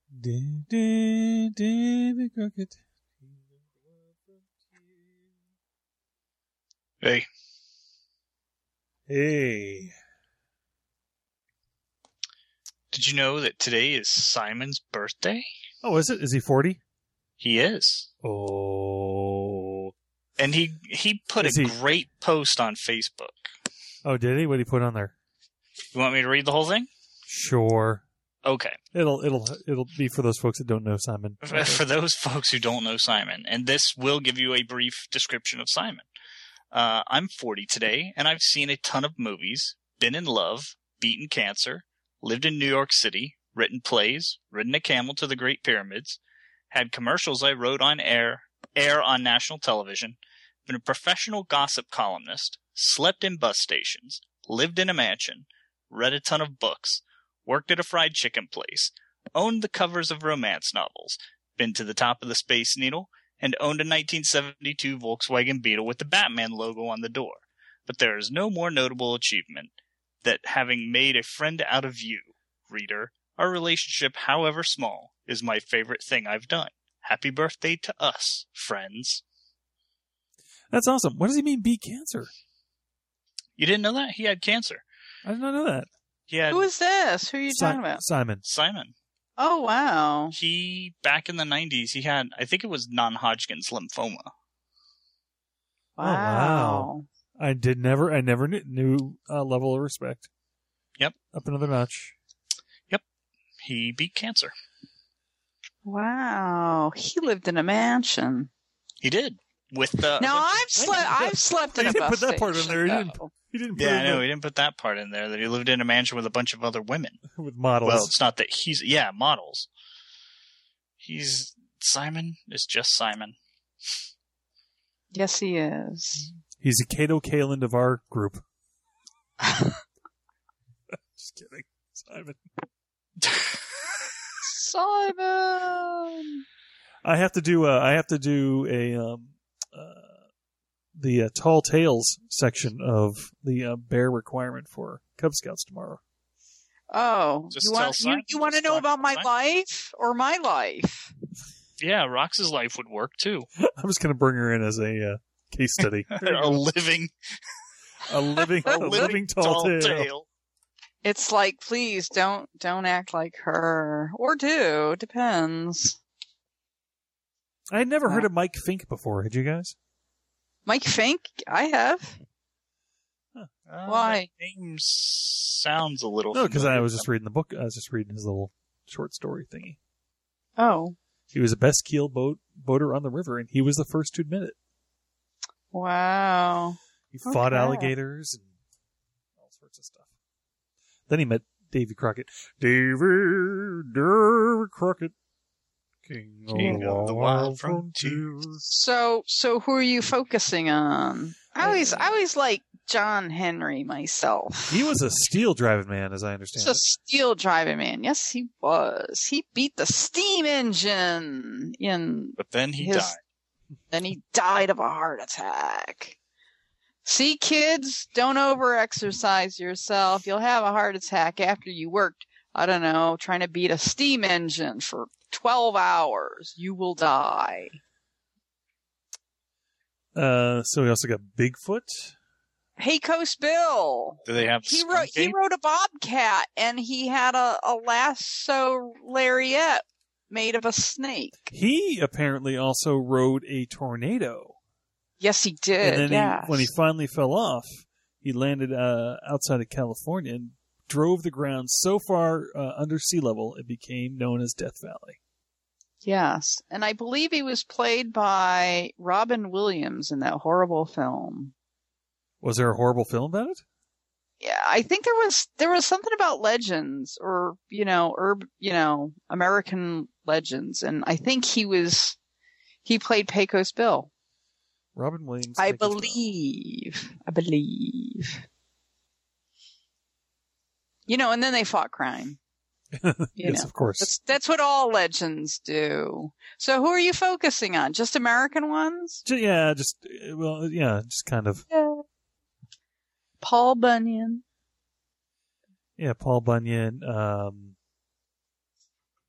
David Crockett. Hey. Hey. Did you know that today is Simon's birthday? Oh, is it? Is he 40? He is. Oh. And he put great post on Facebook. Oh, did he? What did he put on there? You want me to read the whole thing? Sure. Okay. It'll be for those folks that don't know Simon. For those folks who don't know Simon, and this will give you a brief description of Simon. I'm 40 today, and I've seen a ton of movies, been in love, beaten cancer, lived in New York City, written plays, ridden a camel to the Great Pyramids, had commercials I wrote on air on national television, been a professional gossip columnist, slept in bus stations, lived in a mansion, read a ton of books, worked at a fried chicken place, owned the covers of romance novels, been to the top of the Space Needle, and owned a 1972 Volkswagen Beetle with the Batman logo on the door. But there is no more notable achievement that having made a friend out of you, reader, our relationship, however small, is my favorite thing I've done. Happy birthday to us, friends. That's awesome. What does he mean, beat cancer? You didn't know that? He had cancer. I did not know that. Who is this? Who are you talking about? Simon. Oh, wow. He, back in the 90s, he had, I think it was non-Hodgkin's lymphoma. Wow. Oh, wow. I never knew level of respect. Yep. Up another notch. Yep. He beat cancer. Wow. He lived in a mansion. He did. With the. Now, I've slept in a bus station. He didn't put that part in there. He didn't put he didn't put that part in there, that he lived in a mansion with a bunch of other women. With models. Well, it's not that models. Simon is just Simon. Yes, he is. He's a Kato Kaelin of our group. Just kidding. Simon. Simon! I have to do the Tall Tales section of the bear requirement for Cub Scouts tomorrow. Oh, you want to know about my life or my life? Yeah, Rox's life would work too. I'm just going to bring her in as a case study. a living tall tale. It's like, please don't act like her, or do. Depends. I had never heard of Mike Fink before. Had you guys? Mike Fink? I have. Huh. Why? That name sounds a little. No, because I was just reading the book. I was just reading his little short story thingy. Oh. He was a best keel boater on the river, and he was the first to admit it. Wow. He fought alligators and all sorts of stuff. Then he met Davy Crockett. David Crockett. King of the wild frontier. So who are you focusing on? I always like John Henry myself. He was a steel driving man, as I understand. He was a steel driving man. Yes, he was. He beat the steam engine But then he died. Then he died of a heart attack. See, kids, don't over-exercise yourself. You'll have a heart attack after you worked, I don't know, trying to beat a steam engine for 12 hours. You will die. So we also got Bigfoot. Pecos Bill. Do they have? He rode a bobcat, and he had a lasso lariat made of a snake. He apparently also rode a tornado. Yes, he did. And then when he finally fell off, he landed outside of California and drove the ground so far under sea level it became known as Death Valley. Yes, and I believe he was played by Robin Williams in that horrible film. Was there a horrible film about it? Yeah, I think there was something about legends or American legends, and I think he played Pecos Bill. Robin Williams. I believe. And then they fought crime. Yes, of course. That's what all legends do. So who are you focusing on? Just American ones? Just kind of. Yeah. Paul Bunyan. Yeah, Paul Bunyan.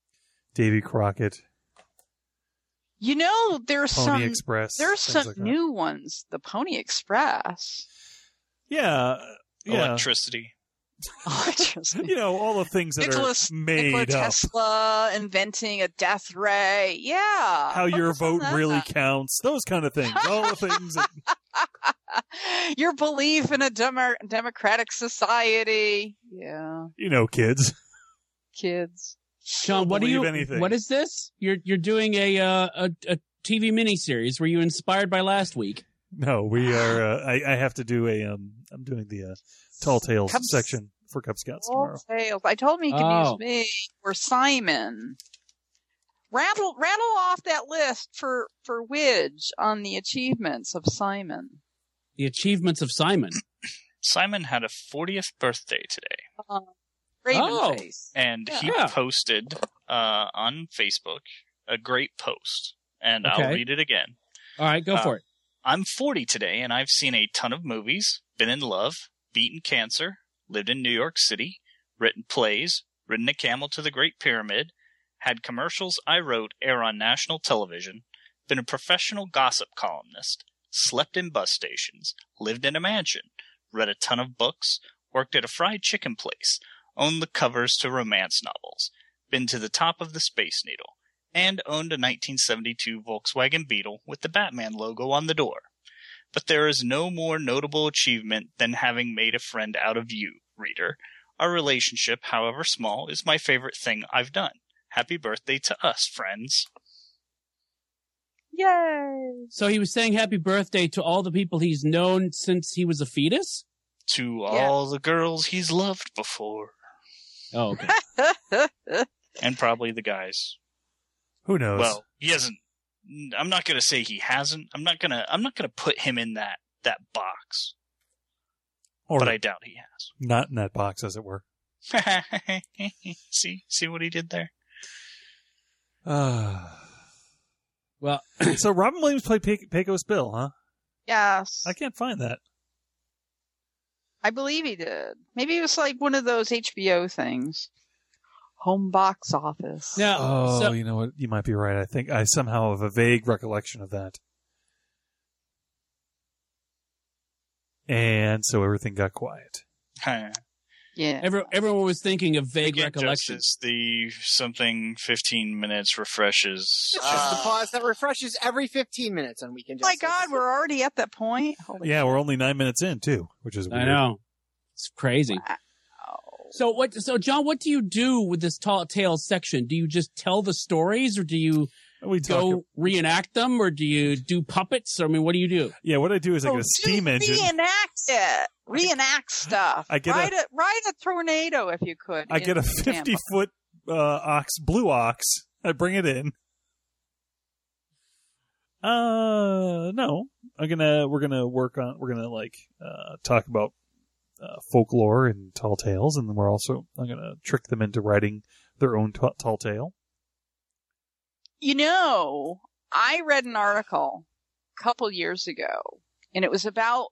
Davy Crockett. You know, Pony Express. There's some like new ones. The Pony Express. Yeah. Electricity. Electricity. All the things that are made Nikola up. Tesla inventing a death ray. Yeah. How your Focus on vote really that. counts. Those kind of things. All the things. Your belief in a democratic society. Yeah. Kids. Kids. Sean, what believe anything. What is this? You're doing a TV miniseries. Were you inspired by last week? No, we are. I have to do I'm doing the Tall Tales section for Cub Scouts tomorrow. Tall Tales. I told him he could use me or Simon. Rattle off that list for Widge on the achievements of Simon. The achievements of Simon. Simon had a 40th birthday today. Ravenface. And he posted on Facebook a great post. And Okay. I'll read it again. All right, go for it. I'm 40 today, and I've seen a ton of movies, been in love, beaten cancer, lived in New York City, written plays, ridden a camel to the Great Pyramid, had commercials I wrote air on national television, been a professional gossip columnist, slept in bus stations, lived in a mansion, read a ton of books, worked at a fried chicken place, owned the covers to romance novels, been to the top of the Space Needle, and owned a 1972 Volkswagen Beetle with the Batman logo on the door. But there is no more notable achievement than having made a friend out of you, reader. Our relationship, however small, is my favorite thing I've done. Happy birthday to us, friends. Yay! So he was saying happy birthday to all the people he's known since he was a fetus? To all the girls he's loved before. Oh, okay. And probably the guys. Who knows? Well, he hasn't. I'm not going to say he hasn't. I'm not going to put him in that box. or But I doubt he has. not in that box, as it were. See what he did there? Well, So Robin Williams played Pecos Bill, huh? Yes. I can't find that. I believe he did. Maybe it was like one of those HBO things. Home box office. now, Oh, so, you know what? You might be right. I think I somehow have a vague recollection of that. And so everything got quiet. Yeah. everyone was thinking of vague Again, recollections. Justice, the something 15 minutes refreshes. It's just the pause that refreshes every 15 minutes on Weekend Oh my Justice. God, we're already at that point. Holy Yeah, we're only 9 minutes in, too, which is weird. I know. It's crazy. Wow. So John, what do you do with this Tall Tales section? Do you just tell the stories, or do you We talk. go reenact them, or do you do puppets? I mean, what do you do? Yeah, what I do is I get a steam engine. Reenact it. Reenact stuff. I get ride a tornado if you could. I get a in Tampa. 50-foot blue ox. I bring it in. No. We're gonna talk about folklore and tall tales, and then I'm gonna trick them into writing their own tall tale. You know, I read an article a couple years ago, and it was about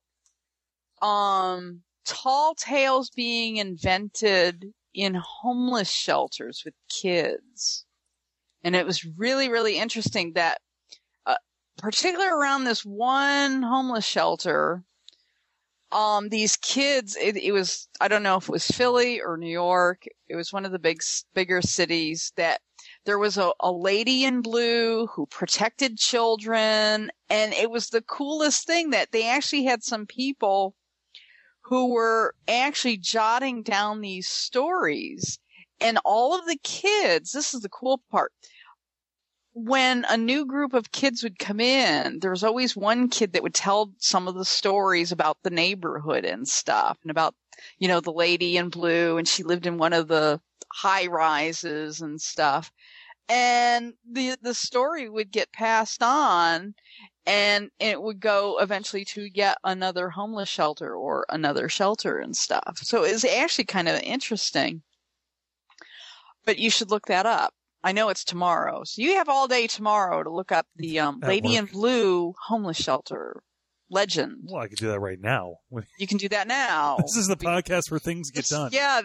tall tales being invented in homeless shelters with kids. And it was really, really interesting that, particularly around this one homeless shelter, these kids, it was, I don't know if it was Philly or New York. It was one of the bigger cities that there was a lady in blue who protected children. And it was the coolest thing that they actually had some people who were actually jotting down these stories. And all of the kids, this is the cool part. When a new group of kids would come in, there was always one kid that would tell some of the stories about the neighborhood and stuff, and about, the lady in blue, and she lived in one of the high rises and stuff. And the story would get passed on, and it would go eventually to yet another homeless shelter or another shelter and stuff. So it's actually kind of interesting. But you should look that up. I know it's tomorrow. So you have all day tomorrow to look up the Lady in Blue homeless shelter legend. Well, I could do that right now. You can do that now. This is the podcast where things get done. Yeah.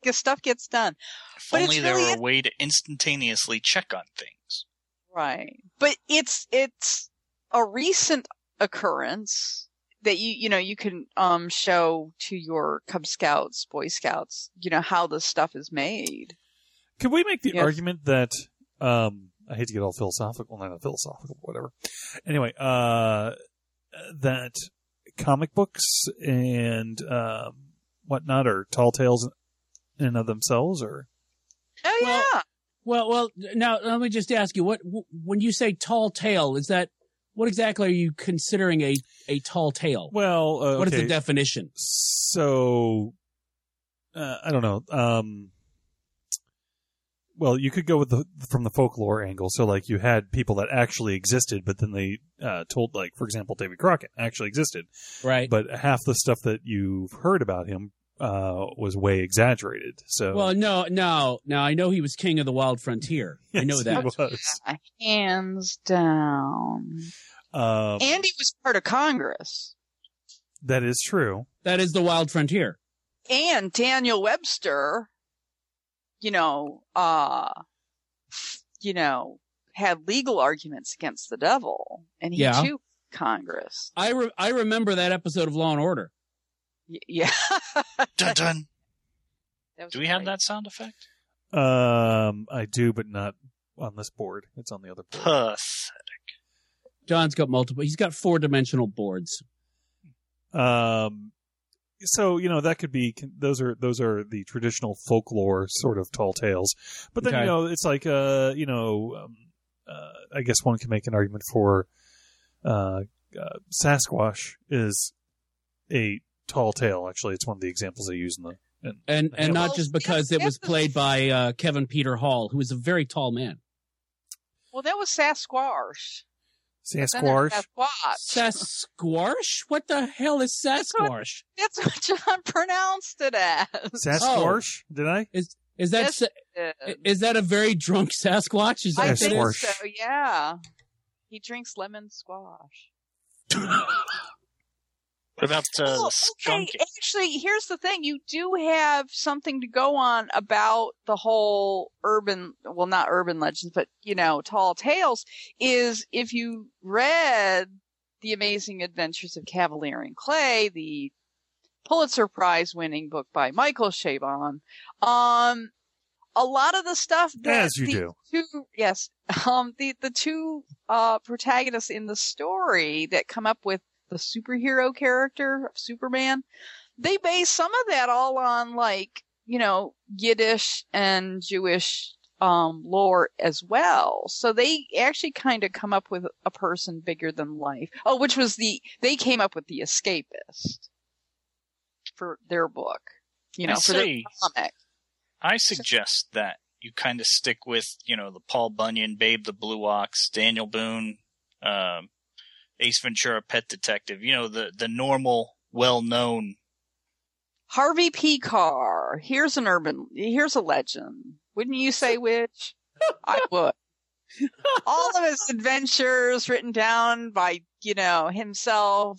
stuff gets done. If But only it's there really were a way to instantaneously check on things. Right. But it's a recent occurrence that you can show to your Cub Scouts, Boy Scouts, how this stuff is made. Can we make the Yes. argument that I hate to get all philosophical, not philosophical, whatever. Anyway, that comic books and whatnot are tall tales in and of themselves, or Oh yeah. Well. Now let me just ask you: when you say tall tale, what exactly are you considering a tall tale? well, What is okay. the definition? So, I don't know. Well, you could go with from the folklore angle. So, like, you had people that actually existed, but then they told, like, for example, Davy Crockett actually existed, Right. but half the stuff that you've heard about him was way exaggerated. So, Well, no. Now I know he was king of the wild frontier. I know yes, that. he was. Hands down. And he was part of Congress. That is true. That is the wild frontier. And Daniel Webster, had legal arguments against the devil, and he Yeah. too Congress. I remember that episode of Law and Order. Yeah. Dun dun. That was Do we have great. that sound effect? I do, but not on this board. It's on the other board. Pathetic. John's got multiple. He's got 4-dimensional boards. So that could be those are the traditional folklore sort of tall tales, but then Okay. it's like I guess one can make an argument for Sasquatch is a tall tale. Actually, it's one of the examples I use in the And not Well, just because it was played by Kevin Peter Hall, who is a very tall man. Well, that was Sasquatch. Then Sasquatch. there's Sasquatch. Sasquatch? What the hell is Sasquatch? That's what John pronounced it as. Sasquatch? Did I? Is that Yes, it did. is that a very drunk Sasquatch? Is that I what it think is? so, yeah. He drinks lemon squash. What about Oh, the okay, skunk? actually, here's the thing. You do have something to go on about the whole not urban legends, but, tall tales, is if you read The Amazing Adventures of Cavalier and Clay, the Pulitzer Prize winning book by Michael Chabon, a lot of the stuff that As you do. the two protagonists in the story that come up with the superhero character of Superman, they base some of that all on Yiddish and Jewish lore as well. So they actually kind of come up with a person bigger than life. Oh, which was they came up with The Escapist for their book, for their comic. I suggest that you kind of stick with, the Paul Bunyan, Babe the Blue Ox, Daniel Boone, Ace Ventura, Pet Detective. The normal, well-known. Harvey P. Carr. Here's a legend. Wouldn't you say, Witch? I would. All of his adventures written down by, himself,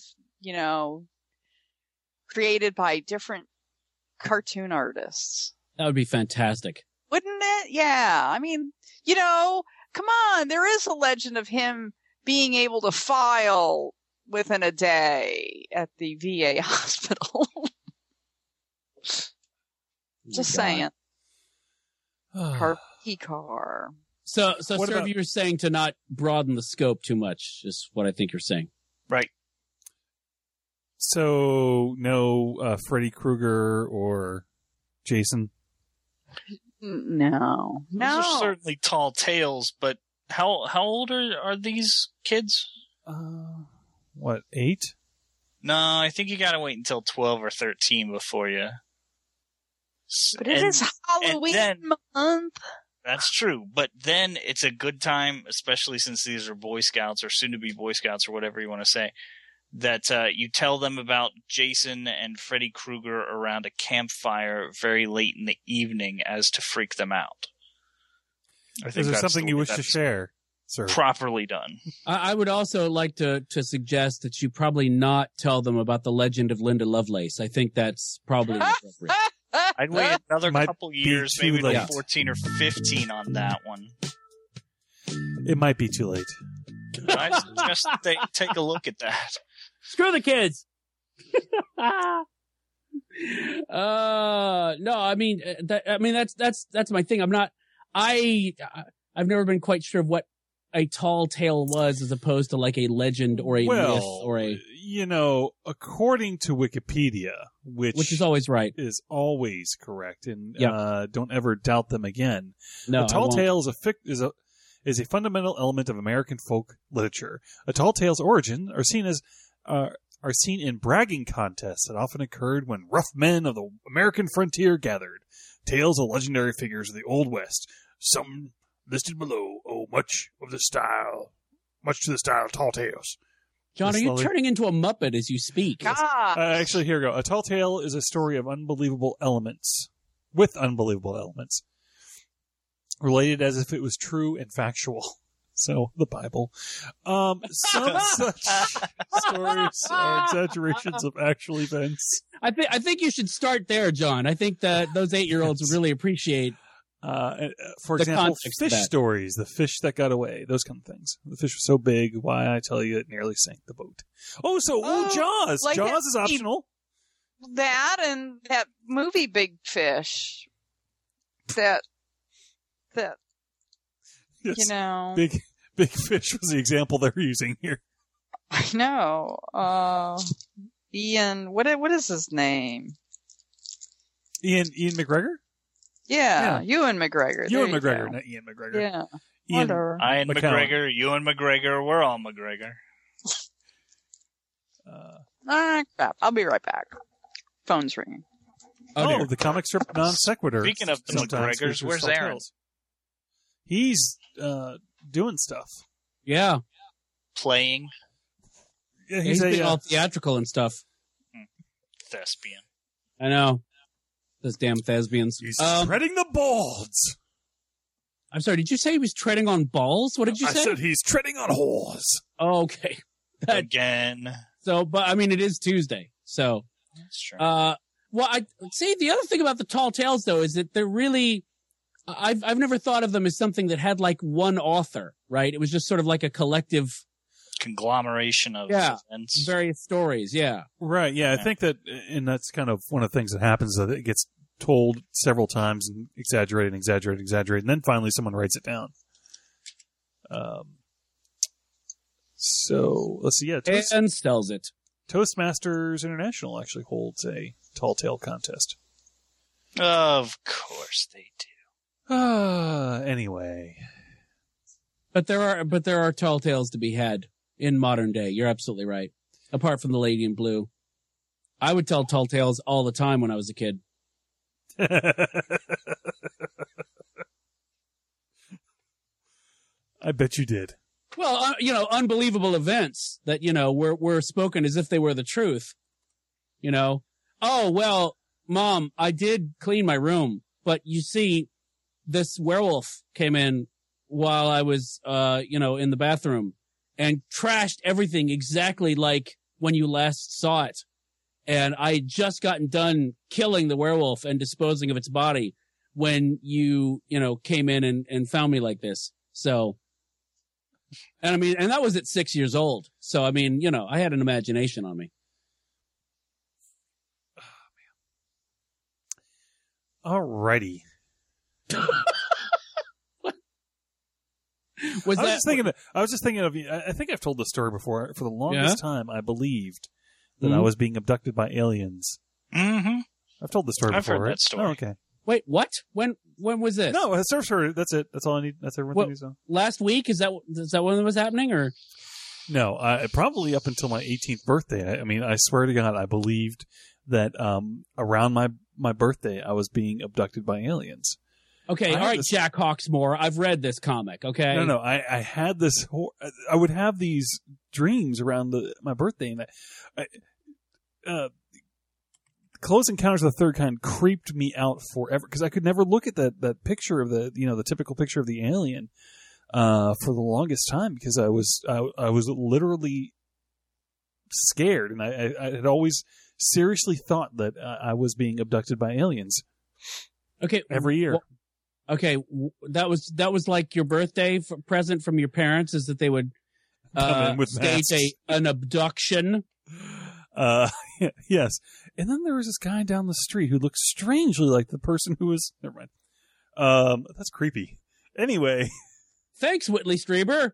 created by different cartoon artists. That would be fantastic. Wouldn't it? Yeah. I mean, come on. There is a legend of him being able to file within a day at the VA hospital. Just saying. Harvey Carr. So What sir, about- you're saying to not broaden the scope too much, is what I think you're saying. Right. So no Freddy Krueger or Jason. No. Those are certainly tall tales, but how old are these kids? What, 8? No, I think you gotta wait until 12 or 13 before you. But it is Halloween month. That's true, but then it's a good time, especially since these are Boy Scouts or soon-to-be Boy Scouts or whatever you want to say, that you tell them about Jason and Freddy Krueger around a campfire very late in the evening as to freak them out. I think Is there that's something the you way wish to that's share, sir? properly done. I would also like to suggest that you probably not tell them about the legend of Linda Lovelace. I think that's probably inappropriate. I'd wait another Might couple be years, too maybe late. like 14 or 15 on that one. It might be too late. I suggest take a look at that. Screw the kids. No, I mean, that's my thing. I've never been quite sure of what a tall tale was as opposed to like a legend or a myth or a, according to Wikipedia, which is always right. is always correct, and Yeah. don't ever doubt them again. No, a tall I won't. tale is a fundamental element of American folk literature. A tall tale's origin are seen in bragging contests that often occurred when rough men of the American frontier gathered. Tales of legendary figures of the Old West. Some listed below owe much to the style of tall tales. John, are you slowly- turning into a Muppet as you speak? God. Actually, here we go. A tall tale is a story of unbelievable elements, with unbelievable elements, related as if it was true and factual. So, the Bible. Some such stories are exaggerations of actual events. I think you should start there, John. I think that those 8-year-olds would really appreciate. For The example, context of fish that. stories, the fish that got away, those kind of things. The fish was so big, why I tell you, it nearly sank the boat. Jaws. Like Jaws that is optional. That and that movie Big Fish. That Yes. Big fish was the example they're using here. I know. Ian, what is his name? Ian McGregor? Yeah, Ewan McGregor. Ewan There you McGregor, go. not Ian McGregor. Yeah. Ian, Whatever. Ian McKellen. McGregor, Ewan McGregor, we're all McGregor. Crap. I'll be right back. Phone's ringing. dear. the comic strip non sequitur. Speaking of the sometimes McGregors, features where's tall Aaron? tales. He's doing stuff. Yeah, Playing Yeah, he's he's being a all theatrical and stuff. thespian. I know. Those damn thespians. he's treading the balls. I'm sorry, did you say he was treading on balls? What did you I say? said he's treading on whores. Oh, okay. Again. But I mean, it is Tuesday. So, That's true. well, I see the other thing about the tall tales though is that they're really, I've never thought of them as something that had like one author, right? It was just sort of like a collective, Conglomeration of Yeah. events. various stories. Yeah. Right, yeah, I Yeah. think that, and that's kind of one of the things that happens, that it gets told several times and exaggerated, and then finally someone writes it down. So, let's see, And sells it. Toastmasters International actually holds a tall tale contest. Of course they do. Anyway. But there are tall tales to be had in modern day. You're absolutely right. Apart from the Lady in Blue. I would tell tall tales all the time when I was a kid. I bet you did. Well, unbelievable events that, were spoken as if they were the truth. Oh, well, Mom, I did clean my room, but you see, this werewolf came in while I was, in the bathroom and trashed everything exactly like when you last saw it. And I had just gotten done killing the werewolf and disposing of its body when you came in and found me like this. So, and that was at 6 years old. So, I had an imagination on me. Alrighty. Was I that was just thinking of. I think I've told this story before. For the longest time, I believed that I was being abducted by aliens. Mm-hmm. I've told this story I've before. heard right? that story. Oh, okay. Wait, what? When was this? No, that's it. That's all I need. That's everything What- I need to know. Last week? Is that when it was happening, or? No, probably up until my 18th birthday. I swear to God, I believed that around my birthday, I was being abducted by aliens. Okay, I all had right, this- Jack Hawksmore. I've read this comic. Okay. No, I had this. I would have these dreams around my birthday, and Close Encounters of the Third Kind creeped me out forever because I could never look at that picture of the typical picture of the alien for the longest time because I was literally scared, and I had always seriously thought that I was being abducted by aliens Okay. every year. Well, okay, that was like your birthday present from your parents, is that they would Come in with stage masks. an abduction. Yes. And then there was this guy down the street who looked strangely like the person who was. Never mind. That's creepy. Anyway. Thanks, Whitley Strieber.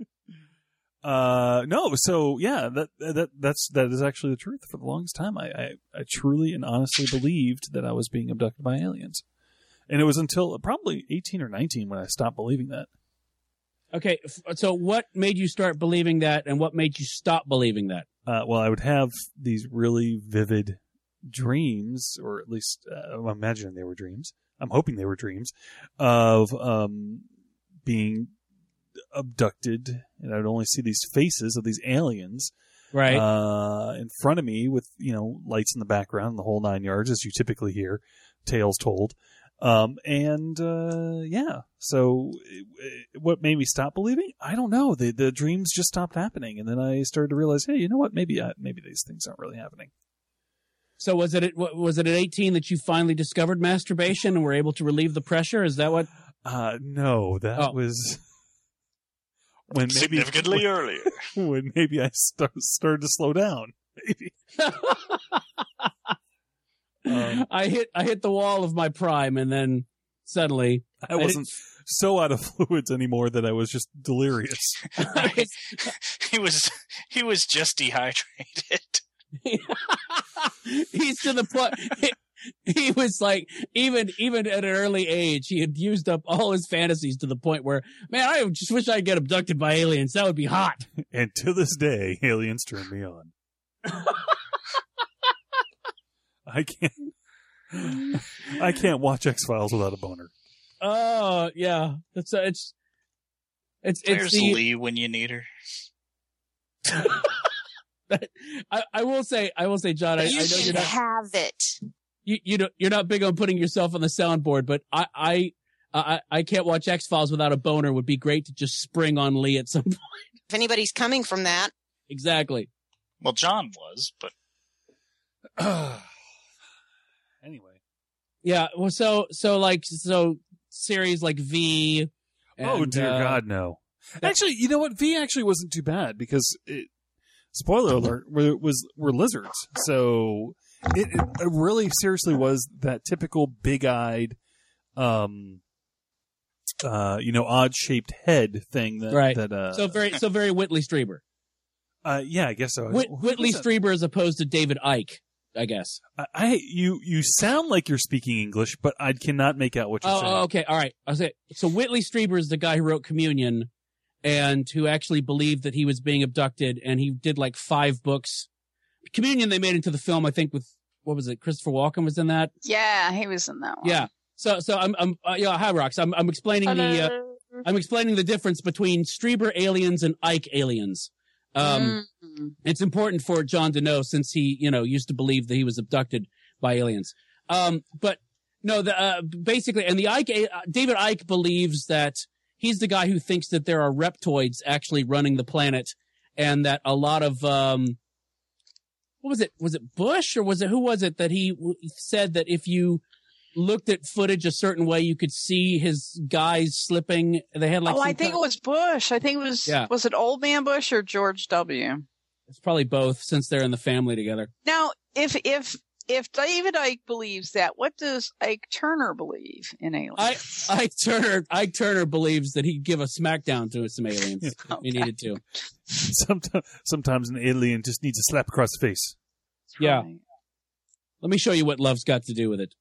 No. So yeah, that is actually the truth. For the longest time, I truly and honestly believed that I was being abducted by aliens, and it was until probably 18 or 19 when I stopped believing that. Okay, so what made you start believing that, and what made you stop believing that? Well, I would have these really vivid dreams, or at least I'm imagining they were dreams. I'm hoping they were dreams of being abducted, and I would only see these faces of these aliens Right. in front of me with, lights in the background, the whole 9 yards, as you typically hear tales told. Yeah. So what made me stop believing? I don't know. The dreams just stopped happening. And then I started to realize, hey, you know what? Maybe these things aren't really happening. So was it at 18 that you finally discovered masturbation and were able to relieve the pressure? Is that what? No, that was when maybe Significantly earlier. when maybe I started to slow down. Maybe. I hit the wall of my prime, and then suddenly I wasn't so out of fluids anymore that I was just delirious. He was just dehydrated. He's to the point. He was like, even at an early age, he had used up all his fantasies to the point where, man, I just wish I'd get abducted by aliens. That would be hot. And to this day, aliens turn me on. I can't watch X-Files without a boner. Oh yeah, it's Where's the. Lee when you need her? I will say, John. I know you're not have it. you're not big on putting yourself on the soundboard, but I can't watch X-Files without a boner. Would be great to just spring on Lee at some point. If anybody's coming from that, Exactly. Well, John was, but Anyway. Yeah. Well, so series like V. Oh, and, dear God, no. Actually, you know what? V actually wasn't too bad because spoiler alert, were lizards. So it really seriously was that typical big-eyed, odd-shaped head thing that, Right. that, So very Whitley Strieber. yeah, I guess so. Whitley Strieber as opposed to David Icke, I guess. You sound like you're speaking English, but I cannot make out what you're saying. Oh, okay. All right. I'll say, so Whitley Strieber is the guy who wrote Communion and who actually believed that he was being abducted, and he did like 5 books. Communion they made into the film, I think, with, what was it, Christopher Walken was in that? Yeah, he was in that one. Yeah. So I'm hi Rox. I'm explaining I'm explaining the difference between Strieber aliens and Icke aliens. It's important for John to know since he, used to believe that he was abducted by aliens. But no, basically, and the David Icke believes that he's the guy who thinks that there are reptoids actually running the planet, and that a lot of, what was it? Was it Bush or who was it that he said that if you looked at footage a certain way, you could see his guys slipping. They had like, I think it was Bush. I think it was, was it Old Man Bush or George W? It's probably both since they're in the family together. Now, if David Icke believes that, what does Ike Turner believe in aliens? Ike Turner believes that he'd give a smackdown to some aliens if he needed to. Sometimes an alien just needs a slap across the face. Yeah. Let me show you what love's got to do with it.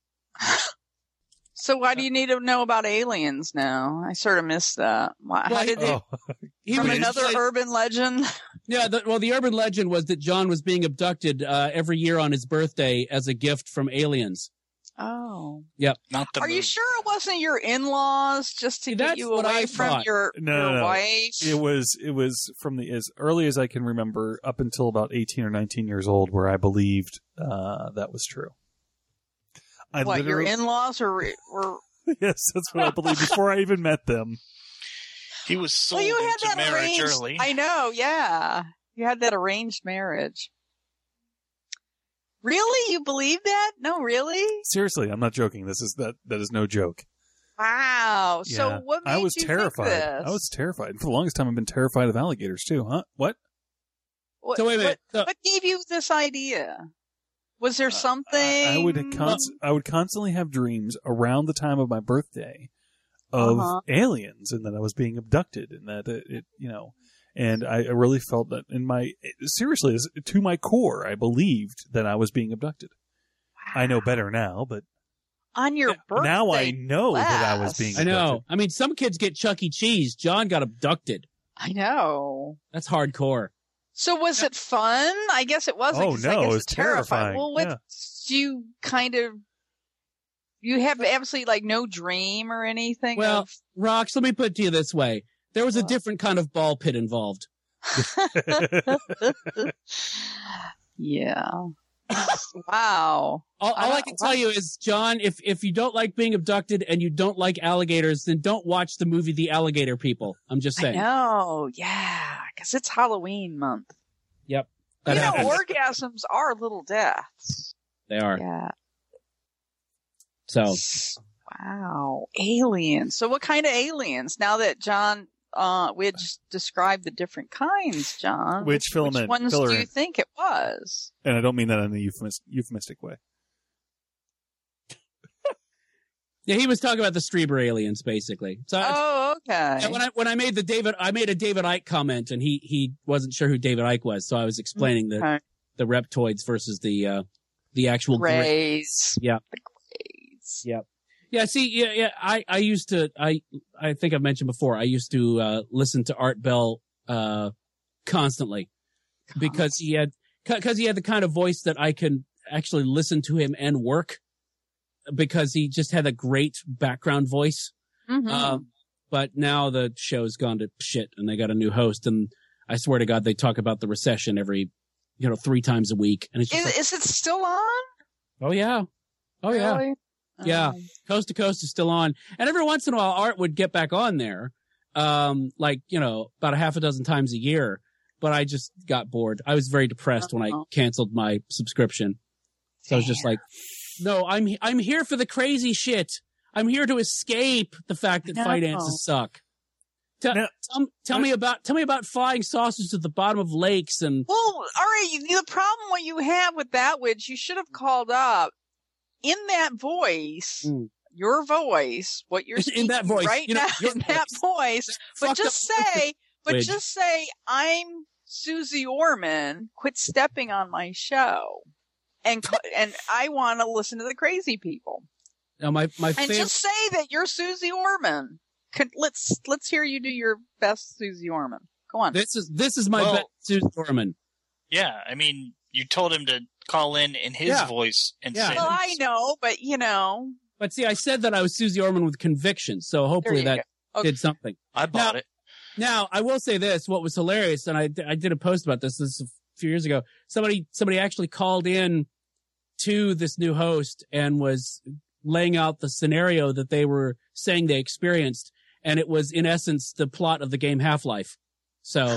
So why do you need to know about aliens now? I sort of missed that. How did they? From another urban legend? Yeah, the urban legend was that John was being abducted every year on his birthday as a gift from aliens. Oh. Yep. Are you sure it wasn't your in-laws just to get you away from your wife? It was from as early as I can remember up until about 18 or 19 years old where I believed that was true. Your in-laws were... Yes, that's what I believed before I even met them. He was sold into marriage early. I know, yeah. You had that arranged marriage. Really? You believe that? No, really? Seriously, I'm not joking. That is no joke. Wow. Yeah. So what made I was you terrified. think this? I was terrified. For the longest time, I've been terrified of alligators too. Huh? What? So wait a minute. What gave you this idea? Was there something? I would constantly have dreams around the time of my birthday of aliens, and that I was being abducted, and that it and I really felt that seriously, to my core, I believed that I was being abducted. Wow. I know better now, but on your birthday, now I know that I was being abducted. I know. I mean, some kids get Chuck E. Cheese. John got abducted. I know. That's hardcore. So was it fun? I guess it wasn't. Oh no, I guess it was terrifying. Well, you have absolutely like no dream or anything? Well, Rox, let me put it to you this way. There was a different kind of ball pit involved. Yeah. Wow. All I can tell you is, John, if you don't like being abducted and you don't like alligators, then don't watch the movie The Alligator People. I'm just saying. No, yeah, because it's Halloween month. Yep. Orgasms are little deaths. They are. Yeah. So. Wow. Aliens. So what kind of aliens? Now that John, Widge described the different kinds, John. Which ones do you think it was? And I don't mean that in a euphemistic way. Yeah, he was talking about the Strieber aliens, basically. So okay. When I made a David Icke comment, and he wasn't sure who David Icke was, so I was explaining the reptoids versus the actual Greys. Yeah. The Greys. Yep. Yeah. See, yeah. I used to. I think I've mentioned before. I used to listen to Art Bell constantly because he had the kind of voice that I can actually listen to him and work. Because he just had a great background voice. Mm-hmm. But now the show's gone to shit and they got a new host. And I swear to God, they talk about the recession every, 3 times a week. And it's just is it still on? Oh, yeah. Oh, yeah. Really? Yeah. Coast to Coast is still on. And every once in a while, Art would get back on there. About a half a dozen times a year. But I just got bored. I was very depressed when I canceled my subscription. So I was just like, no, I'm here for the crazy shit. I'm here to escape the fact that finances suck. Tell me about flying saucers at the bottom of lakes and. Well, all right. The problem what you have with that, which you should have called up in that voice, your voice, what you're speaking in that voice right now, in that voice. But just say, I'm Susie Orman. Quit stepping on my show. And I want to listen to the crazy people. Now my and just say that you're Susie Orman. Let's hear you do your best Susie Orman. Go on. This is my best Susie Orman. Yeah, I mean, you told him to call in his voice and say. Well, I know, but But see, I said that I was Susie Orman with conviction, so hopefully that did something. I bought it. Now I will say this: what was hilarious, and I did a post about this. This is few years ago, somebody actually called in to this new host and was laying out the scenario that they were saying they experienced. And it was in essence the plot of the game Half-Life. So,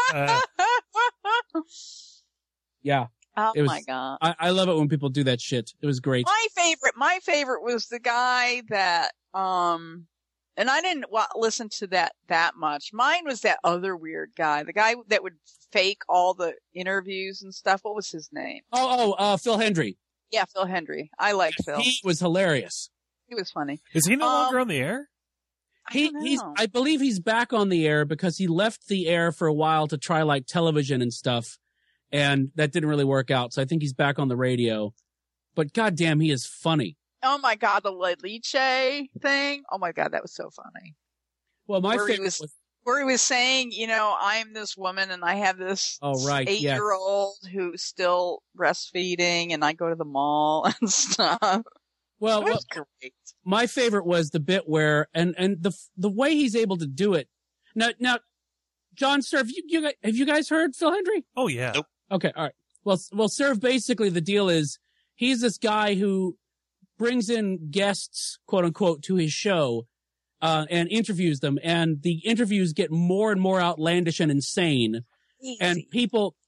yeah. Oh my God. I love it when people do that shit. It was great. My favorite was the guy that, and I didn't listen to that much. Mine was that other weird guy, the guy that would fake all the interviews and stuff. What was his name? Phil Hendry. Yeah, Phil Hendry. I like Phil. He was hilarious. He was funny. Is he no longer on the air? I believe he's back on the air because he left the air for a while to try like television and stuff. And that didn't really work out. So I think he's back on the radio. But goddamn, he is funny. Oh my God, the Liche thing. Oh my God, that was so funny. Well, my favorite was where he was saying, I'm this woman and I have this 8-year-old who's still breastfeeding and I go to the mall and stuff. Well, it was great. My favorite was the bit where, and the way he's able to do it. Now, John, sir, have you guys heard Phil Hendry? Oh yeah. Nope. Okay. All right. Well, sir, basically the deal is he's this guy who brings in guests, quote unquote, to his show, and interviews them. And the interviews get more and more outlandish and insane. Easy. And people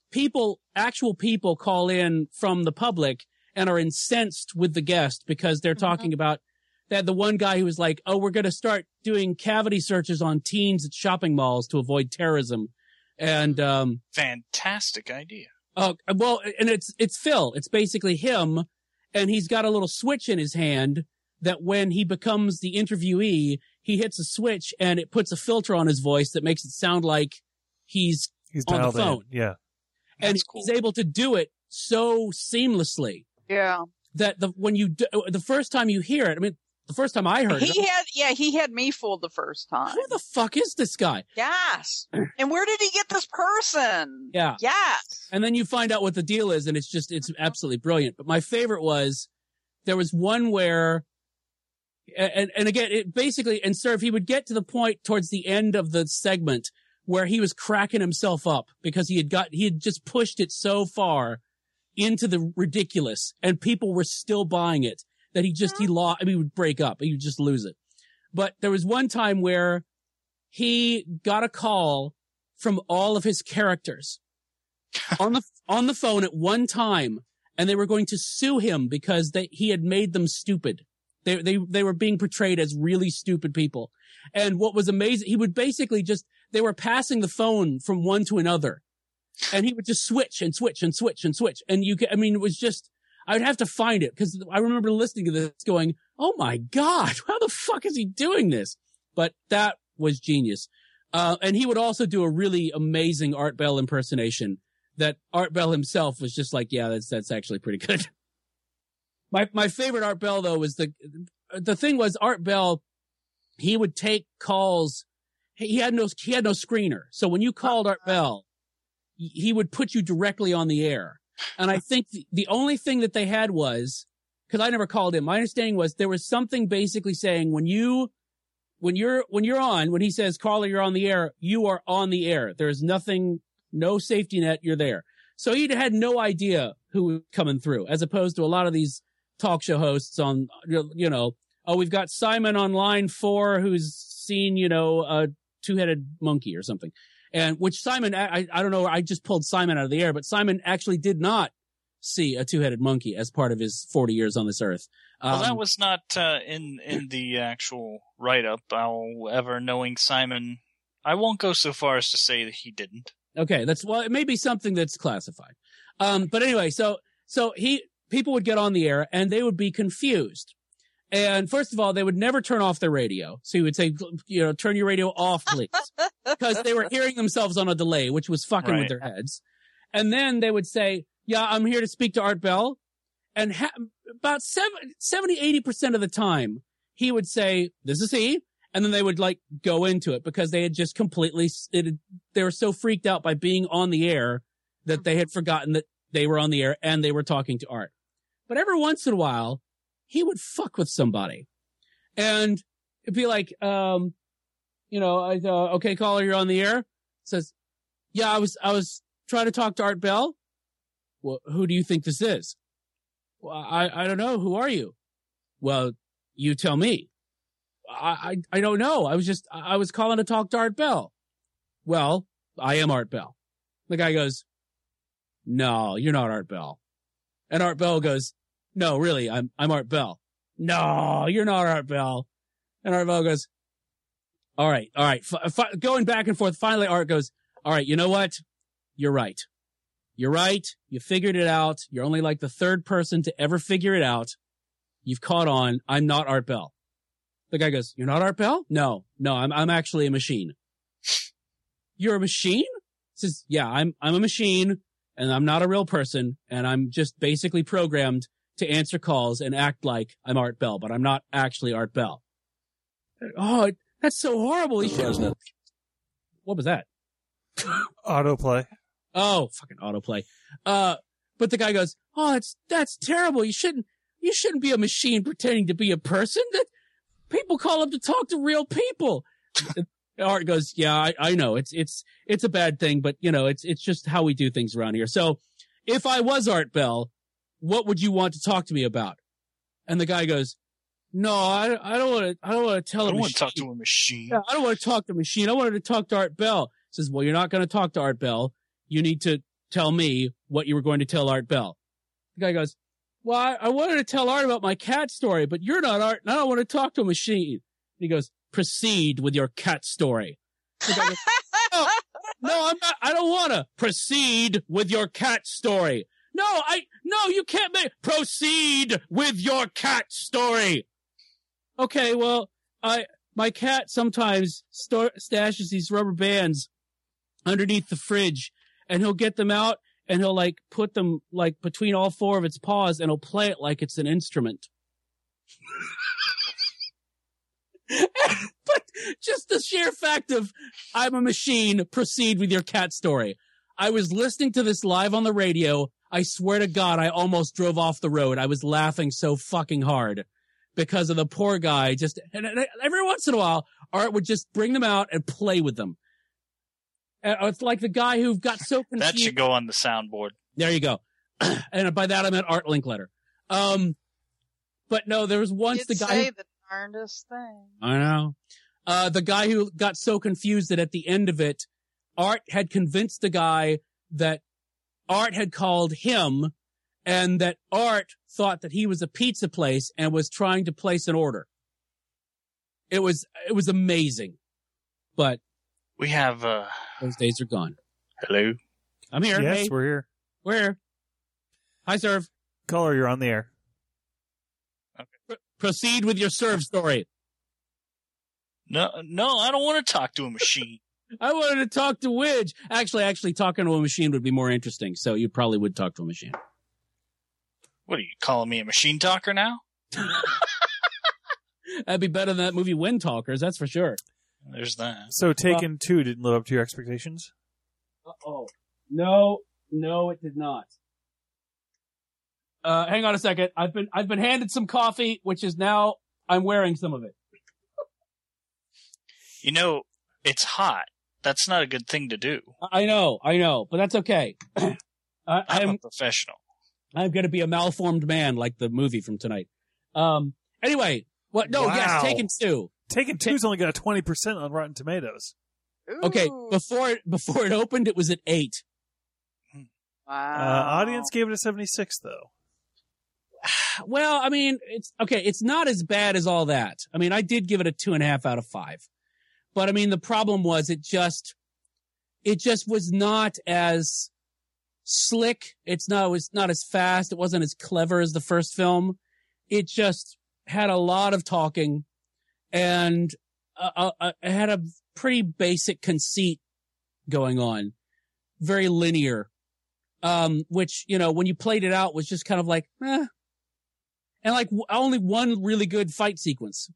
actual people call in from the public and are incensed with the guest because they're talking about that. The one guy who was like, oh, we're going to start doing cavity searches on teens at shopping malls to avoid terrorism. And, fantastic idea. Well, and it's Phil. It's basically him. And he's got a little switch in his hand that when he becomes the interviewee, he hits a switch and it puts a filter on his voice that makes it sound like he's on the phone. In. Yeah. And he's able to do it so seamlessly. Yeah. That the first time you hear it, I mean, the first time I heard it. He had me fooled the first time. Who the fuck is this guy? Yes. And where did he get this person? Yeah. Yes. And then you find out what the deal is, and it's absolutely brilliant. But my favorite was, there was one where, and again, it basically, and sir, if he would get to the point towards the end of the segment where he was cracking himself up because he had just pushed it so far into the ridiculous and people were still buying it that he would break up. He would just lose it. But there was one time where he got a call from all of his characters on the phone at one time, and they were going to sue him because he had made them stupid. They were being portrayed as really stupid people. And what was amazing, he would basically they were passing the phone from one to another, and he would just switch and switch and switch and switch. And it was just, I would have to find it because I remember listening to this going, oh my God, how the fuck is he doing this? But that was genius. And he would also do a really amazing Art Bell impersonation that Art Bell himself was just like, yeah, that's actually pretty good. My favorite Art Bell though was the thing was Art Bell, he would take calls. He had no screener. So when you called Art Bell, he would put you directly on the air. And I think the only thing that they had was, because I never called him, my understanding was there was something basically saying when you're on, when he says, caller, you're on the air, you are on the air. There's nothing, no safety net, you're there. So he had no idea who was coming through, as opposed to a lot of these talk show hosts on, we've got Simon on line 4 who's seen, a two-headed monkey or something. And which Simon, I don't know, I just pulled Simon out of the air, but Simon actually did not see a two-headed monkey as part of his 40 years on this earth. Well, that was not in the actual write-up. However, knowing Simon, I won't go so far as to say that he didn't. Okay, it may be something that's classified. But anyway, so people would get on the air and they would be confused. And first of all, they would never turn off their radio. So he would say, turn your radio off, please. Because they were hearing themselves on a delay, which was fucking with their heads. And then they would say, yeah, I'm here to speak to Art Bell. And about 70-80% of the time, he would say, this is he. And then they would go into it because they had just they were so freaked out by being on the air that they had forgotten that they were on the air and they were talking to Art. But every once in a while, he would fuck with somebody. And it'd be like, okay, caller, you're on the air. Says, yeah, I was trying to talk to Art Bell. Well, who do you think this is? Well, I don't know. Who are you? Well, you tell me. I don't know. I was calling to talk to Art Bell. Well, I am Art Bell. The guy goes, no, you're not Art Bell. And Art Bell goes, no, really, I'm Art Bell. No, you're not Art Bell. And Art Bell goes, all right. Going back and forth. Finally, Art goes, all right, you know what? You're right. You're right. You figured it out. You're only like the third person to ever figure it out. You've caught on. I'm not Art Bell. The guy goes, you're not Art Bell? No, I'm actually a machine. You're a machine? Says, yeah, I'm a machine and I'm not a real person. And I'm just basically programmed to answer calls and act like I'm Art Bell, but I'm not actually Art Bell. Oh, that's so horrible. What was that? Autoplay. Oh, fucking autoplay. But the guy goes, oh, that's terrible. You shouldn't be a machine pretending to be a person. That people call up to talk to real people. Art goes, yeah, I know. It's a bad thing, but it's just how we do things around here. So if I was Art Bell, what would you want to talk to me about? And the guy goes, no, I don't want to tell him. I don't want to talk to a machine. Yeah, I don't want to talk to a machine. I wanted to talk to Art Bell. He says, well, you're not going to talk to Art Bell. You need to tell me what you were going to tell Art Bell. The guy goes, well, I wanted to tell Art about my cat story, but you're not Art, and I don't want to talk to a machine. And he goes, proceed with your cat story. The guy goes, no, I'm not. I don't want to proceed with your cat story. No, you can't proceed with your cat story. Okay, well, my cat sometimes stashes these rubber bands underneath the fridge, and he'll get them out and he'll like put them like between all four of its paws and he'll play it like it's an instrument. But just the sheer fact of I'm a machine, proceed with your cat story. I was listening to this live on the radio. I swear to God, I almost drove off the road. I was laughing so fucking hard because of the poor guy. And every once in a while, Art would just bring them out and play with them. It's like the guy who got so confused. That should go on the soundboard. There you go. And by that I meant Art Linkletter. But no, there was once the guy. Say the darndest thing. I know. The guy who got so confused that at the end of it, Art had convinced the guy that Art had called him and that Art thought that he was a pizza place and was trying to place an order. It was amazing. But we have, those days are gone. Hello. I'm here. Yes, hey. we're here. We're here. Hi, Serve. Caller, you're on the air. Okay. Proceed with your Serve story. No, I don't want to talk to a machine. I wanted to talk to Widge. Actually, talking to a machine would be more interesting, so you probably would talk to a machine. What, are you calling me a machine talker now? That'd be better than that movie Wind Talkers, that's for sure. There's that. So Taken 2 didn't live up to your expectations? Uh-oh. No, it did not. Hang on a second. I've been handed some coffee, which is now I'm wearing some of it. You know, it's hot. That's not a good thing to do. I know, but that's okay. I'm a professional. I'm going to be a malformed man like the movie from tonight. Anyway, what? No, Wow. yes, Taken 2. Taken 2's only got a 20% on Rotten Tomatoes. Okay, Ooh. before it opened, it was at 8. Wow. Audience gave it a 76, though. Well, I mean, it's okay. It's not as bad as all that. I mean, I did give it a 2.5 out of 5. But I mean, the problem was it just was not as slick. It was not as fast. It wasn't as clever as the first film. It just had a lot of talking and it had a pretty basic conceit going on. Very linear. Which, you know, when you played it out was just kind of like, eh. And like only one really good fight sequence.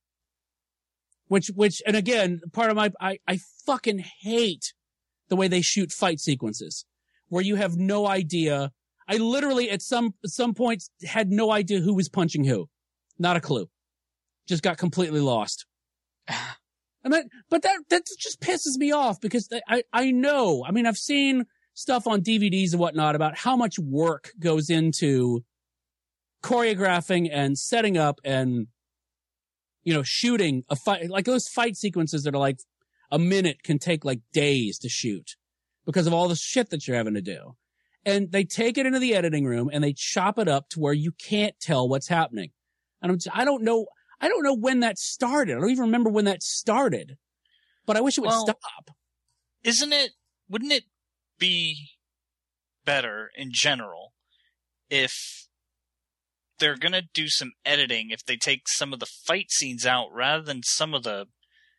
Which, and again, part of I fucking hate the way they shoot fight sequences where you have no idea. I literally at some points had no idea who was punching who. Not a clue. Just got completely lost. And that just pisses me off because I know, I mean, I've seen stuff on DVDs and whatnot about how much work goes into choreographing and setting up and, you know, shooting a fight. Like those fight sequences that are like a minute can take like days to shoot because of all the shit that you're having to do. And they take it into the editing room and they chop it up to where you can't tell what's happening. And I don't know when that started. I don't even remember when that started, but I wish it would stop. Wouldn't it be better in general if they're going to do some editing, if they take some of the fight scenes out rather than some of the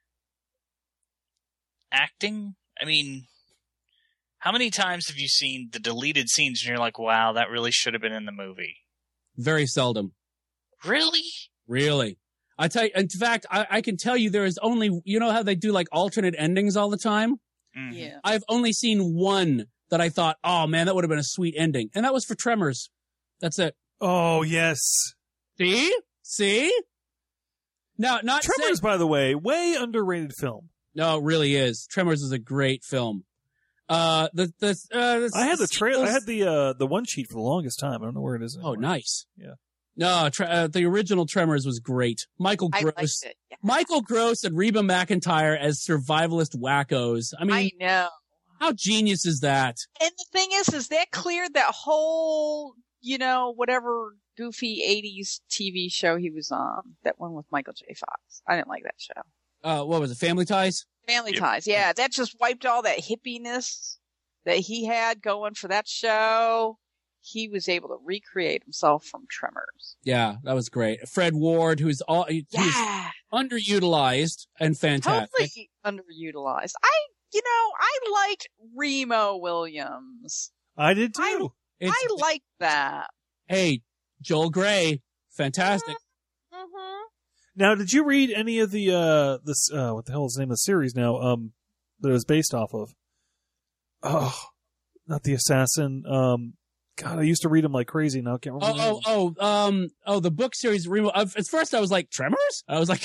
acting? I mean, how many times have you seen the deleted scenes and you're like, wow, that really should have been in the movie? Very seldom. Really? Really. I tell you, in fact, I can tell you there is only, you know how they do like alternate endings all the time? Mm-hmm. Yeah. I've only seen one that I thought, oh man, that would have been a sweet ending. And that was for Tremors. That's it. Oh, yes. See? Now, not Tremors, by the way, way underrated film. No, it really is. Tremors is a great film. I had the trailer. I had the one sheet for the longest time. I don't know where it is anymore. Oh, nice. Yeah. No, the original Tremors was great. Michael I Gross. liked it. Yeah. Michael Gross and Reba McEntire as survivalist wackos. I mean, I know. How genius is that? And the thing is that cleared that whole, whatever goofy 80s TV show he was on. That one with Michael J. Fox. I didn't like that show. What was it? Family Ties? Family Ties. Yeah, that just wiped all that hippiness that he had going for that show. He was able to recreate himself from Tremors. Yeah, that was great. Fred Ward, who's underutilized and fantastic. Totally underutilized. I liked Remo Williams. I did too. I liked that. Hey, Joel Grey, fantastic. Mm-hmm. Now, did you read any of the what the hell is the name of the series now? That it was based off of? Oh, not The Assassin. God, I used to read them like crazy. Now I can't remember. The book series. At first, I was like, Tremors? I was like,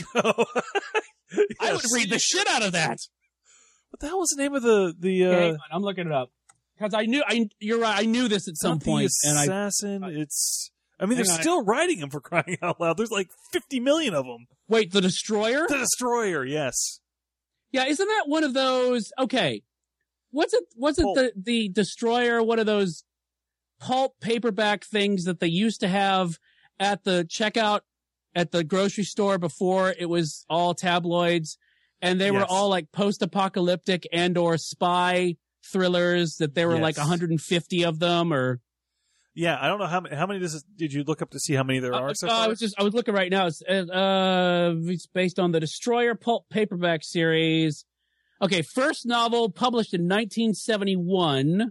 I would read the shit out of that. What the hell was the name of the? Hang on, I'm looking it up because you're right. I knew this at some point. The Assassin. They're still writing them, for crying out loud. There's like 50 million of them. Wait, The Destroyer? The Destroyer, yes. Yeah, isn't that one of those? Okay, what's it? The Destroyer? One of those pulp paperback things that they used to have at the checkout at the grocery store before it was all tabloids, and they were all like post-apocalyptic and/or spy thrillers. That there were like 150 of them, or. Yeah, I don't know how many did you look up to see how many there are so far? I was looking right now. It's based on the Destroyer pulp paperback series. Okay, first novel published in 1971.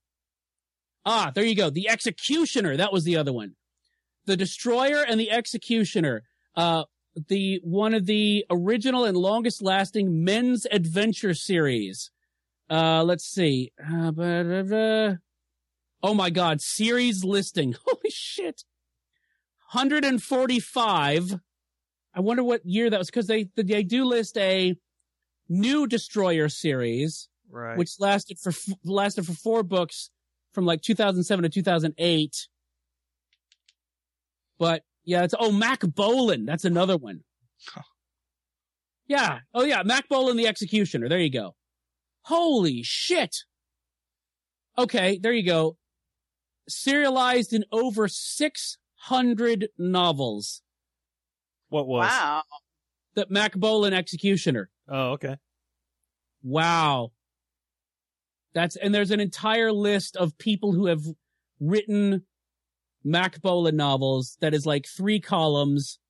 Ah, there you go. The Executioner. That was the other one. The Destroyer and the Executioner. One of the original and longest lasting men's adventure series. Let's see. Oh my God, series listing. Holy shit. 145. I wonder what year that was, because they do list a new Destroyer series, right, which lasted for 4 books from like 2007 to 2008. But yeah, Mac Bolan. That's another one. Yeah. Oh yeah, Mac Bolan, the Executioner. There you go. Holy shit. Okay, there you go. Serialized in over 600 novels. What was? Wow. The Mac Bolan Executioner. Oh, okay. Wow. And there's an entire list of people who have written Mac Bolan novels that is like 3 columns.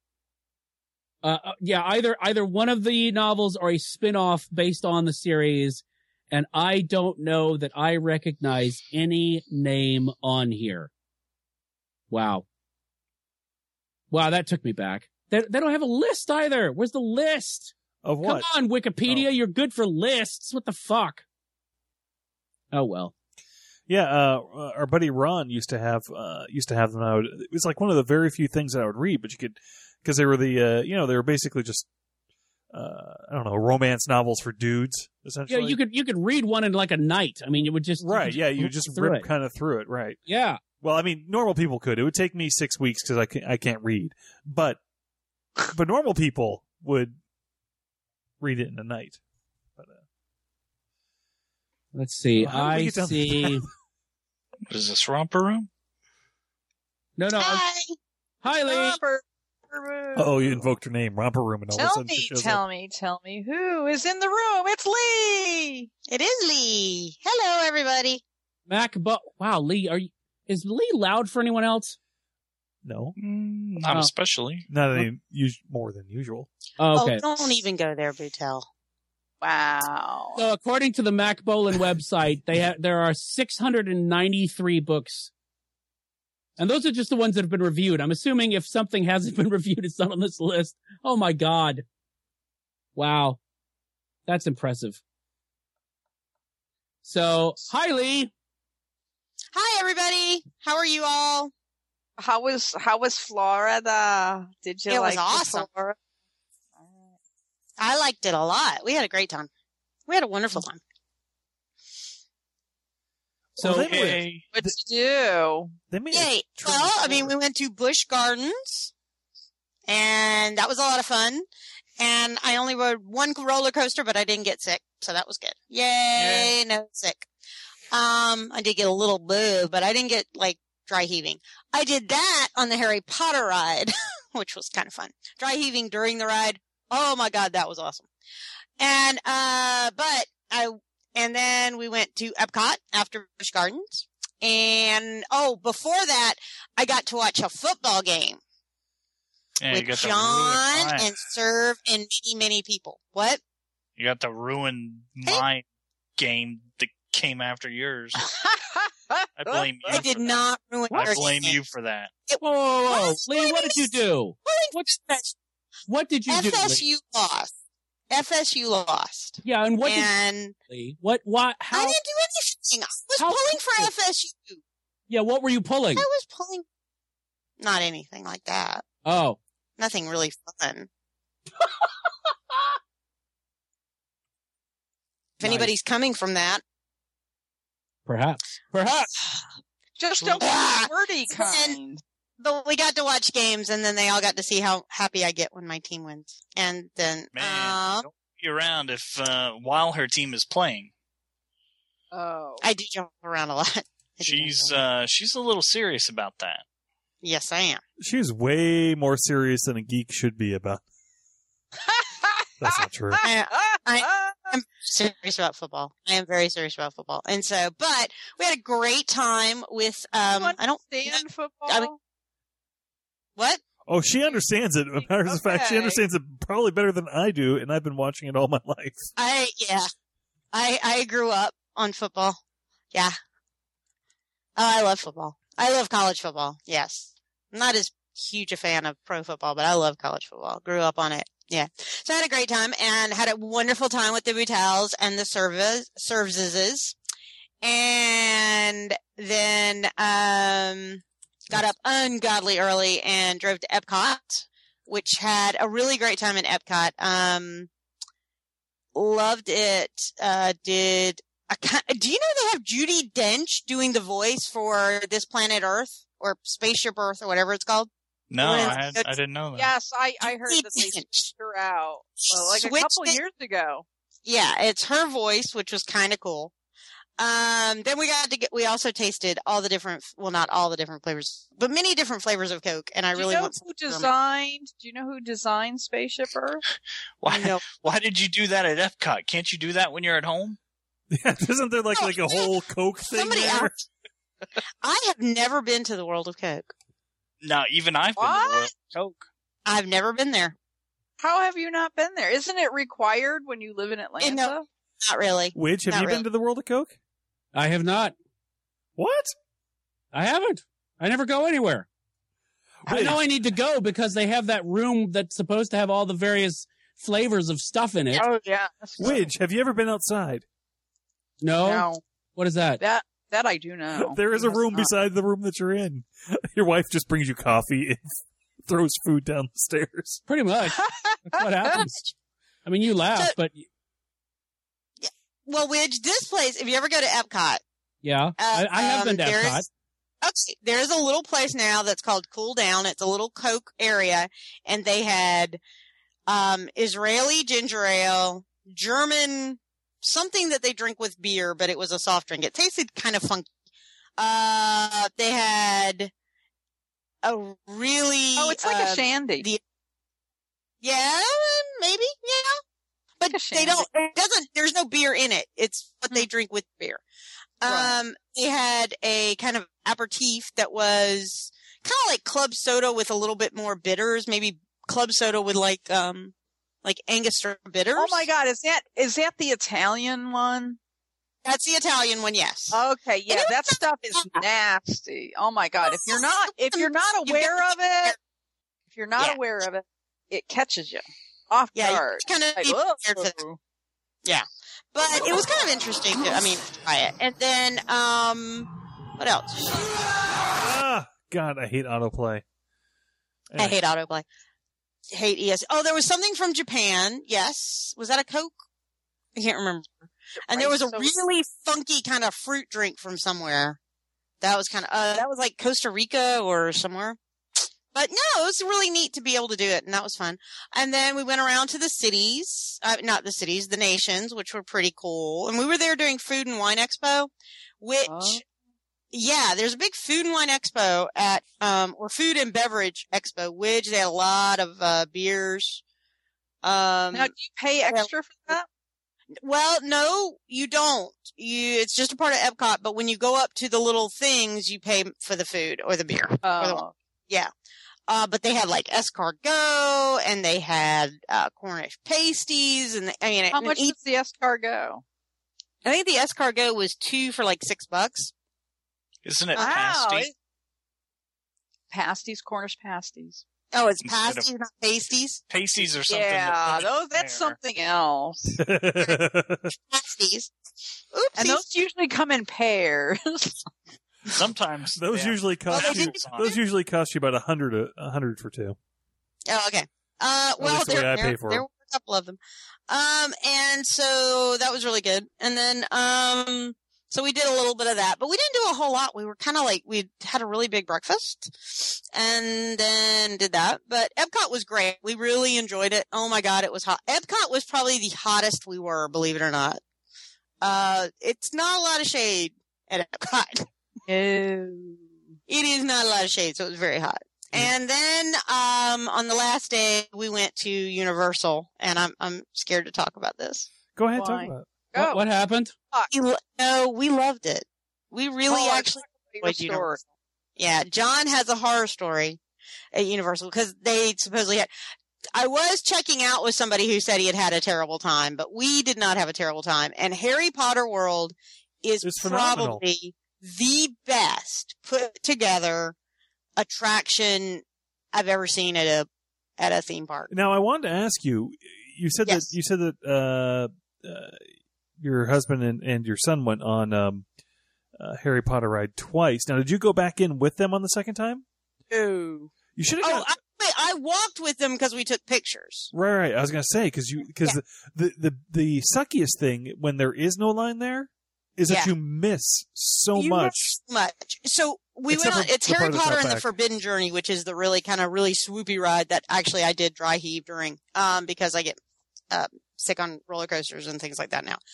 Either one of the novels or a spin-off based on the series. And I don't know that I recognize any name on here. Wow. Wow, that took me back. They don't have a list either. Where's the list? Of what? Come on, Wikipedia. You're good for lists. What the fuck? Oh, well. Yeah, our buddy Ron used to have them. It was like one of the very few things that I would read, but you could, because they were they were basically just, I don't know, romance novels for dudes, essentially. Yeah, you could read one in like a night. I mean, you would just you just rip kind of through it, right? Yeah. Well, I mean, normal people could. It would take me 6 weeks because I can't read, but normal people would read it in a night. But, let's see. I see. What is this, Romper Room? No. Hi. Hi, Lee. Romper. Oh, you invoked her name, Romper Room, and all of a sudden she shows up. Tell me, who is in the room? It's Lee. It is Lee. Hello, everybody. Wow, Lee, is Lee loud for anyone else? No, not especially. Not any more than usual. Oh, okay. Oh, don't even go there, Bootel. Wow. So, according to the Mac Bolan website, there are 693 books. And those are just the ones that have been reviewed. I'm assuming if something hasn't been reviewed, it's not on this list. Oh my God. Wow. That's impressive. So, hi, Lee. Hi, everybody. How are you all? How was Florida? Did you like it? Was awesome. Florida? I liked it a lot. We had a great time. We had a wonderful time. So, what'd you do? Yay. Well, we went to Busch Gardens, and that was a lot of fun. And I only rode one roller coaster, but I didn't get sick. So that was good. Yay. No sick. I did get a little boo, but I didn't get like dry heaving. I did that on the Harry Potter ride, which was kind of fun. Dry heaving during the ride. Oh my God, that was awesome. And, and then we went to Epcot after Busch Gardens. And, before that, I got to watch a football game Yeah, with you got John and Serve and many, many people. What? You got to ruin my game that came after yours. I blame you. I did not ruin I your blame game. you for that. Whoa. Lee, what did you do? What did you do, Lee? FSU lost. FSU lost. Yeah, and what And did Lee? What, how? I didn't do anything. I was How- pulling for FSU. Yeah, what were you pulling? I was pulling. Not anything like that. Oh. Nothing really fun. If anybody's coming from that. Perhaps. Just don't be wordy kind. But we got to watch games, and then they all got to see how happy I get when my team wins. And then, Man, don't be around if while her team is playing. Oh. I do jump around a lot. She's a little serious about that. Yes, I am. She's way more serious than a geek should be about. That's not true. I'm serious about football. I am very serious about football. And so, but we had a great time with, I don't stand football. I mean, what? Oh, she understands it. As a matter of fact, she Okay. understands it probably better than I do, and I've been watching it all my life. I grew up on football. Yeah. Oh, I love football. I love college football. Yes. I'm not as huge a fan of pro football, but I love college football. Grew up on it. Yeah. So I had a great time and had a wonderful time with the Boutels and the Services. And then, got up ungodly early and drove to Epcot, which had a really great time in Epcot. Loved it. Do you know they have Judi Dench doing the voice for This Planet Earth or Spaceship Earth or whatever it's called? No, Well, I didn't know that. Yes, I heard that they Judi Dench. switched her out like a Switched couple it. years ago. Yeah, it's her voice, which was kind of cool. Then we also tasted all the different, well, not all the different flavors, but many different flavors of Coke. And I Do really you know want some. do you know who designed Spaceship Earth? Why did you do that at Epcot? Can't you do that when you're at home? Yeah, isn't there like a whole Coke thing Somebody there? else. I have never been to the World of Coke. No, even I've been to the World of Coke. I've never been there. How have you not been there? Isn't it required when you live in Atlanta? No. Not really. Widge, have Not you really. been to the World of Coke? I have not. What? I haven't. I never go anywhere. I know I need to go because they have that room that's supposed to have all the various flavors of stuff in it. Oh yeah. Widge, have you ever been outside? No? No, What is that? that I do know. There is a room That's not- beside the room that you're in. Your wife just brings you coffee and throws food down the stairs. Pretty much. That's what happens. I mean, you laugh, but Well, Widge, this place, if you ever go to Epcot, yeah, I have been to Epcot. There's a little place now that's called Cool Down. It's a little Coke area, and they had Israeli ginger ale, German, something that they drink with beer, but it was a soft drink. It tasted kind of funky. They had a really Oh, it's like a shandy. yeah, maybe, yeah. But Like a they don't, shandy. there's no beer in it. It's what they drink with beer. Right. They had a kind of aperitif that was kind of like club soda with a little bit more bitters, maybe club soda with like Angostura bitters. Oh my God, is that the Italian one? That's the Italian one, yes. Okay, yeah, And it that was- stuff is nasty. Oh my God, if you're not aware of it, it catches you off Yeah, you guard. kind of Like, be whoa. prepared for that. Yeah. But it was kind of interesting to try it. And then, what else? Ah, God, I hate autoplay. I hate autoplay. Hate ES. Oh, there was something from Japan. Yes. Was that a Coke? I can't remember. And there was a really funky kind of fruit drink from somewhere. That was kind of, that was like Costa Rica or somewhere. But no, it was really neat to be able to do it, and that was fun. And then we went around to the cities, not the cities, the nations, which were pretty cool. And we were there during Food and Wine Expo, which, yeah, there's a big Food and Wine Expo at, or Food and Beverage Expo, which they had a lot of beers. Now, do you pay extra for that? Well, no, you don't. It's just a part of Epcot, but when you go up to the little things, you pay for the food or the beer. Or the, yeah. But they had like escargot and they had, Cornish pasties and how much does the escargot? I think the escargot was 2 for like $6. Isn't it pasty? Pasties, Cornish pasties. Oh, it's pasties, not pasties? Pasties or something. Yeah, that's something else. Pasties. Oopsies. And those usually come in pairs. Sometimes those usually cost you. Those usually cost you about $100 for 2. Oh, okay. Well, the way I pay for there were a couple of them. And so that was really good. And then, so we did a little bit of that, but we didn't do a whole lot. We were kind of like, we had a really big breakfast and then did that. But Epcot was great. We really enjoyed it. Oh my God, it was hot. Epcot was probably the hottest we were, believe it or not. It's not a lot of shade at Epcot. It is not a lot of shade, so it was very hot. And then, on the last day, we went to Universal, and I'm scared to talk about this. Go ahead, talk about it. What happened? No, we loved it. We really actually enjoyed Universal. Yeah, John has a horror story at Universal because they supposedly had. I was checking out with somebody who said he had a terrible time, but we did not have a terrible time. And Harry Potter World is probably the best put together attraction I've ever seen at a theme park. Now, I wanted to ask you. You said that your husband and your son went on Harry Potter ride twice. Now, did you go back in with them on the second time? No. You should have. I walked with them because we took pictures. Right. I was going to say because the suckiest thing when there is no line there is that you miss so much. So we went on. It's Harry Potter and the Forbidden Journey, which is the really kind of really swoopy ride that actually I did dry heave during because I get sick on roller coasters and things like that now.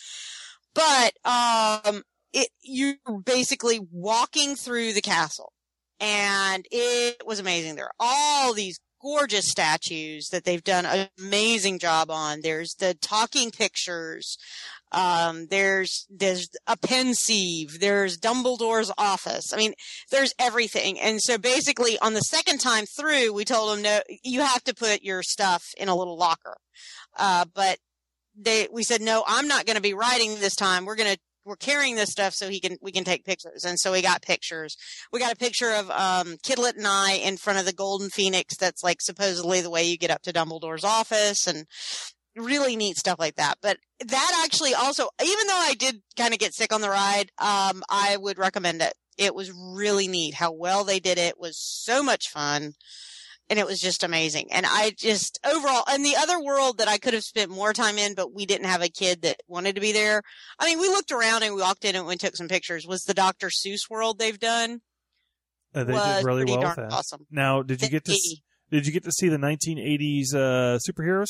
But you're basically walking through the castle. And it was amazing. There are all these gorgeous statues that they've done an amazing job on. There's the talking pictures. There's a pensieve. There's Dumbledore's office. I mean, there's everything. And so basically on the second time through, we told them, no, you have to put your stuff in a little locker. But we said, no, I'm not going to be riding this time. We're carrying this stuff so we can take pictures. And so we got pictures. We got a picture of, Kidlet and I in front of the Golden Phoenix. That's like supposedly the way you get up to Dumbledore's office and really neat stuff like that. But that actually also, even though I did kind of get sick on the ride, I would recommend it. It was really neat. How well they did it was so much fun. And it was just amazing. And overall, and the other world that I could have spent more time in, but we didn't have a kid that wanted to be there. I mean, we looked around and we walked in and we took some pictures. Was the Dr. Seuss world they've done? They did really well with that. Awesome. Now, did you get to see the 1980s superheroes?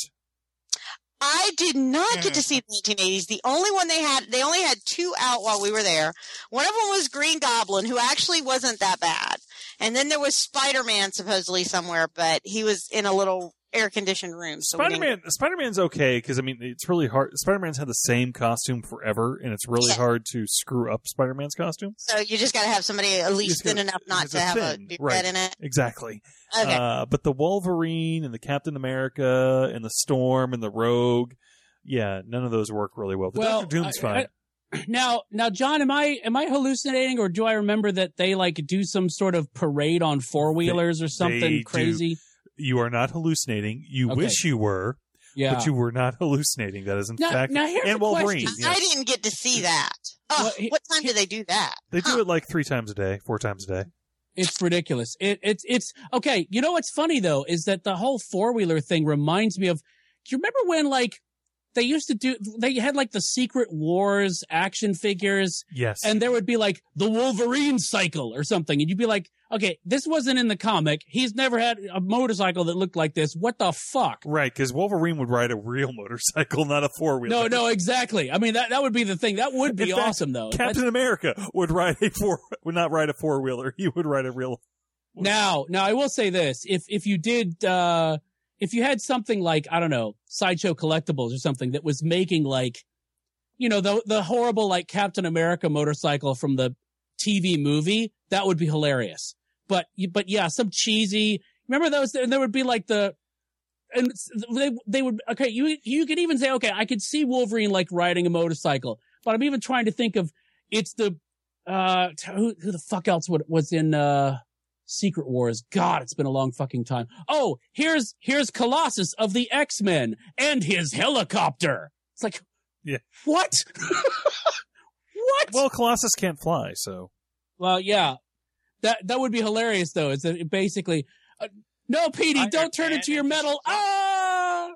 I did not get to see the 1980s. The only one they only had 2 out while we were there. One of them was Green Goblin, who actually wasn't that bad. And then there was Spider-Man supposedly somewhere, but he was in a little air-conditioned room. So Spider-Man's okay because, I mean, it's really hard. Spider-Man's had the same costume forever, and it's really hard to screw up Spider-Man's costume. So you just got to have somebody at least thin enough not to have a big head in it. Exactly. Okay. But the Wolverine and the Captain America and the Storm and the Rogue, none of those work really well. Dr. Doom's fine. Now, John, am I hallucinating, or do I remember that they like do some sort of parade on 4-wheelers or something crazy? You are not hallucinating. You wish you were, but you were not hallucinating. That is in fact. Now here's and Wolverine. Yes. I didn't get to see that. What time do they do that? They do it like 3 times a day, 4 times a day. It's ridiculous. It's okay. You know what's funny though is that the whole 4-wheeler thing reminds me of. Do you remember when like they used to do, they had like the Secret Wars action figures. Yes. And there would be like the Wolverine cycle or something. And you'd be like, okay, this wasn't in the comic. He's never had a motorcycle that looked like this. What the fuck? Right, because Wolverine would ride a real motorcycle, not a four-wheeler. No, exactly. I mean, that would be the thing. That would be In fact, awesome, though. Captain America would not ride a four-wheeler. He would ride a real. Now, I will say this: if you did, if you had something like, I don't know, Sideshow Collectibles or something that was making like, you know, the horrible like Captain America motorcycle from the TV movie, that would be hilarious. But yeah, some cheesy. Remember those? And there would be like and they would. Okay, you could even say, okay, I could see Wolverine like riding a motorcycle, but I'm even trying to think of it's the who the fuck else was in Secret Wars. God, it's been a long fucking time. Oh, here's Colossus of the X-Men and his helicopter. It's like, yeah, what? What? Well, Colossus can't fly, so. Well, yeah, that would be hilarious though. It's basically, no, Petey, don't turn into your metal. Ah!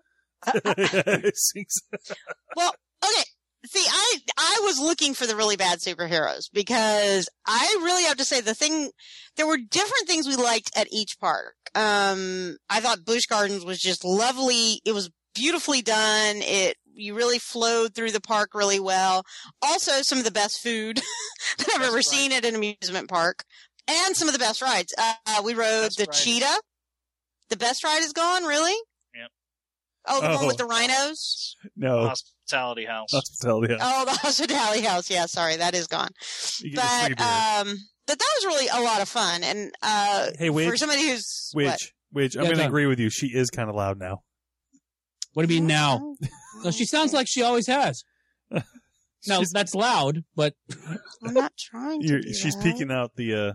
Well, okay. See, I was looking for the really bad superheroes because I really have to say there were different things we liked at each park. I thought Busch Gardens was just lovely. It was beautifully done. You really flowed through the park really well. Also, some of the best food that I've ever seen at an amusement park and some of the best rides. We rode the cheetah. The best ride is gone, really? Yep. Oh, the one with the rhinos? No. Hospitality House. Hospitality House. Oh, the Hospitality House. Yeah, sorry, that is gone. But that was really a lot of fun. And hey, Widge, for somebody who's Widge, I'm going to agree with you. She is kind of loud now. What do you mean now? No, she sounds like she always has. Now that's loud, but I'm not trying to. She's peeking out the.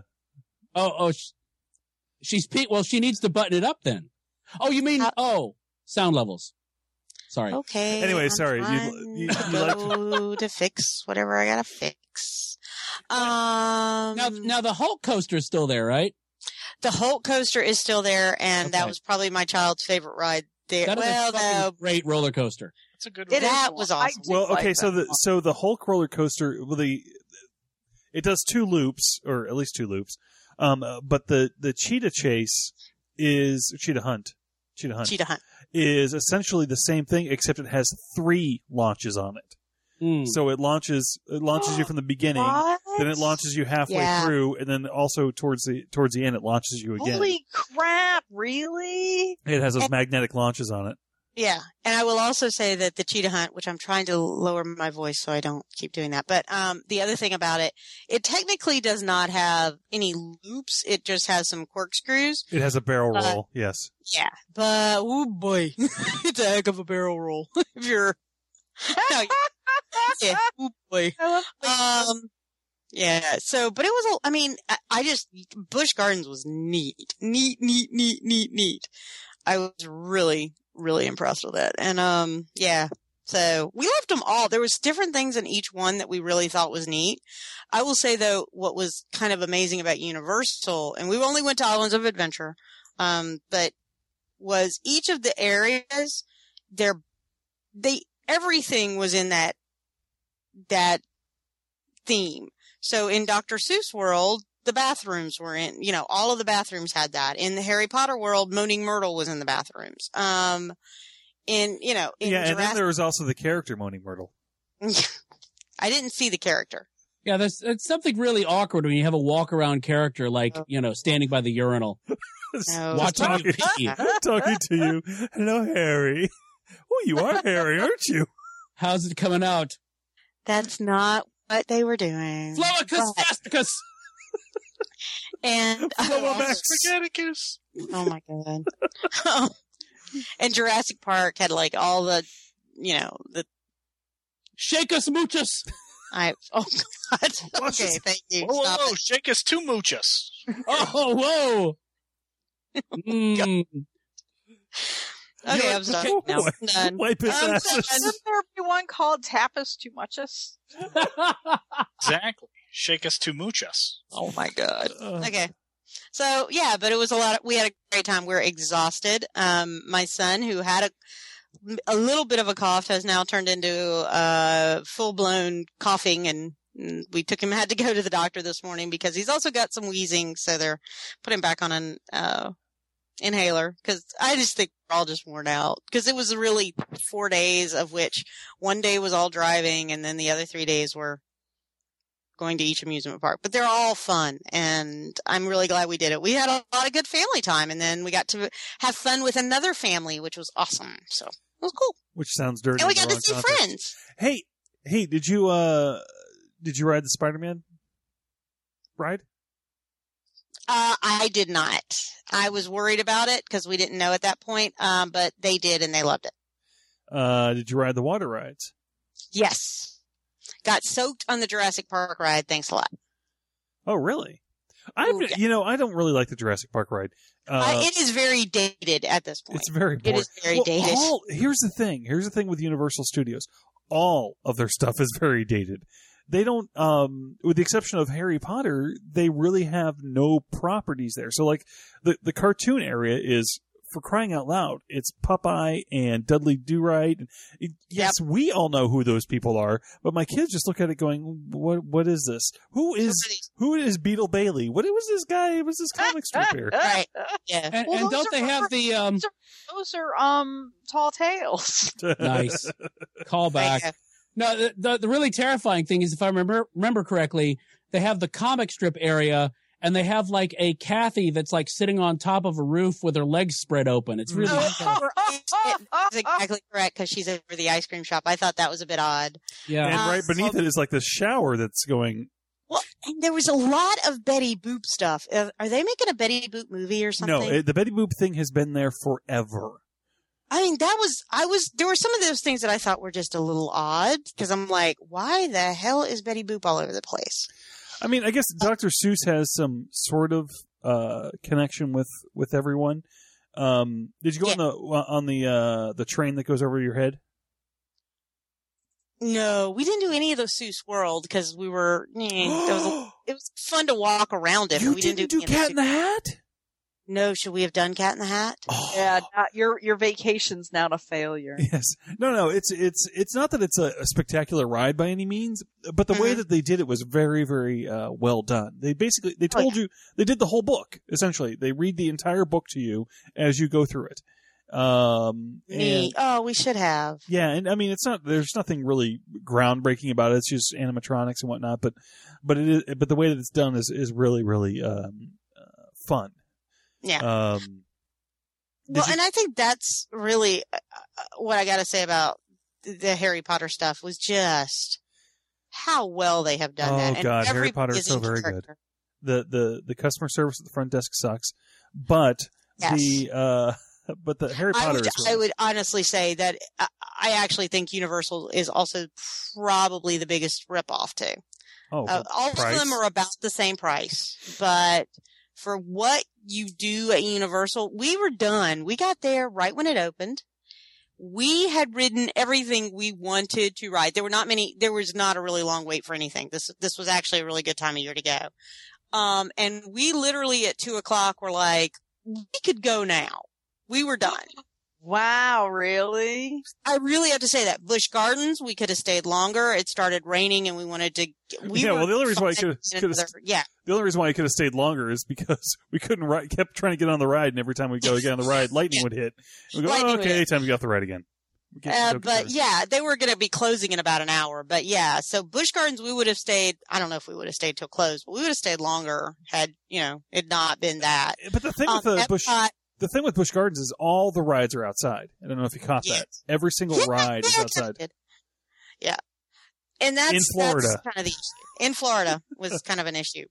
She's well, she needs to button it up then. Oh, you mean sound levels? Sorry. Okay. Anyway, sorry. You like to fix whatever I gotta fix. Now the Hulk coaster is still there, right? The Hulk coaster is still there, and that was probably my child's favorite ride. There. That is a fucking great roller coaster. It's a good. That was awesome. Well, okay, so the Hulk roller coaster, it does two loops, or at least two loops. But the Cheetah Chase is Cheetah Hunt is essentially the same thing, except it has 3 launches on it. So it launches you from the beginning, then it launches you halfway through, and then also towards the end it launches you again. Holy crap! Really? It has those magnetic launches on it. Yeah, and I will also say that the Cheetah Hunt, which I'm trying to lower my voice so I don't keep doing that, but the other thing about it technically does not have any loops. It just has some corkscrews. It has a barrel roll, yes. Yeah, but oh boy, it's a heck of a barrel roll. If you're, yeah, oh boy. Yeah. So, but it was, Busch Gardens was neat. I was really impressed with it. And, yeah. So we left them all. There was different things in each one that we really thought was neat. I will say though, what was kind of amazing about Universal, and we only went to Islands of Adventure, but was each of the areas, everything was in that theme. So in Dr. Seuss World, the bathrooms were in, all of the bathrooms had that. In the Harry Potter world, Moaning Myrtle was in the bathrooms. And then there was also the character Moaning Myrtle. I didn't see the character. Yeah, it's something really awkward when you have a walk around character like, standing by the urinal. No. Watching you pee. Talking to you. Hello, Harry. Oh, you are Harry, aren't you? How's it coming out? That's not what they were doing. Floicus Fasticus! And Spagheticus. Oh my god. And Jurassic Park had like all the the Shake us moochus. Oh god. Okay, thank you. Whoa, shake us two moochus. Oh, whoa. Okay, I'm sorry. No, I'm done. Wipe his asses. Isn't there be one called Tapas Too Muchus? Exactly. Shake us two muchas. Oh my god. Okay. So yeah, but it was we had a great time. We were exhausted. My son, who had a a little bit of a cough has now turned into full-blown coughing, and we had to go to the doctor this morning because he's also got some wheezing, so they're putting him back on an inhaler, because I just think we're all just worn out, because it was really 4 days, of which one day was all driving, and then the other 3 days were going to each amusement park. But they're all fun, and I'm really glad we did it. We had a lot of good family time, and then we got to have fun with another family, which was awesome. So it was cool. Which sounds dirty. And we in the got to wrong see context. friends. Hey, did you ride the Spider-Man ride? I did not. I was worried about it because we didn't know at that point, but they did, and they loved it. Did you ride the water rides? Yes. Got soaked on the Jurassic Park ride. Thanks a lot. Oh, really? I don't really like the Jurassic Park ride. It is very dated at this point. It's very boring. It is very dated. Here's the thing with Universal Studios. All of their stuff is very dated. They don't, with the exception of Harry Potter, they really have no properties there. So, like, the cartoon area is, for crying out loud, it's Popeye and Dudley Do-Right. Yes, we all know who those people are, but my kids just look at it going, what is this? Who is Beetle Bailey? What was this guy? What's this comic strip here? Right. Yeah. And don't they have the Those are Tall Tales. nice callback? No, the really terrifying thing is, if I remember correctly, they have the comic strip area, and they have like a Kathy that's like sitting on top of a roof with her legs spread open. It's really That's exactly correct, because she's over the ice cream shop. I thought that was a bit odd. yeah. And right beneath it is like this shower that's going. Well, and there was a lot of Betty Boop stuff. Are they making a Betty Boop movie or something? No, the Betty Boop thing has been there forever. I mean, there were some of those things that I thought were just a little odd, because I'm like, why the hell is Betty Boop all over the place? I mean, I guess Dr. Seuss has some sort of connection with everyone. Did you go on the train that goes over your head? No, we didn't do any of those Seuss World because we were. It was fun to walk around it. You but we didn't do Cat in the Hat? No, should we have done Cat in the Hat? Oh. Yeah, your vacation's now a failure. Yes. No. It's not that it's a spectacular ride by any means, but the way that they did it was very, very well done. They told you, they did the whole book, essentially. They read the entire book to you as you go through it. We should have. Yeah, and I mean, there's nothing really groundbreaking about it. It's just animatronics and whatnot, but the way that it's done is really, really fun. Yeah. And I think that's really what I got to say about the Harry Potter stuff was just how well they have done that. Oh God, Harry Potter is so very good. The customer service at the front desk sucks, but the Harry Potter I would honestly say that I actually think Universal is also probably the biggest ripoff too. Oh, all of them are about the same price, but for what you do at Universal, we were done. We got there right when it opened. We had ridden everything we wanted to ride. There was not a really long wait for anything. This was actually a really good time of year to go. And we literally at 2:00 were like, we could go now. We were done. Wow, really? I really have to say that. Busch Gardens, we could have stayed longer. It started raining and we wanted to. The only reason why the only reason why I could have stayed longer is because we couldn't kept trying to get on the ride, and every time we go get on the ride, lightning would hit. We go, time to get off the ride again. They were going to be closing in about an hour. But yeah, so Busch Gardens, we would have stayed. I don't know if we would have stayed till close, but we would have stayed longer had it not been that. But the thing the thing with Busch Gardens is all the rides are outside. I don't know if you caught that. Every single ride is outside. Yeah. And that's in Florida. That's kind of the issue. In Florida was kind of an issue.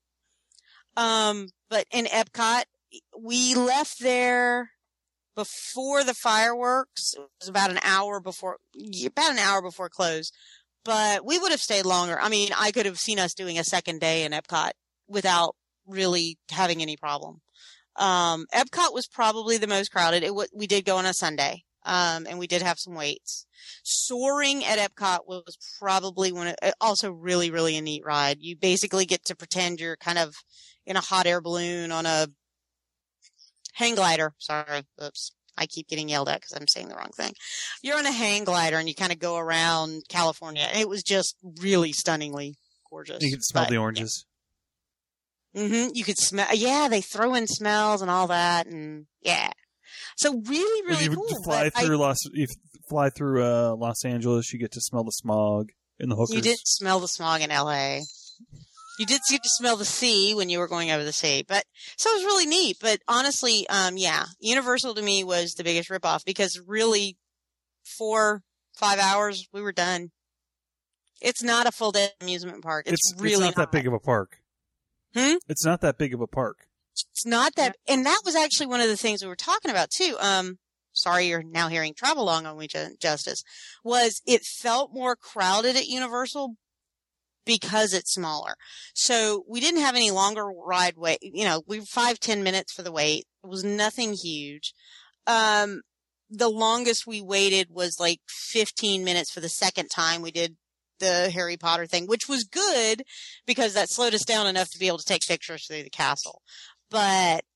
But in Epcot, we left there before the fireworks. It was about an hour before close. But we would have stayed longer. I mean, I could have seen us doing a second day in Epcot without really having any problem. Epcot was probably the most crowded. We did go on a Sunday. And we did have some waits. Soaring at Epcot was probably also really, really a neat ride. You basically get to pretend you're kind of in a hot air balloon on a hang glider. Sorry. Oops. I keep getting yelled at because I'm saying the wrong thing. You're on a hang glider and you kind of go around California. And it was just really stunningly gorgeous. You can smell the oranges. Mm-hmm. You could smell. Yeah, they throw in smells and all that, and yeah. So really, really you cool. You fly through Los Angeles. You get to smell the smog in the hookers. You didn't smell the smog in L.A. You did get to smell the sea when you were going over the sea, but so it was really neat. But honestly, yeah, Universal to me was the biggest ripoff because really, 4-5 hours we were done. It's not a full day amusement park. It's really not that big of a park. It's not that big of a park. It's not that, and that was actually one of the things we were talking about too. Sorry, you're now hearing Travelong on We Justice. Was it felt more crowded at Universal because it's smaller. So we didn't have any longer ride wait. You know, we were 5-10 minutes for the wait. It was nothing huge. The longest we waited was like 15 minutes for the second time we did the Harry Potter thing, which was good because that slowed us down enough to be able to take pictures through the castle. But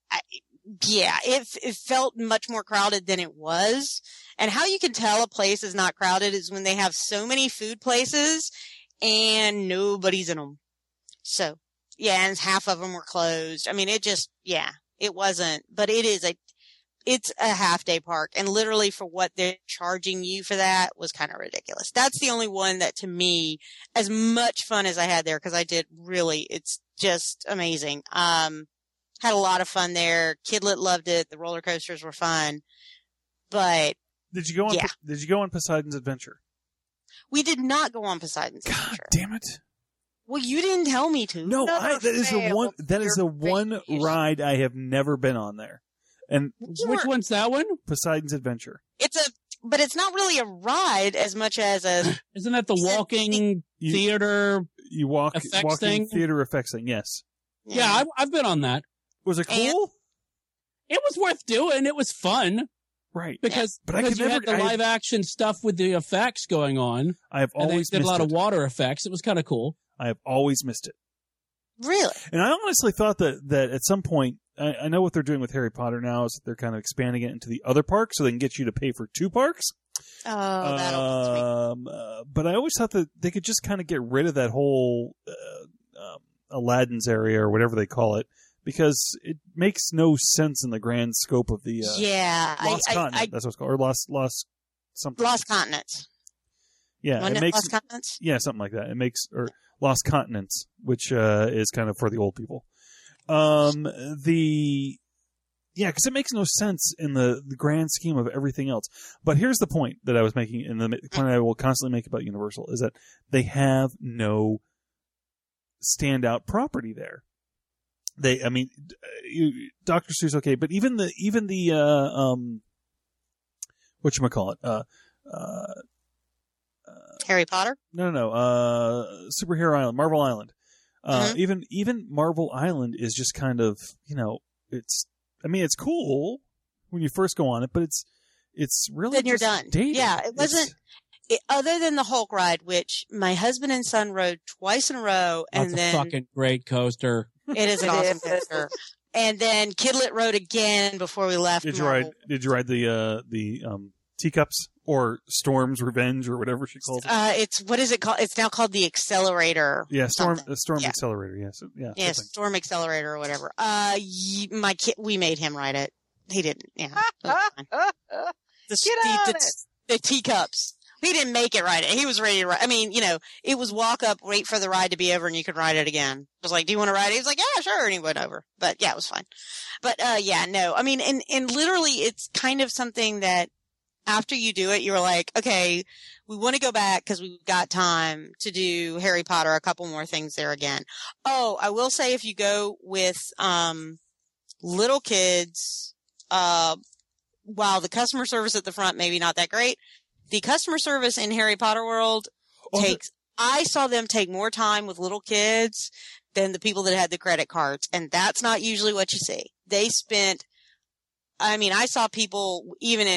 it felt much more crowded than it was. And how you can tell a place is not crowded is when they have so many food places and nobody's in them. So, yeah, and half of them were closed. I mean, it wasn't, but it's a half day park, and literally for what they're charging you for that was kind of ridiculous. That's the only one that to me, as much fun as I had there, because I did really, it's just amazing. Had a lot of fun there. Kidlet loved it. The roller coasters were fun, but did you go on Poseidon's Adventure? We did not go on Poseidon's Adventure. Damn it. Well, you didn't tell me to. No, that is the one ride I have never been on there. And which one's that one? Poseidon's Adventure. But it's not really a ride as much as a. Isn't that the walking theater? You walking theater effects thing? Yes. Yeah, I've been on that. Was it cool? It was worth doing. It was fun. Right. Because you had the live action stuff with the effects going on. I have always did a lot of water effects. It was kind of cool. I have always missed it. Really? And I honestly thought that at some point, I know what they're doing with Harry Potter now is that they're kind of expanding it into the other parks so they can get you to pay for 2 parks. Oh, that'll but I always thought that they could just kind of get rid of that whole Aladdin's area or whatever they call it, because it makes no sense in the grand scope of the Lost Continent. That's what it's called, or Lost something. Lost Continents. Yeah, it makes Lost Continents. Yeah, something like that. It makes or Lost Continents, which is kind of for the old people. Because it makes no sense in the grand scheme of everything else. But here's the point that I was making, and the point I will constantly make about Universal is that they have no standout property there. Dr. Seuss, okay, but even the whatchamacallit, Harry Potter? No, Superhero Island, Marvel Island. Even Marvel Island is just kind of, it's cool when you first go on it, but it's really then you're done. Dated. Yeah, it wasn't. Other than the Hulk ride, which my husband and son rode twice in a row, and That's a fucking great coaster. It is an awesome coaster. And then Kidlet rode again before we left. Did you ride the teacups or Storm's Revenge or whatever she calls it? What is it called? It's now called the Accelerator. Yeah, Storm Accelerator. Yes, yeah. Yeah, Storm Accelerator or whatever. My kid, we made him ride it. He didn't. Yeah. The teacups. He didn't make it ride it. He was ready to ride. I mean, it was walk up, wait for the ride to be over, and you could ride it again. I was like, "Do you want to ride it?" He was like, "Yeah, sure," and he went over. But yeah, it was fine. But no. I mean, and literally, it's kind of something that after you do it, you're like, okay, we want to go back because we've got time to do Harry Potter, a couple more things there again. Oh, I will say if you go with little kids, while the customer service at the front maybe not that great, the customer service in Harry Potter World I saw them take more time with little kids than the people that had the credit cards, and that's not usually what you see. They spent, I saw people even in a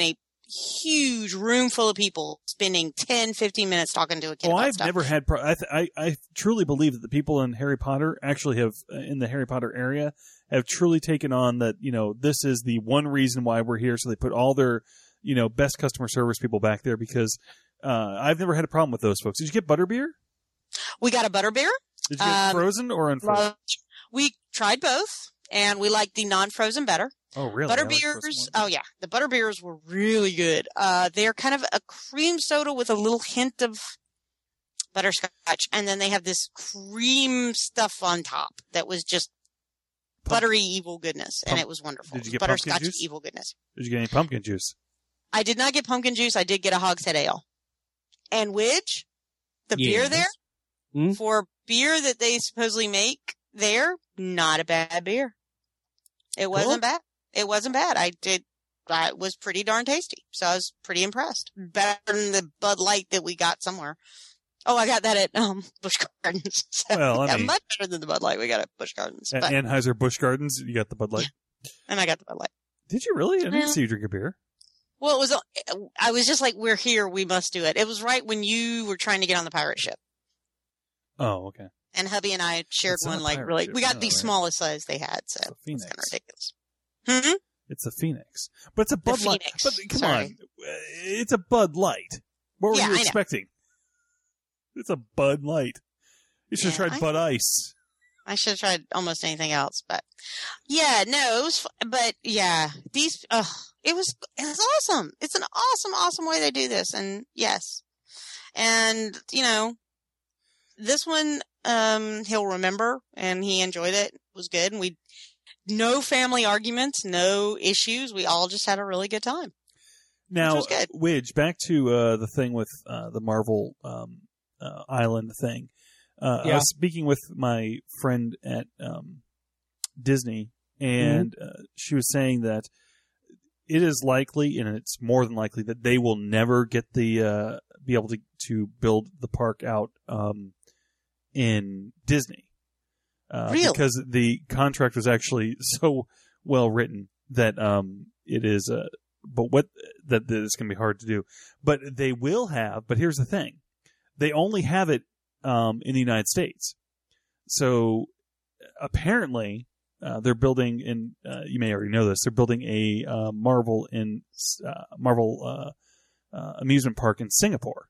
huge room full of people spending 10, 15 minutes talking to a kid about I've stuff. never had. I truly believe that the people in Harry Potter actually have in the Harry Potter area have truly taken on that. This is the one reason why we're here. So they put all their best customer service people back there because I've never had a problem with those folks. Did you get butterbeer? We got a butterbeer. Did you get frozen or unfrozen? We tried both, and we liked the non-frozen better. Oh, really? Butterbeers. Oh, yeah. The butterbeers were really good. They're kind of a cream soda with a little hint of butterscotch, and then they have this cream stuff on top that was just buttery evil goodness, and it was wonderful. Did you get butterscotch pumpkin juice? Evil goodness. Did you get any pumpkin juice? I did not get pumpkin juice. I did get a hogshead ale. And Widge, the beer there, for beer that they supposedly make there, not a bad beer. It wasn't bad. It wasn't bad. It was pretty darn tasty. So I was pretty impressed. Better than the Bud Light that we got somewhere. Oh, I got that at Busch Gardens. So much better than the Bud Light we got at Busch Gardens. At Anheuser-Busch Gardens, you got the Bud Light? And I got the Bud Light. Did you really? I didn't see you drink a beer. Well, I was just like, we're here, we must do it. It was right when you were trying to get on the pirate ship. Oh, okay. And hubby and I shared one, we got the smallest size they had, so it's kind of ridiculous. Hmm? It's a Phoenix. But it's a Bud Light. But come on. It's a Bud Light. What were you expecting? It's a Bud Light. You should have tried Bud Ice. I should have tried almost anything else, but yeah, no, it was, but yeah, it was awesome. It's an awesome way they do this. And yes. And, this one, he'll remember and he enjoyed it. It was good. And no family arguments, no issues. We all just had a really good time. Now, Widge, back to the thing with the Marvel Island thing. I was speaking with my friend at Disney, and she was saying that it is likely, and it's more than likely, that they will never get be able to build the park out in Disney. Really? Because the contract was actually so well written that it is that it's going to be hard to do. But they will have. But here's the thing: they only have it in the United States. So apparently, they're building in. You may already know this. They're building a Marvel amusement park in Singapore.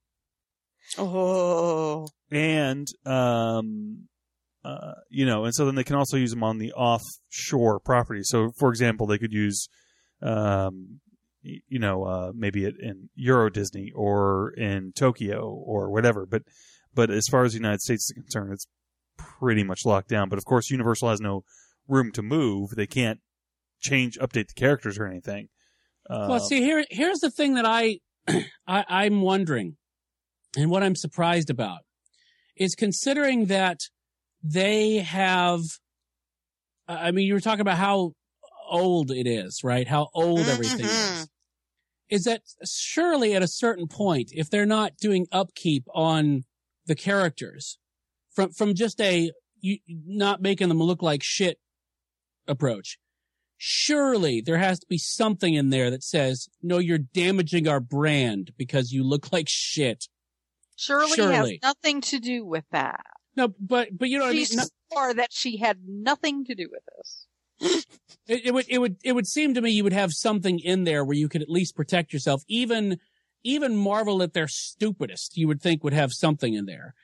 Oh. And and so then they can also use them on the offshore property. So, for example, they could use, maybe in Euro Disney or in Tokyo or whatever. But as far as the United States is concerned, it's pretty much locked down. But of course, Universal has no room to move. They can't update the characters or anything. Well, see, here's the thing that I'm wondering, and what I'm surprised about is considering that they have, you were talking about how old it is, right? How old everything is. Is that surely at a certain point, if they're not doing upkeep on the characters from just not making them look like shit approach, surely there has to be something in there that says, no, you're damaging our brand because you look like shit. Surely has nothing to do with that. No, but you know what I mean? She swore that she had nothing to do with this. It would seem to me you would have something in there where you could at least protect yourself. Even Marvel at their stupidest, you would think would have something in there.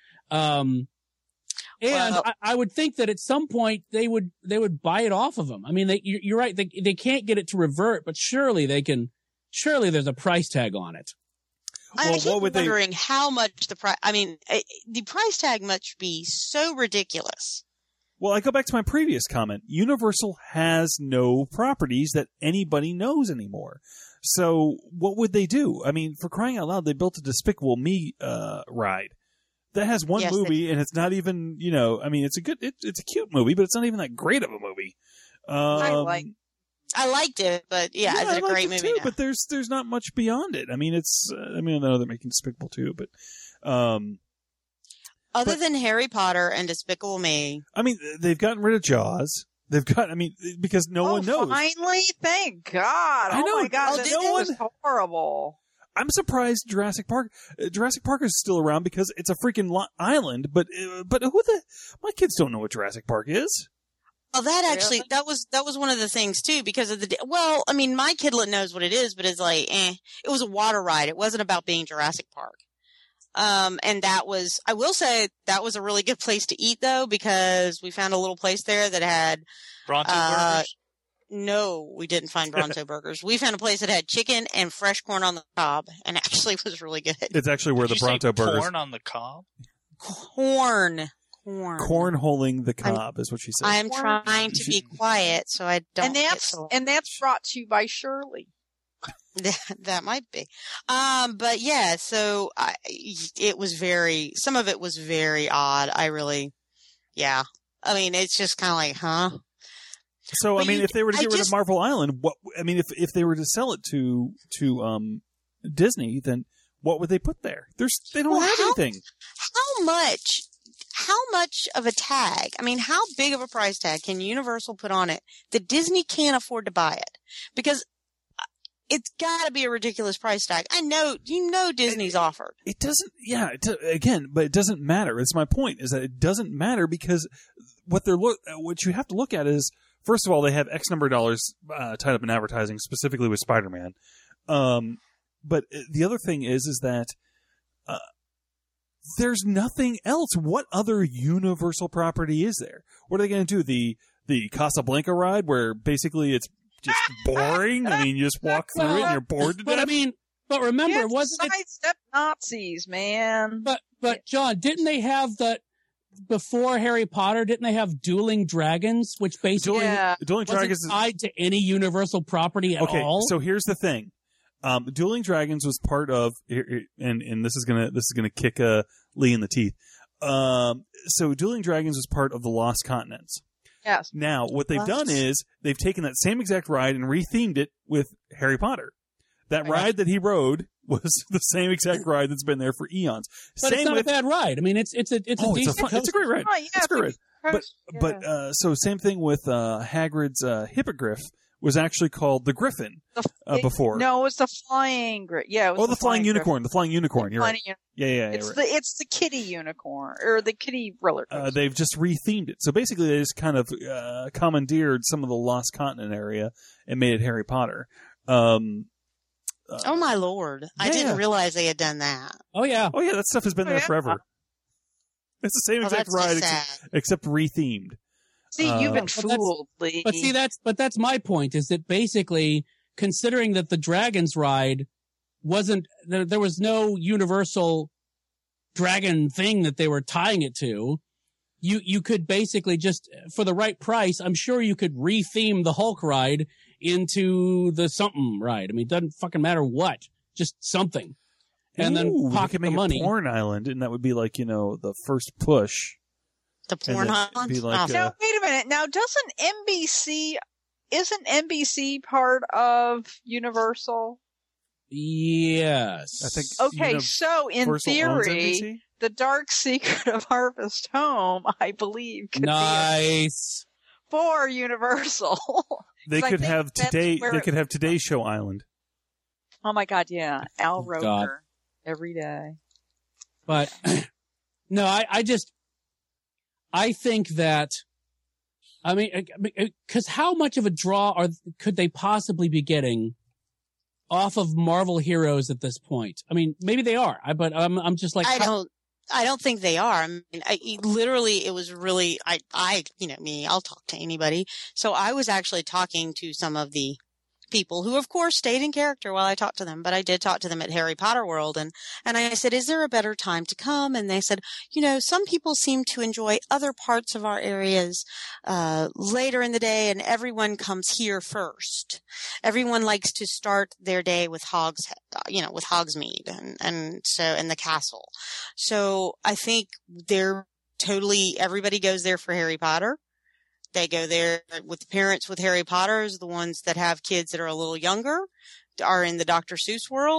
I would think that at some point they would buy it off of them. I mean, you're right. They can't get it to revert, but surely they can. Surely there's a price tag on it. I keep wondering how much the price. I mean, the price tag must be so ridiculous. Well, I go back to my previous comment. Universal has no properties that anybody knows anymore. So what would they do? I mean, for crying out loud, they built a Despicable Me ride that has one movie, and it's not even, it's a cute movie, but it's not even that great of a movie. I liked it, but is it a great movie? Too, but there's not much beyond it. I mean, I know they're making Despicable too, but other than Harry Potter and Despicable Me, I mean, they've gotten rid of Jaws. They've got, I mean, because no one knows. Finally, thank God. I know. Oh my God, Oh, this no was horrible. I'm surprised Jurassic Park is still around because it's a freaking island. But my kids don't know what Jurassic Park is. Well, that was one of the things too, because of well, I mean, my kidlet knows what it is, but it's like, it was a water ride. It wasn't about being Jurassic Park. And I will say that was a really good place to eat though, because we found a little place there that had Bronto burgers. No, we didn't find Bronto burgers. We found a place that had chicken and fresh corn on the cob, and actually was really good. It's actually where Did the you Bronto say burgers. corn on the cob? Cornholing the cob is what she said. I'm trying to be quiet so I don't. And that's brought to you by Shirley. That might be. But yeah, so some of it was very odd. Yeah. I mean, it's just kind of like, huh? So, But I mean, if they were to get rid of Marvel Island, if they were to sell it to Disney, then what would they put there? They don't have anything. How much of a tag? I mean, how big of a price tag can Universal put on it that Disney can't afford to buy it? Because it's got to be a ridiculous price tag. I know, Disney's offered. It doesn't, but it doesn't matter. It's my point, is that it doesn't matter because what you have to look at is, first of all, they have X number of dollars tied up in advertising, specifically with Spider-Man. But the other thing is that there's nothing else. What other Universal property is there? What are they going to do? The Casablanca ride, where basically it's just boring? I mean, you just walk through it and you're bored to death? I mean, but remember, wasn't it? Sidestep Nazis, man. But John, didn't they have before Harry Potter, didn't they have Dueling Dragons, which basically Dueling Dragons is tied to any Universal property at all? Okay, so here's the thing. Dueling Dragons was part of, and this is gonna kick Lee in the teeth. So Dueling Dragons was part of the Lost Continents. Yes. Now, what they've done is they've taken that same exact ride and rethemed it with Harry Potter. That ride that he rode was the same exact ride that's been there for eons. But it's not a bad ride. I mean, it's a decent. It's a great ride. Oh, yeah, it's a great ride. But so same thing with Hagrid's Hippogriff was actually called the Griffin before. No, it was the Flying Yeah, it was the Flying Unicorn. The Flying Unicorn. You're right. Yeah. It's the Kitty Unicorn or the Kitty roller coaster. They've just rethemed it. So basically, they just kind of commandeered some of the Lost Continent area and made it Harry Potter. Oh my Lord! I didn't realize they had done that. Oh yeah. That stuff has been there forever. It's the same exact ride, except rethemed. See, you've been fooled, Lee. But that's my point, is that basically, considering that the Dragons ride wasn't, there was no Universal dragon thing that they were tying it to, you could basically just, for the right price, I'm sure you could retheme the Hulk ride into the something ride. I mean, it doesn't fucking matter what, just something. And then pocket the money. Porn Island, and that would be like, the first push. The Porn Island? Like now, wait a minute. Now, isn't NBC part of Universal? Yes. I think. Okay, so in theory, The Dark Secret of Harvest Home, I believe, could be for Universal. They could have today. They could have Today Show Island. Oh my God! Yeah, Al Roker every day. But no, I think that. I mean, because how much of a draw could they possibly be getting off of Marvel heroes at this point? I mean, maybe they are, but I'm just like, I don't think they are. I mean, it was really, I'll talk to anybody. So I was actually talking to some of the people who, of course, stayed in character while I talked to them, but I did talk to them at Harry Potter World. And I said, is there a better time to come? And they said, some people seem to enjoy other parts of our areas, later in the day, and everyone comes here first. Everyone likes to start their day with with Hogsmeade and the castle. So I think everybody goes there for Harry Potter. They go there with parents with Harry Potters. The ones that have kids that are a little younger are in the Dr. Seuss world.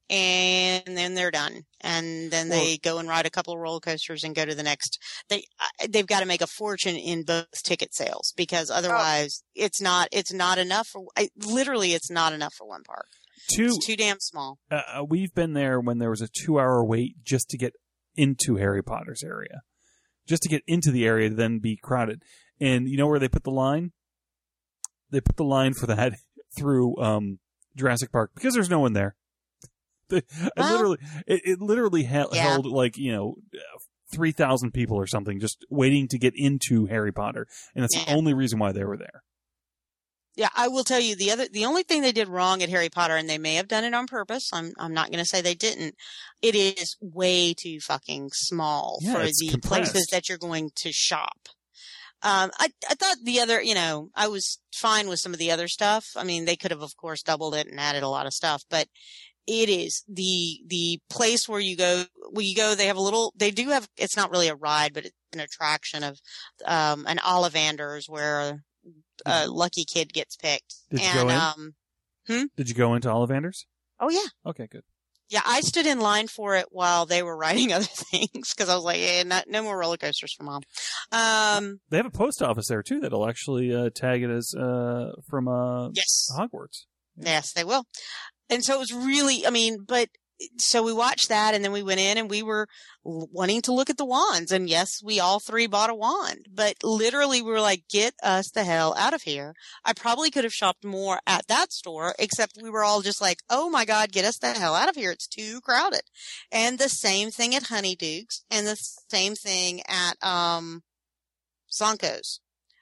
and then they're done. And then they go and ride a couple of roller coasters and go to the next. They've got to make a fortune in both ticket sales because otherwise it's not enough for, literally it's not enough for one park. It's too damn small. We've been there when there was a 2-hour wait just to get into Harry Potter's area. Just to get into the area to then be crowded. And you know where they put the line? They put the line for that through Jurassic Park because there's no one there. It literally held like 3,000 people or something just waiting to get into Harry Potter, and that's the only reason why they were there. Yeah, I will tell you the only thing they did wrong at Harry Potter, and they may have done it on purpose. I'm not going to say they didn't. It is way too fucking small for the places that you're going to shop. I thought the other, I was fine with some of the other stuff. I mean, they could have, of course, doubled it and added a lot of stuff, but it is the place where you go, they do have, it's not really a ride, but it's an attraction of, an Ollivanders where a lucky kid gets picked. Did you go in? Did you go into Ollivanders? Oh yeah. Okay, good. Yeah, I stood in line for it while they were riding other things because I was like, no more roller coasters for Mom. They have a post office there too that'll actually tag it as from Hogwarts. Yes, they will. And so it was really, so we watched that and then we went in and we were wanting to look at the wands. And yes, we all three bought a wand, but literally we were like, get us the hell out of here. I probably could have shopped more at that store, except we were all just like, oh my God, get us the hell out of here. It's too crowded. And the same thing at Honeydukes and the same thing at, Sonko's.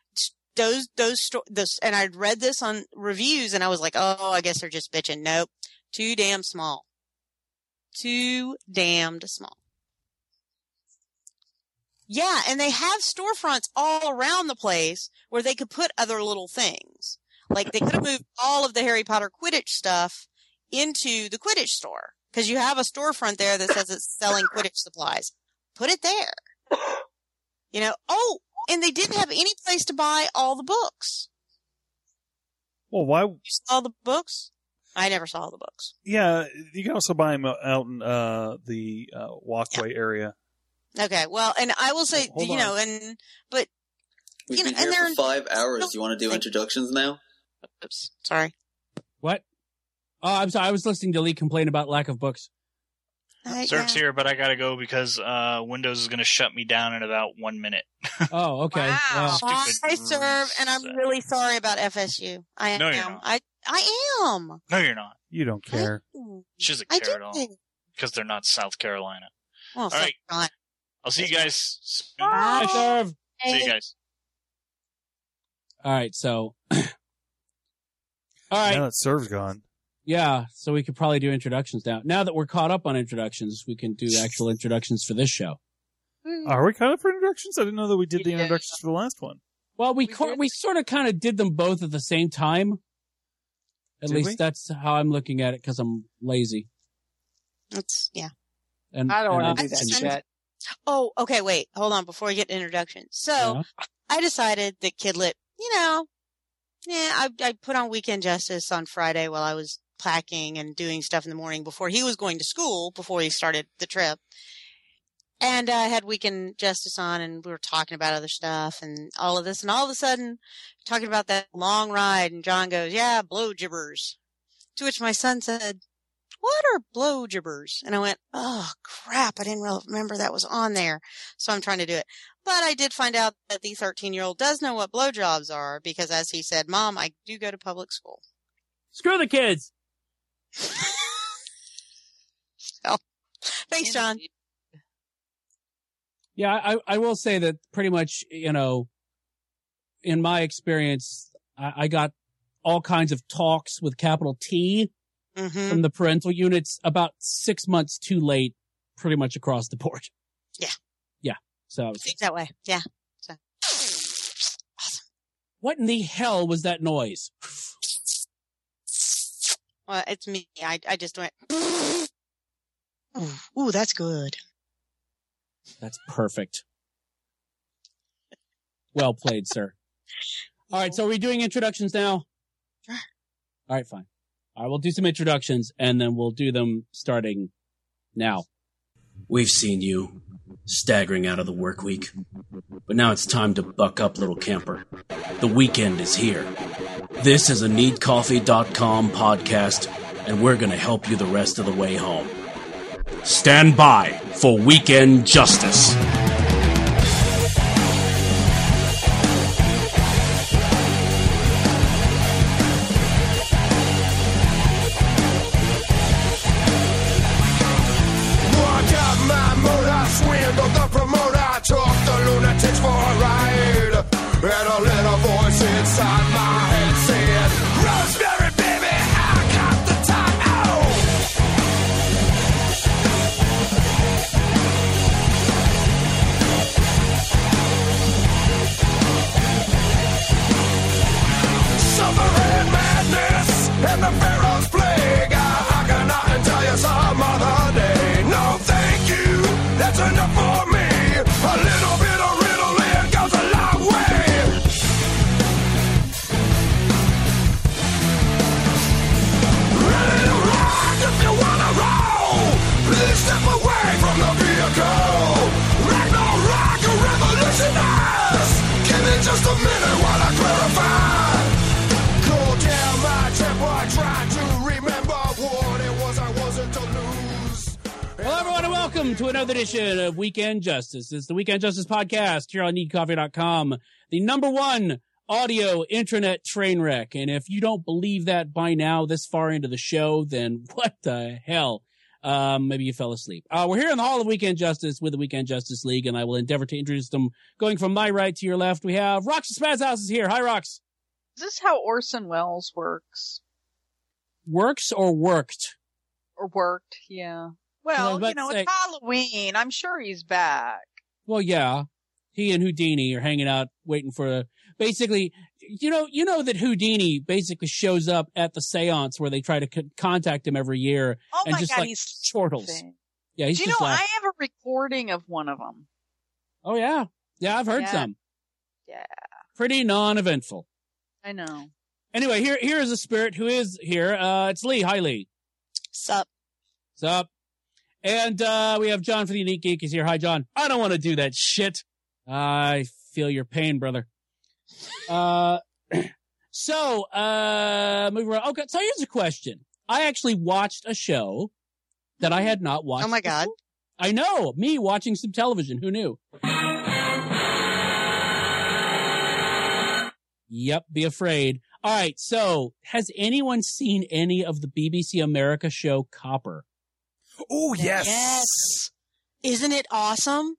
And I'd read this on reviews and I was like, oh, I guess they're just bitching. Nope. Too damn small. Too damned small. Yeah, and they have storefronts all around the place where they could put other little things. Like they could have moved all of the Harry Potter Quidditch stuff into the Quidditch store. Because you have a storefront there that says it's selling Quidditch supplies. Put it there. And they didn't have any place to buy all the books. Well, why? You saw the books? I never saw the books. Yeah, you can also buy them out in the walkway area. Okay, well, and I will say, We've been here for 5 hours. Do you want to do introductions now? Oops, sorry. What? Oh, I'm sorry. I was listening to Lee complain about lack of books. Sirk's here, but I gotta go because Windows is gonna shut me down in about 1 minute. Oh, okay. Wow. Hi, Serve, and I'm really sorry about FSU. I am. No, you're not. I am. No, you're not. You don't care. She doesn't care at all. Because they're not South Carolina. Well, all right. Fine. I'll see you guys soon. Hi, Serve. See you guys. All right, so. All right. Now that Serve's gone. Yeah, so we could probably do introductions now. Now that we're caught up on introductions, we can do actual introductions for this show. Are we caught up for introductions? I didn't know that we did the introductions for the last one. Well, we sort of kind of did them both at the same time. At least that's how I'm looking at it because I'm lazy. And I don't want to do that shit. Oh, okay, wait. Hold on before we get to introductions. So, I decided that Kidlet, I put on Weekend Justice on Friday while I was packing and doing stuff in the morning before he was going to school, before he started the trip. And I had Weekend Justice on and we were talking about other stuff and all of this. And all of a sudden, talking about that long ride. And John goes, yeah, blow gibbers. To which my son said, what are blow gibbers? And I went, oh, crap. I didn't remember that was on there. So I'm trying to do it. But I did find out that the 13-year-old does know what blowjobs are because, as he said, Mom, I do go to public school. Screw the kids. So, thanks, John. Yeah, I will say that pretty much, in my experience, I got all kinds of talks with capital T from the parental units about 6 months too late, pretty much across the board. Yeah. Yeah. So it's that way. Yeah. So. Awesome. What in the hell was that noise? Well, it's me. I just went. Ooh, that's good. That's perfect. Well played, sir. All right, so are we doing introductions now? Sure. All right, fine. All right, we'll do some introductions, and then we'll do them starting now. We've seen you staggering out of the work week, but now it's time to buck up, little camper. The weekend is here. This is a NeedCoffee.com podcast, and we're going to help you the rest of the way home. Stand by for Weekend Justice. And a little voice inside my head said, Rosemary, baby, I got the time. Oh! Suffering madness and the Pharaoh's plague. I cannot tell you some other day. No, thank you, that's enough for me. A little bit of riddling goes a long way. If you wanna roll, please step away from the vehicle. Ragnarok revolutionize. Give me just a minute while I clarify. Cool down my temper, trying to remember what it was I wasn't to lose. Hello, everyone, and welcome to another edition of Weekend Justice. It's the Weekend Justice podcast here on NeedCoffee.com, the number one audio internet train wreck. And if you don't believe that by now, this far into the show, then what the hell? Maybe you fell asleep. We're here in the Hall of Weekend Justice with the Weekend Justice League, and I will endeavor to introduce them. Going from my right to your left, we have Rox Spazhouse is here. Hi, Rox. Is this how Orson Welles works? Works or worked? Or worked, yeah. Well, it's Halloween. I'm sure he's back. Well, yeah. He and Houdini are hanging out waiting for basically, you know that Houdini basically shows up at the seance where they try to contact him every year. Oh and my just God, like he's chortles. Yeah, he's Do you just know, like, I have a recording of one of them. oh yeah. Yeah, I've heard Yeah. some. Yeah, Pretty non-eventful. I know. Anyway, here is a spirit who is here. It's Lee. Hi, Lee. Sup? Sup? And we have John for the Unique Geek is here. Hi, John. I don't want to do that shit. I feel your pain, brother. So, moving on. Okay, so here's a question. I actually watched a show that I had not watched. Oh my God. before. I know. Me watching some television. Who knew? Yep, be afraid. All right, so has anyone seen any of the BBC America show Copper? Oh, yes. Yes. Isn't it awesome?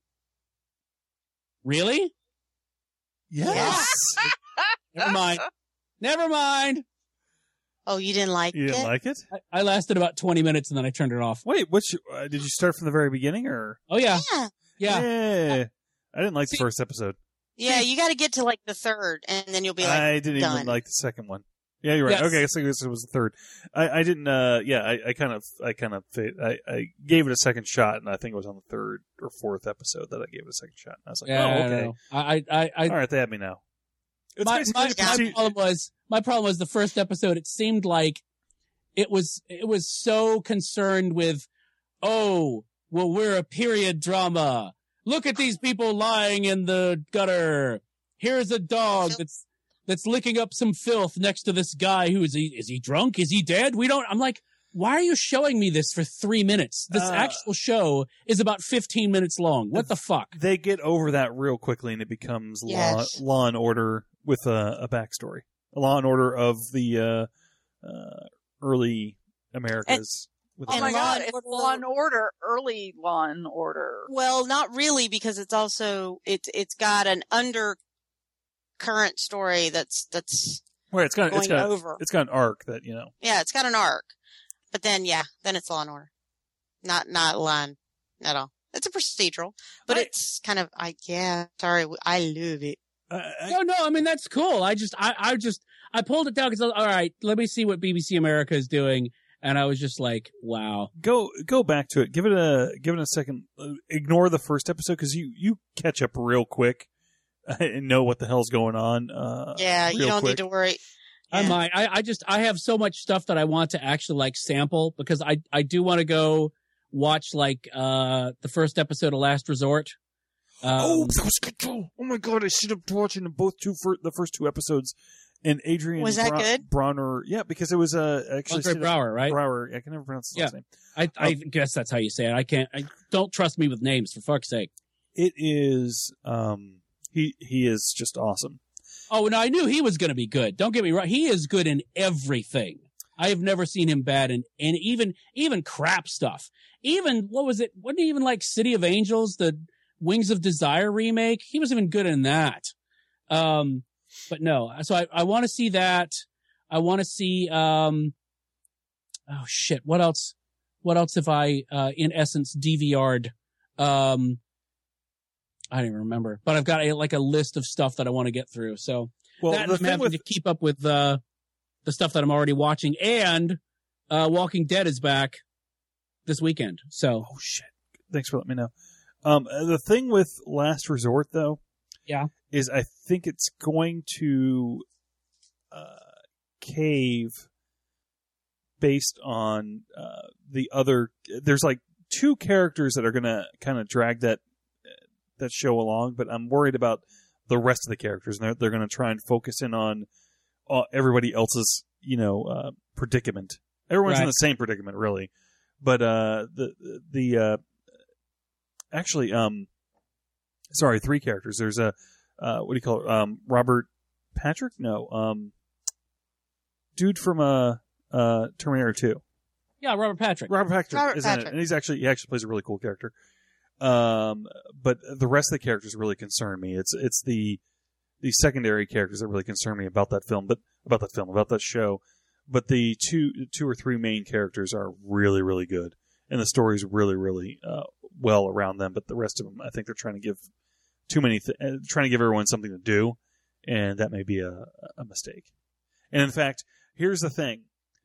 Really? Yes. Never mind. Never mind. Oh, you didn't like You it? didn't like it? I lasted about 20 minutes and then I turned it off. Wait, did you start from the very beginning or? Oh, yeah. Yeah. Yeah. I didn't like the first episode. Yeah, you got to get to like the third, and then you'll be like, I didn't done. even like the second one. Yeah, you're right. Yes. Okay, I guess it was the third. I didn't. I gave it a second shot, and I think it was on the third or fourth episode that I gave it a second shot. And I was like, Yeah, oh, I okay. know. I All right, they have me now. It's my basically problem was the first episode. It seemed like it was so concerned with, oh, well, we're a period drama. Look at these people lying in the gutter. Here's a dog that's licking up some filth next to this guy who is he drunk? Is he dead? I'm like, why are you showing me this for 3 minutes? This actual show is about 15 minutes long. What the fuck? they get over that real quickly, and it becomes Yes. Law and Order with a backstory. A Law and Order of the early Americas. With Oh And my Law God, and it's Order- Law and Order, early Law and Order. well, not really, because it's also, it's got an undercurrent story that's Where it's got going over. it's got an arc that Yeah, it's got an arc. But then, then it's Law and Order. Not Line at all. It's a procedural, but it's kind of, I love it. No, I mean, that's cool. I pulled it down because, all right, let me see what BBC America is doing. And I was just like, wow. Go back to it. Give it a second. Ignore the first episode because you catch up real quick and know what the hell's going on. Yeah, you real don't quick. need to worry. I Yeah. might. I have so much stuff that I want to actually like sample because I do want to go watch like the first episode of Last Resort. That was good too. Oh my god, I should have been watching the first two episodes. And Adrian Was that good? Bronner, yeah, because it was actually Andre Brower, right? Brower. I can never pronounce his last name. I guess that's how you say it. I don't trust me with names, for fuck's sake. It is. He is just awesome. Oh no, I knew he was going to be good. Don't get me wrong. He is good in everything. I have never seen him bad in even crap stuff. Even what was it? Wasn't he even like City of Angels, the Wings of Desire remake? He was even good in that. But no, so I want to see that. I want to see, oh shit. What else have I, in essence, DVR'd? I don't even remember, but I've got a list of stuff that I want to get through. So Well, that the I'm thing having with to keep up with, the stuff that I'm already watching, and, Walking Dead is back this weekend. So. Oh shit. Thanks for letting me know. The thing with Last Resort though. Yeah. Is I think it's going to cave based on the other. There's like two characters that are going to kind of drag that show along, but I'm worried about the rest of the characters, and they're going to try and focus in on everybody else's predicament. Everyone's in the same predicament, really, but sorry, three characters. There's a what do you call it? Robert Patrick? No. Dude from Terminator 2. Yeah, Robert Patrick. Robert Patrick is in it, and he actually plays a really cool character. But the rest of the characters really concern me. It's the secondary characters that really concern me about that show. But the two or three main characters are really, really good, and the story's really, really well around them. But the rest of them, I think they're trying to give trying to give everyone something to do, and that may be a mistake. And in fact, here's the thing.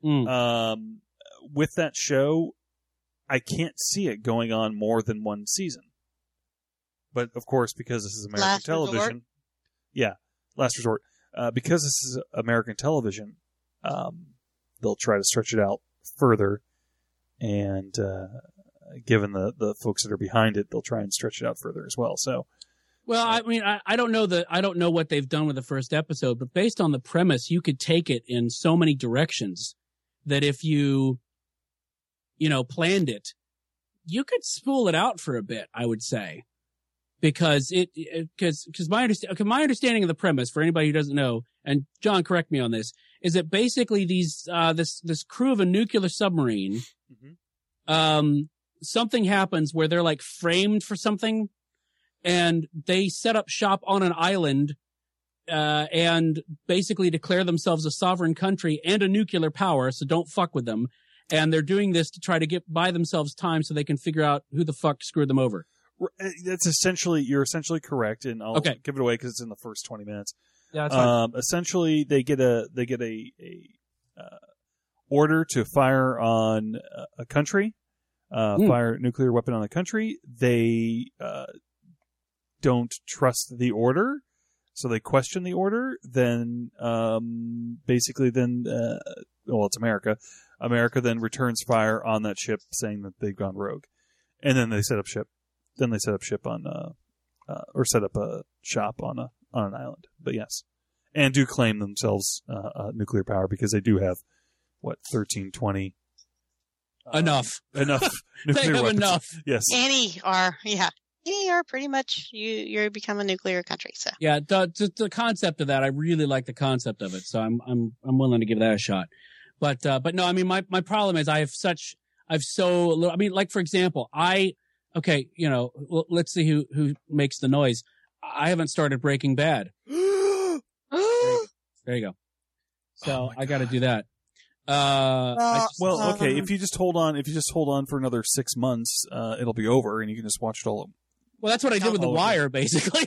With that show, I can't see it going on more than one season. But of course, because this is American television, Resort? Yeah, Last Resort. Because this is American television, they'll try to stretch it out further, and given the folks that are behind it, they'll try and stretch it out further as well. So. Well, I mean, I don't know what they've done with the first episode, but based on the premise, you could take it in so many directions that if you planned it, you could spool it out for a bit, I would say, because my understanding of the premise, for anybody who doesn't know, and John, correct me on this, is that basically this crew of a nuclear submarine, something happens where they're like framed for something. And they set up shop on an island, and basically declare themselves a sovereign country and a nuclear power, so don't fuck with them. And they're doing this to try to buy themselves time so they can figure out who the fuck screwed them over. You're essentially correct, and I'll give it away because it's in the first 20 minutes. Yeah, that's fine. Essentially, they get a order to fire on a country, fire a nuclear weapon on a country. They don't trust the order, so they question the order. Then, it's America. America then returns fire on that ship, saying that they've gone rogue, and then they set up ship. Then they set up ship on, or set up a shop on an island. But yes, and do claim themselves nuclear power because they do have 13, 20. Enough nuclear they have weapons. enough. Yes. Any are pretty much you become a nuclear country. So Yeah, the concept of that, I really like the concept of it, so I'm willing to give that a shot. But no, I mean my problem is I've so little. I mean, like for example, let's see who makes the noise. I haven't started Breaking Bad. There you go. So I got to do that. Okay. If you just hold on for another 6 months, it'll be over, and you can just watch it all. Well, that's what I did with The Wire, basically.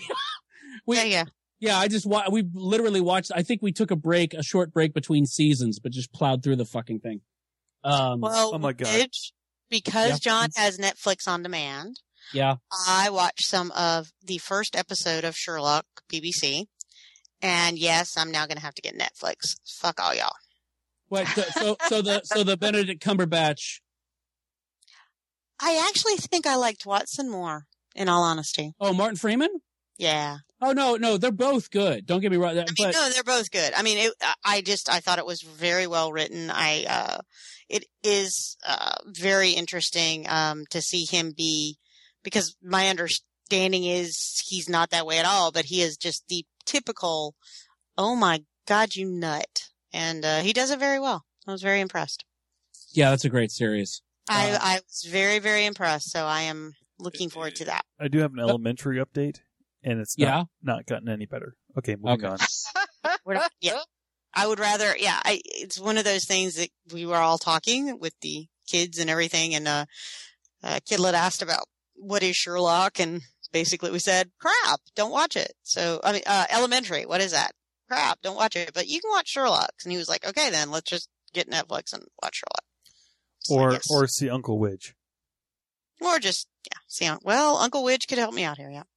We literally watched. I think we took a short break between seasons, but just plowed through the fucking thing. Oh my god! Because John has Netflix on demand. Yeah, I watched some of the first episode of Sherlock BBC, And yes, I'm now going to have to get Netflix. Fuck all y'all. Wait, so the Benedict Cumberbatch. I actually think I liked Watson more, in all honesty. Oh, Martin Freeman? Yeah. Oh, no, they're both good. Don't get me wrong. No, they're both good. I mean, I thought it was very well written. It is very interesting to see him be, because my understanding is he's not that way at all, but he is just the typical, oh my God, you nut. And he does it very well. I was very impressed. Yeah, that's a great series. I was very, very impressed, so I am looking forward to that. I do have an Elementary update, and it's not gotten any better. Okay, moving on. Yeah. I would rather, it's one of those things that we were all talking with the kids and everything, and Kidlet asked about what is Sherlock, and basically we said, crap, don't watch it. So, I mean, Elementary, what is that? Crap, don't watch it, but you can watch Sherlock. And he was like, okay, then let's just get Netflix and watch Sherlock. Or see Uncle Widge. Or just, see, well, Uncle Widge could help me out here, yeah.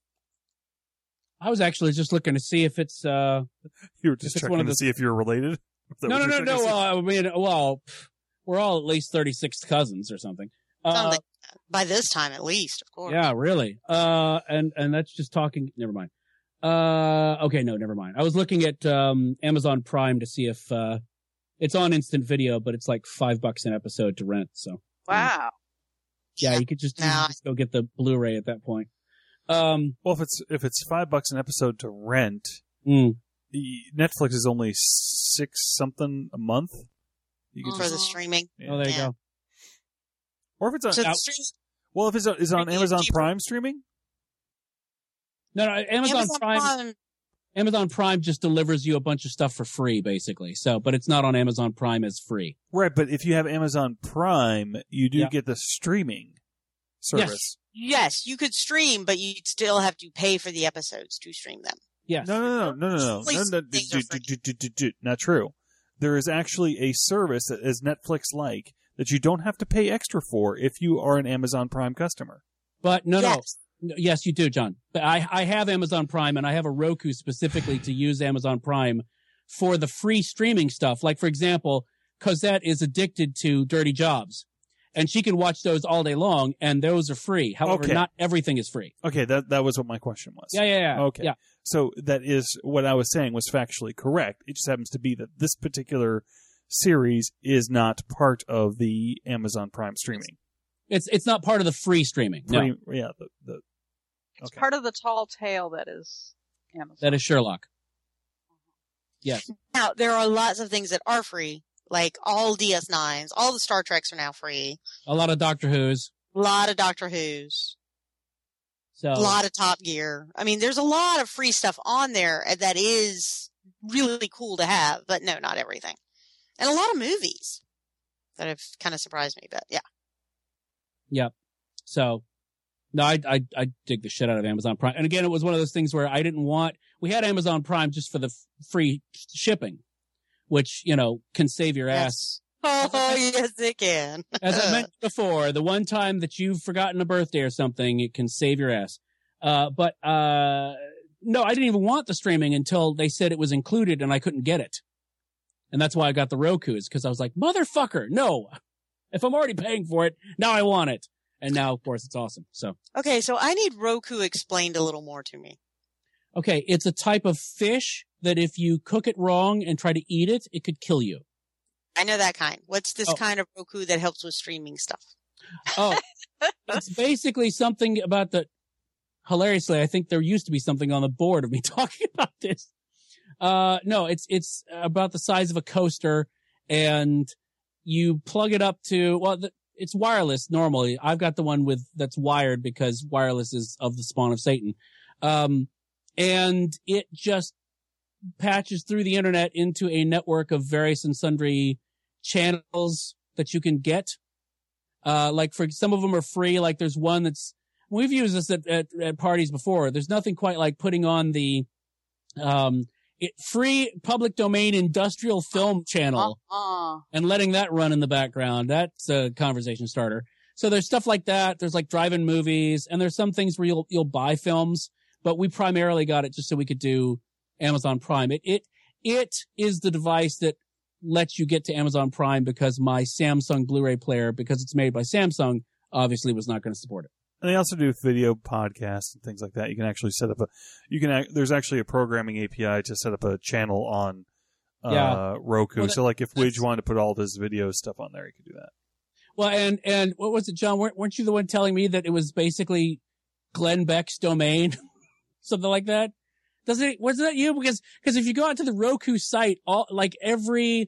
I was actually just looking to see if it's, You were just checking to see if you're related? No. Well, I mean, we're all at least 36 cousins or something. Something. By this time, at least, of course. Yeah, really. And that's just talking. Never mind. Okay, no, never mind. I was looking at Amazon Prime to see if it's on instant video, but it's like $5 an episode to rent. So wow. Yeah, you could just go get the Blu-ray at that point. Well, if it's $5 an episode to rent, Netflix is only $6 something a month. You for the streaming. Yeah. Oh, there you go. Or if it's on, if it's on Amazon Prime streaming. No, Amazon Prime just delivers you a bunch of stuff for free, basically. So, but it's not on Amazon Prime as free. Right, but if you have Amazon Prime, you do get the streaming service. Yes, you could stream, but you'd still have to pay for the episodes to stream them. Yes. No. Not true. There is actually a service that is Netflix-like that you don't have to pay extra for if you are an Amazon Prime customer. But no. Yes, you do, John. But I have Amazon Prime, and I have a Roku specifically to use Amazon Prime for the free streaming stuff. Like, for example, Cosette is addicted to Dirty Jobs, and she can watch those all day long, and those are free. However, not everything is free. Okay, that was what my question was. Yeah. Okay. Yeah. So that is what I was saying was factually correct. It just happens to be that this particular series is not part of the Amazon Prime streaming. It's not part of the free streaming. No. Yeah. It's part of the tall tale that is Amazon. That is Sherlock. Yes. Now, there are lots of things that are free, like all DS9s, all the Star Treks are now free. A lot of Doctor Who's. A lot of Doctor Who's. So. A lot of Top Gear. I mean, there's a lot of free stuff on there that is really cool to have, but no, not everything. And a lot of movies that have kind of surprised me, but yeah. Yep. So, no, I dig the shit out of Amazon Prime. And again, it was one of those things where we had Amazon Prime just for the free shipping, which, can save your ass. Oh, yes, it can. As I mentioned before, the one time that you've forgotten a birthday or something, it can save your ass. But no, I didn't even want the streaming until they said it was included and I couldn't get it. And that's why I got the Roku, is because I was like, motherfucker, no. If I'm already paying for it, now I want it. And now, of course, it's awesome. So. Okay, so I need Roku explained a little more to me. Okay, it's a type of fish that if you cook it wrong and try to eat it, it could kill you. I know that kind. What's this kind of Roku that helps with streaming stuff? Oh, it's basically something about hilariously, I think there used to be something on the board of me talking about this. No, it's about the size of a coaster, and you plug it up to, it's wireless normally. I've got the one that's wired because wireless is of the spawn of Satan. And it just patches through the internet into a network of various and sundry channels that you can get. Like for some of them are free. Like there's one we've used this at parties before. There's nothing quite like putting on the, free public domain industrial film channel and letting that run in the background. That's a conversation starter. So there's stuff like that. There's like drive-in movies, and there's some things where you'll buy films, but we primarily got it just so we could do Amazon Prime. It is the device that lets you get to Amazon Prime because my Samsung Blu-ray player, because it's made by Samsung, obviously was not going to support it. And they also do video podcasts and things like that. You can actually set up there's actually a programming API to set up a channel on Roku. Well, so like if Widge wanted to put all of his video stuff on there, he could do that. Well, and what was it, John? Weren't you the one telling me that it was basically Glenn Beck's domain? Something like that? Was that you? Because if you go out to the Roku site, 80%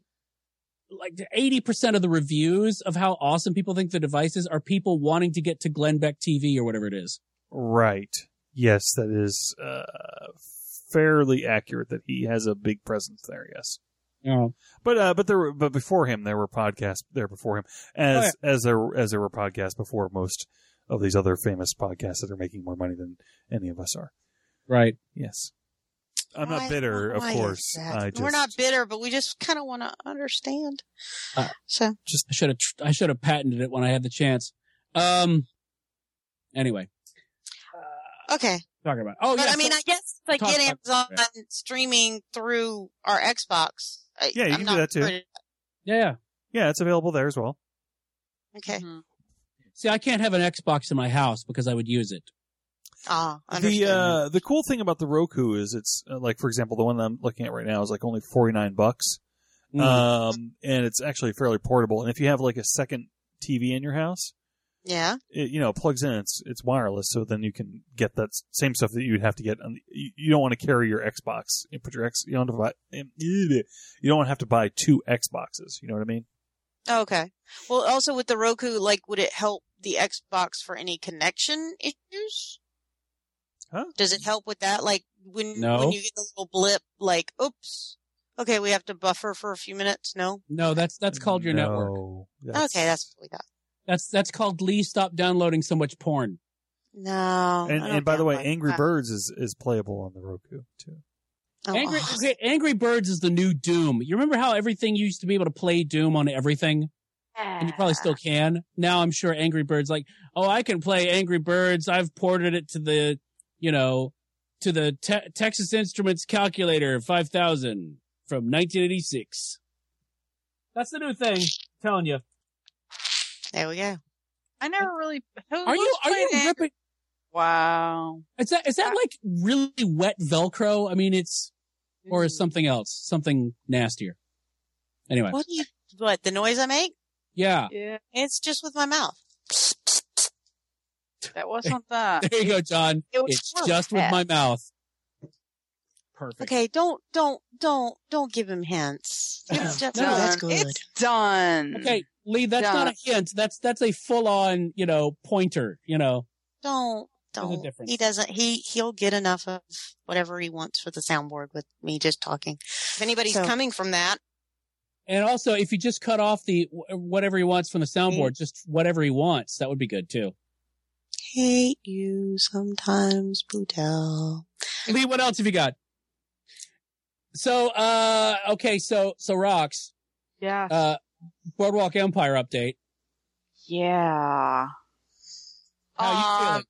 of the reviews of how awesome people think the device is are people wanting to get to Glenn Beck TV or whatever it is. Right. Yes, that is fairly accurate that he has a big presence there, yes. Yeah. But before him there were podcasts there before him as there were podcasts before most of these other famous podcasts that are making more money than any of us are. Right. Yes. I'm not bitter, of course. We're not bitter, but we just kind of want to understand. I should have patented it when I had the chance. Anyway. Okay. Talking about. I mean, I guess if I get Amazon streaming through our Xbox. You can do that too. Yeah, it's available there as well. Okay. Mm-hmm. See, I can't have an Xbox in my house because I would use it. The cool thing about the Roku is it's like, for example, the one that I'm looking at right now is like only $49. And it's actually fairly portable. And if you have like a second TV in your house, it plugs in. It's wireless, so then you can get that same stuff that you'd have to get. You don't want to carry your Xbox. You don't have to buy two Xboxes. You know what I mean? Okay. Well, also with the Roku, would it help the Xbox for any connection issues? Huh? Does it help with that? When you get the little blip, oops, okay, we have to buffer for a few minutes? No, that's called your network. Okay, that's what we got. That's called Lee, stop downloading so much porn. No. And by the way, Angry Birds is playable on the Roku too. Angry Birds is the new Doom. You remember how everything used to be able to play Doom on everything? And you probably still can. Now I'm sure Angry Birds I can play Angry Birds. I've ported it to the, Texas Instruments Calculator 5000 from 1986. That's the new thing. I'm telling you. There we go. I never really. Are you ripping? Wow. Is that like really wet Velcro? I mean, or is something else, something nastier? Anyway. What, the noise I make? Yeah. It's just with my mouth. That wasn't that. There you go, John. It's just with my mouth. Perfect. Okay, don't give him hints. It's just, that's good. It's done. Okay, Lee, that's not a hint. That's a full on, pointer, Don't. He doesn't. He'll get enough of whatever he wants for the soundboard with me just talking. If anybody's coming from that. And also, if you just cut off the whatever he wants from the soundboard, just whatever he wants, that would be good too. Hate you sometimes, Bootel. Lee, what else have you got? So, okay, so Rox. Yeah. Boardwalk Empire update. Yeah. How you feeling?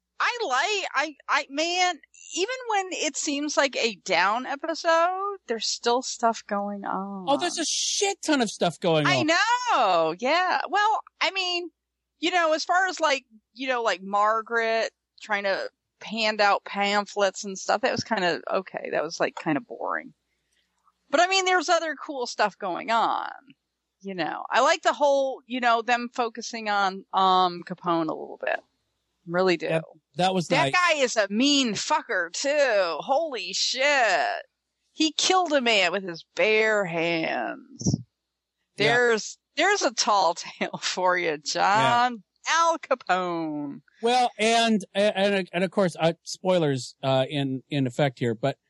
Man, even when it seems like a down episode, there's still stuff going on. Oh, there's a shit ton of stuff going on. I know. Yeah. Well, I mean, as far as Margaret trying to hand out pamphlets and stuff, that was kind of okay. That was kind of boring. But I mean, there's other cool stuff going on. I like the whole, them focusing on Capone a little bit. Really do. Yep, that was that guy is a mean fucker too. Holy shit! He killed a man with his bare hands. There's a tall tale for you, John. Yeah. Al Capone. Well, and of course, spoilers in effect here, but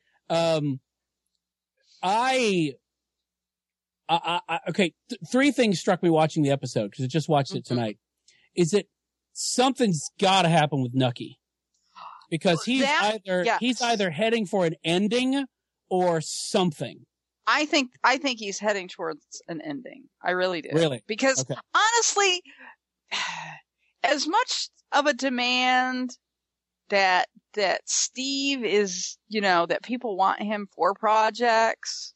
okay, three things struck me watching the episode because I just watched it tonight. Is that something's got to happen with Nucky because he's either heading for an ending or something. I think he's heading towards an ending. I really do. Really? Because honestly, as much of a demand that Steve is, that people want him for projects,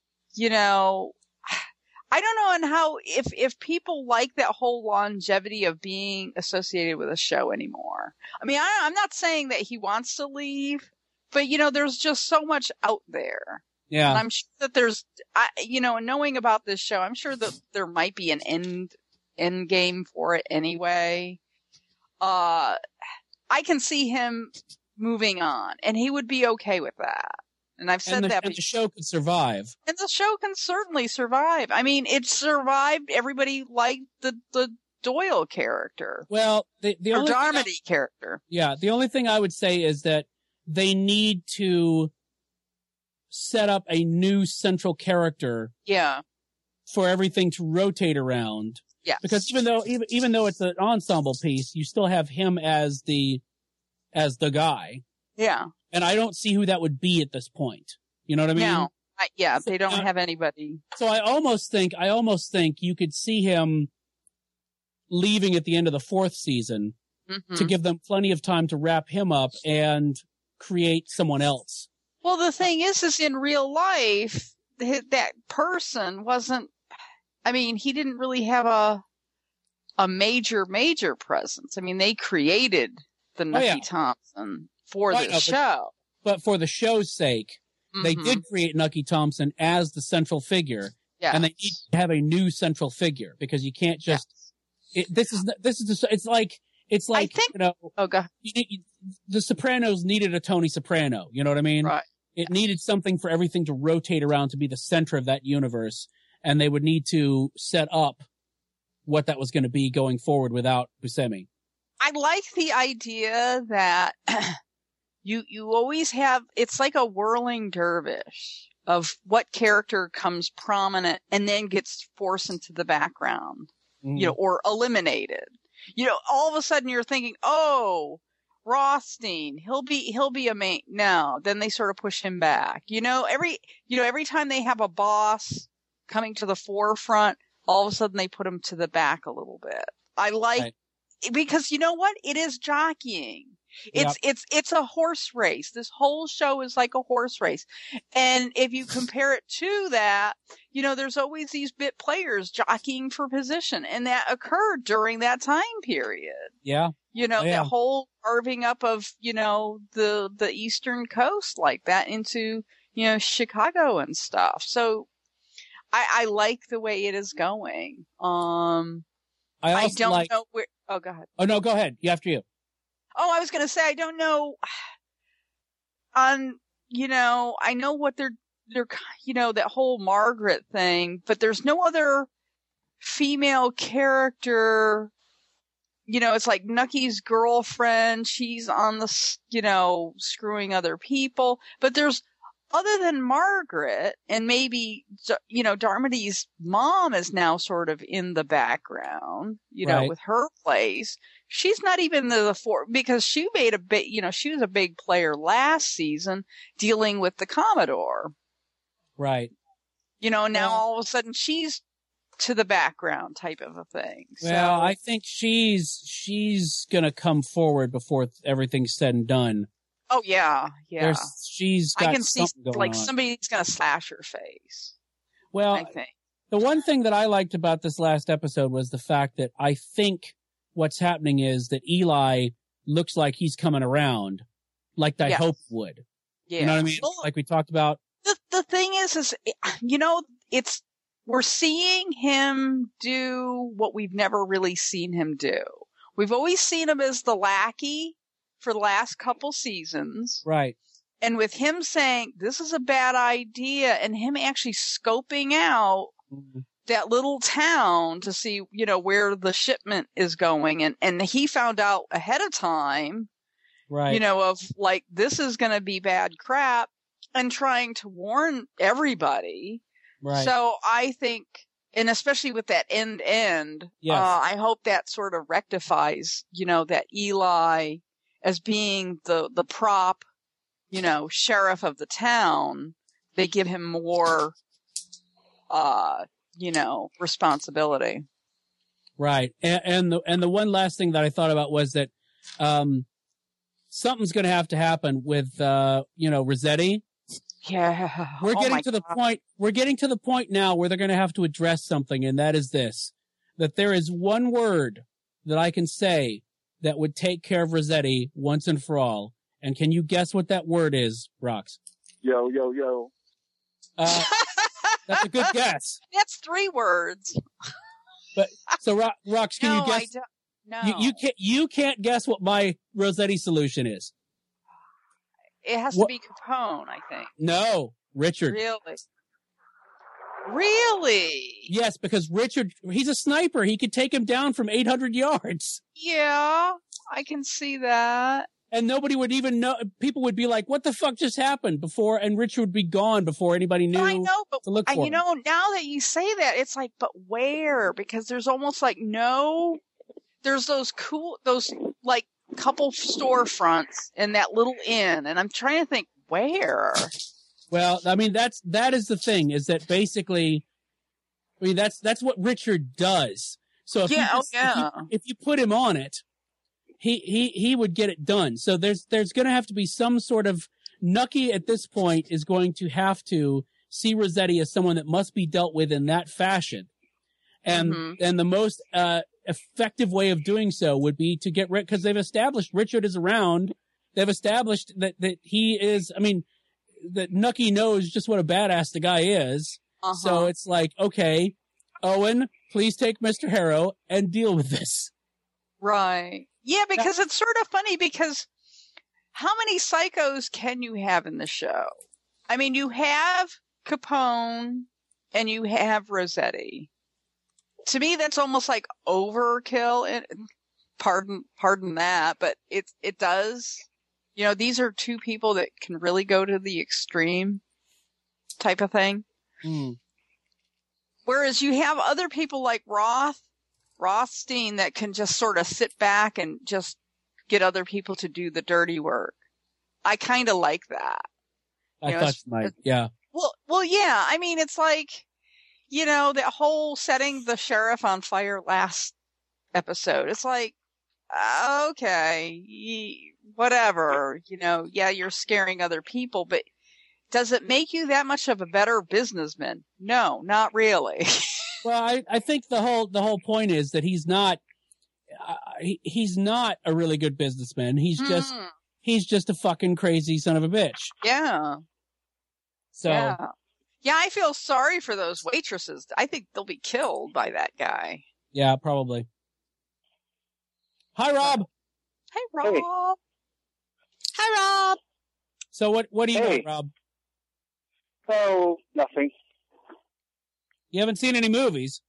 I don't know on how, if people like that whole longevity of being associated with a show anymore. I mean, I'm not saying that he wants to leave, but there's just so much out there. Yeah. And I'm sure that there's, knowing about this show, I'm sure that there might be an end game for it anyway. I can see him moving on, and he would be okay with that. And I've said that. And the show could survive. And the show can certainly survive. I mean, it survived. Everybody liked the Doyle character. Well, the only Darmody character. Yeah, the only thing I would say is that they need to set up a new central character. Yeah. For everything to rotate around. Yes. Because even though it's an ensemble piece, you still have him as the guy. Yeah. And I don't see who that would be at this point. You know what I mean? No. They don't have anybody. So I almost think you could see him leaving at the end of the 4th season to give them plenty of time to wrap him up and create someone else. Well, the thing is in real life, that person wasn't, I mean, he didn't really have a major presence. I mean, they created the Nucky Thompson for the show. But for the show's sake, they did create Nucky Thompson as the central figure. Yes. And they need to have a new central figure because you can't just, it's like, I think, oh God. The Sopranos needed a Tony Soprano. You know what I mean? Right. It needed something for everything to rotate around to be the center of that universe. And they would need to set up what that was going to be going forward without Buscemi. I like the idea that you always have, it's like a whirling dervish of what character comes prominent and then gets forced into the background, or eliminated. All of a sudden you're thinking, oh, Rothstein, he'll be a main. No, then they sort of push him back. Every time they have a boss coming to the forefront, all of a sudden they put him to the back a little bit. I like, because you know what? It is jockeying. It's a horse race. This whole show is like a horse race. And if you compare it to that, there's always these bit players jockeying for position. And that occurred during that time period. Yeah. That whole carving up of, the Eastern Coast like that into, Chicago and stuff. So I like the way it is going. I don't know where, oh, go ahead. Oh, no, go ahead. After you. Oh, I was going to say, I don't know I know what they're, that whole Margaret thing, but there's no other female character. It's like Nucky's girlfriend. She's on the, screwing other people, but there's, other than Margaret and maybe, Darmody's mom is now sort of in the background, with her place. She's not even because she made a big, she was a big player last season dealing with the Commodore. Right. Now all of a sudden she's to the background type of a thing. Well, I think she's going to come forward before everything's said and done. Oh yeah. She's got I can see on. Somebody's going to slash her face. Well, I think. The one thing that I liked about this last episode was the fact that I think what's happening is that Eli looks like he's coming around, like I hoped would. Yeah. You know what I mean? Like we talked about. The thing is, we're seeing him do what we've never really seen him do. We've always seen him as the lackey for the last couple seasons. Right. And with him saying, this is a bad idea, and him actually scoping out that little town to see, where the shipment is going. And he found out ahead of time, right, of like, this is going to be bad crap, and trying to warn everybody. Right. So I think, and especially with that end, yes. I hope that sort of rectifies, that Eli, as being the prop, sheriff of the town, they give him more, responsibility. Right. And the one last thing that I thought about was that, something's going to have to happen with, Rossetti. Yeah. We're Oh getting my to the God. point. We're getting to the point now where they're going to have to address something, and that is this: that there is one word that I can say that would take care of Rossetti once and for all. And can you guess what that word is, Rox? Yo, yo, yo. That's a good guess. That's 3 words. But so, Rox, can No, you guess? I don't. No. You can't guess what my Rossetti solution is. It has What- to be Capone, I think. No, Richard. Really? Really? Yes, because Richard, he's a sniper. He could take him down from 800 yards. Yeah, I can see that. And nobody would even know. People would be like, what the fuck just happened before? And Richard would be gone before anybody knew I know, but to look for him. now that you say that, it's like, but where? Because there's almost like there's those like couple storefronts in that little inn, and I'm trying to think where. Well, I mean, that is the thing, is that basically, I mean, that's what Richard does. So if if you put him on it, he would get it done. So there's going to have to be some sort of Nucky at this point is going to have to see Rossetti as someone that must be dealt with in that fashion. And the most effective way of doing so would be to get rid, because they've established Richard is around. They've established that he is, I mean, that Nucky knows just what a badass the guy is. So it's like, okay, Owen, please take Mr. Harrow and deal with this. Right. Yeah, because it's sort of funny because how many psychos can you have in the show? I mean, you have Capone and you have Rossetti. To me, that's almost like overkill. And pardon that, but it does. You know, these are 2 people that can really go to the extreme type of thing. Whereas you have other people like Rothstein that can just sort of sit back and just get other people to do the dirty work. I kind of like that. I thought you might, yeah. Well, yeah. I mean, it's like, that whole setting the sheriff on fire last episode. It's like, okay, whatever, yeah, you're scaring other people, but does it make you that much of a better businessman? No, not really. Well, I think the whole point is that he's not a really good businessman. He's just a fucking crazy son of a bitch. Yeah. So. Yeah, I feel sorry for those waitresses. I think they'll be killed by that guy. Yeah, probably. Hi, Rob. Hey, Rob. Hey. Hi, Rob. So what do you Hey. got, Rob? Oh, nothing. You haven't seen any movies.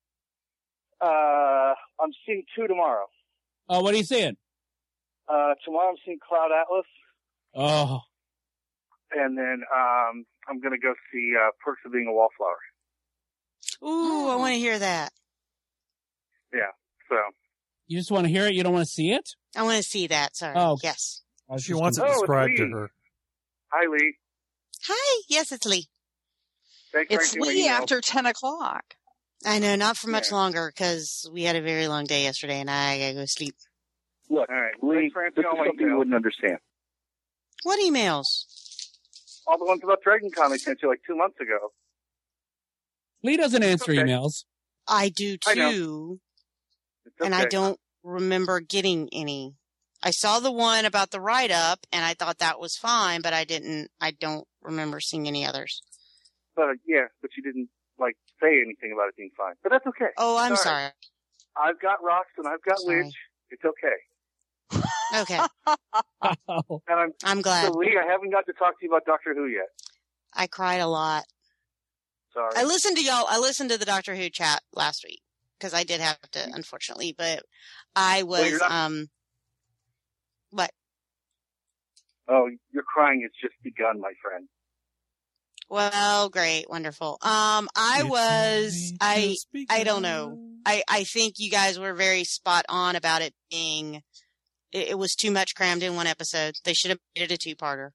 I'm seeing 2 tomorrow. Oh, what are you seeing? Tomorrow I'm seeing Cloud Atlas, Oh, and then I'm gonna go see Perks of Being a Wallflower. Ooh, I want to hear that. Yeah, so. you just want to hear it? You don't want to see it? I want to see that. Sorry. Oh. Yes. She wants it Oh, it's described to Lee. her. Hi, Lee. Hi. Yes, it's Lee. Thanks for It's answering my Lee email. after 10 o'clock. I know, not for much Yeah. longer because we had a very long day yesterday and I gotta go sleep. Look, all right, Lee, this is something you wouldn't understand. What emails? All the ones about Dragon Con I sent you like 2 months ago. Lee doesn't answer Okay. emails. I do I know. too, It's and I okay. don't remember getting any. I saw the one about the write-up and I thought that was fine, but I don't remember seeing any others. Yeah, but you didn't, say anything about it being fine. But that's okay. Oh, I'm It's all sorry. right. I've got Rocks and I've got Sorry. Witch. It's okay. Okay. Oh. And I'm glad. So, Lee, I haven't got to talk to you about Doctor Who yet. I cried a lot. Sorry. I listened to the Doctor Who chat last week because I did have to, unfortunately, but I was, you're not- what? Oh, your crying has just begun, my friend. Well, great. Wonderful. I don't know. I think you guys were very spot on about it being, it was too much crammed in one episode. They should have made it a 2-parter.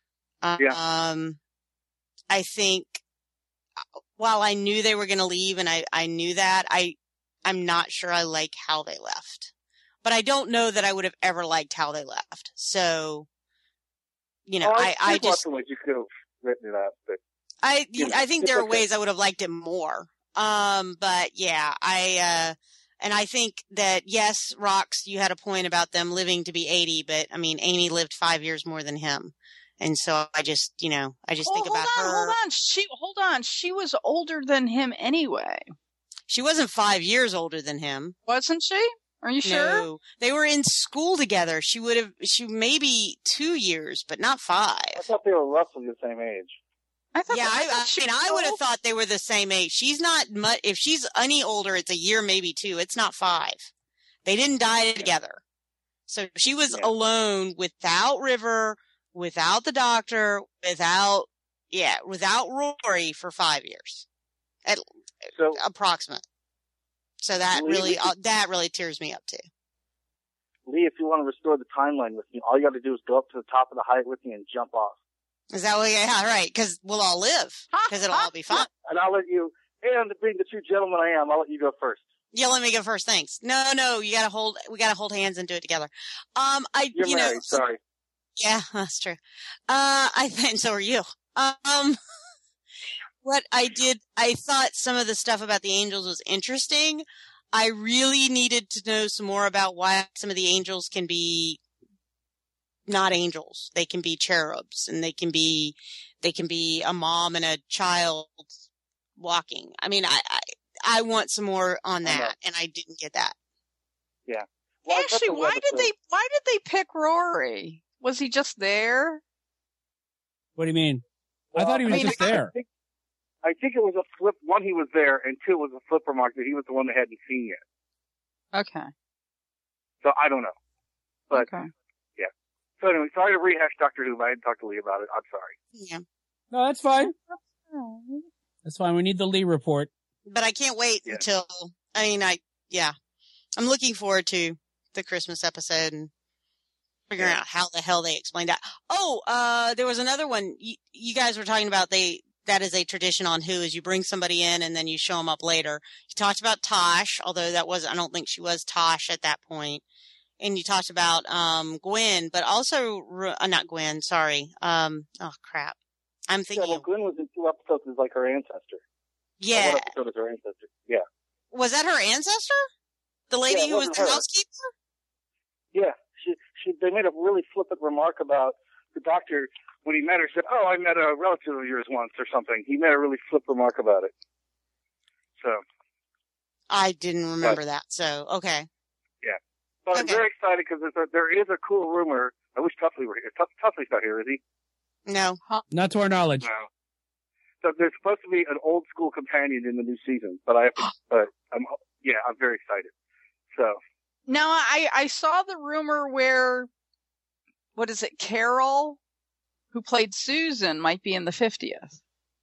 I think while I knew they were going to leave and I knew that, I'm not sure I like how they left. but I don't know that I would have ever liked how they left. So, you know, I I lots just, of ways you could have written it up, but I you know, think it's there are okay. ways I would have liked it more. But yeah, and I think that, yes, Rox, you had a point about them living to be 80, but I mean, Amy lived 5 years more than him. And so I just, you know, think about her. Hold on. She was older than him anyway. She wasn't 5 years older than him. Wasn't she? Are you sure? No, they were in school together. She maybe 2 years, but not 5. I thought they were roughly the same age. I would have thought they were the same age. She's not much. If she's any older, it's a year, maybe 2. It's not 5. They didn't die together. So she was alone without River, without the doctor, without Rory for 5 years. Approximate. So that really tears me up too. Lee, if you want to restore the timeline with me, all you got to do is go up to the top of the Hyatt with me and jump off. Is that what? Yeah, right. Because we'll all live. Because it'll all be fun. And I'll let you. And being the true gentleman I am, I'll let you go first. Yeah, let me go first. Thanks. No, we gotta hold hands and do it together. You're married, sorry. Yeah, that's true. And so are you. What I did, I thought some of the stuff about the angels was interesting. I really needed to know some more about why some of the angels can be not angels. They can be cherubs, and they can be a mom and a child walking. I mean, I want some more on that, and I didn't get that. Yeah. Well, actually, why did they pick Rory? Was he just there? What do you mean? Well, I thought he was just there. I think it was a flip. One, he was there, and two, it was a flip remark that he was the one they hadn't seen yet. Okay. So I don't know. But, okay. Yeah. So anyway, sorry to rehash Doctor Who, but I hadn't talked to Lee about it. I'm sorry. Yeah. No, that's fine. That's fine. We need the Lee report. But I can't wait until, I'm looking forward to the Christmas episode and figuring out how the hell they explained that. Oh, there was another one. You guys were talking about that is a tradition on Who, is you bring somebody in and then you show them up later. You talked about Tosh, although I don't think she was Tosh at that point. And you talked about, Gwen, but also, not Gwen, sorry. Oh crap. I'm thinking. Yeah, well, Gwen was in 2 episodes as like her ancestor. Yeah. One episode is her ancestor. Yeah. Was that her ancestor? The lady who was the housekeeper? Yeah. They made a really flippant remark about the doctor. When he met her, said, "Oh, I met a relative of yours once," or something. He made a really flip remark about it. So. I didn't remember that. So okay. Yeah, but I'm very excited because there is a cool rumor. I wish Tuffley were here. Tuffley's not here, is he? No. Not to our knowledge. No. So there's supposed to be an old school companion in the new season, but I'm very excited. So. Now I saw the rumor where, what is it, Carol, who played Susan, might be in the 50th.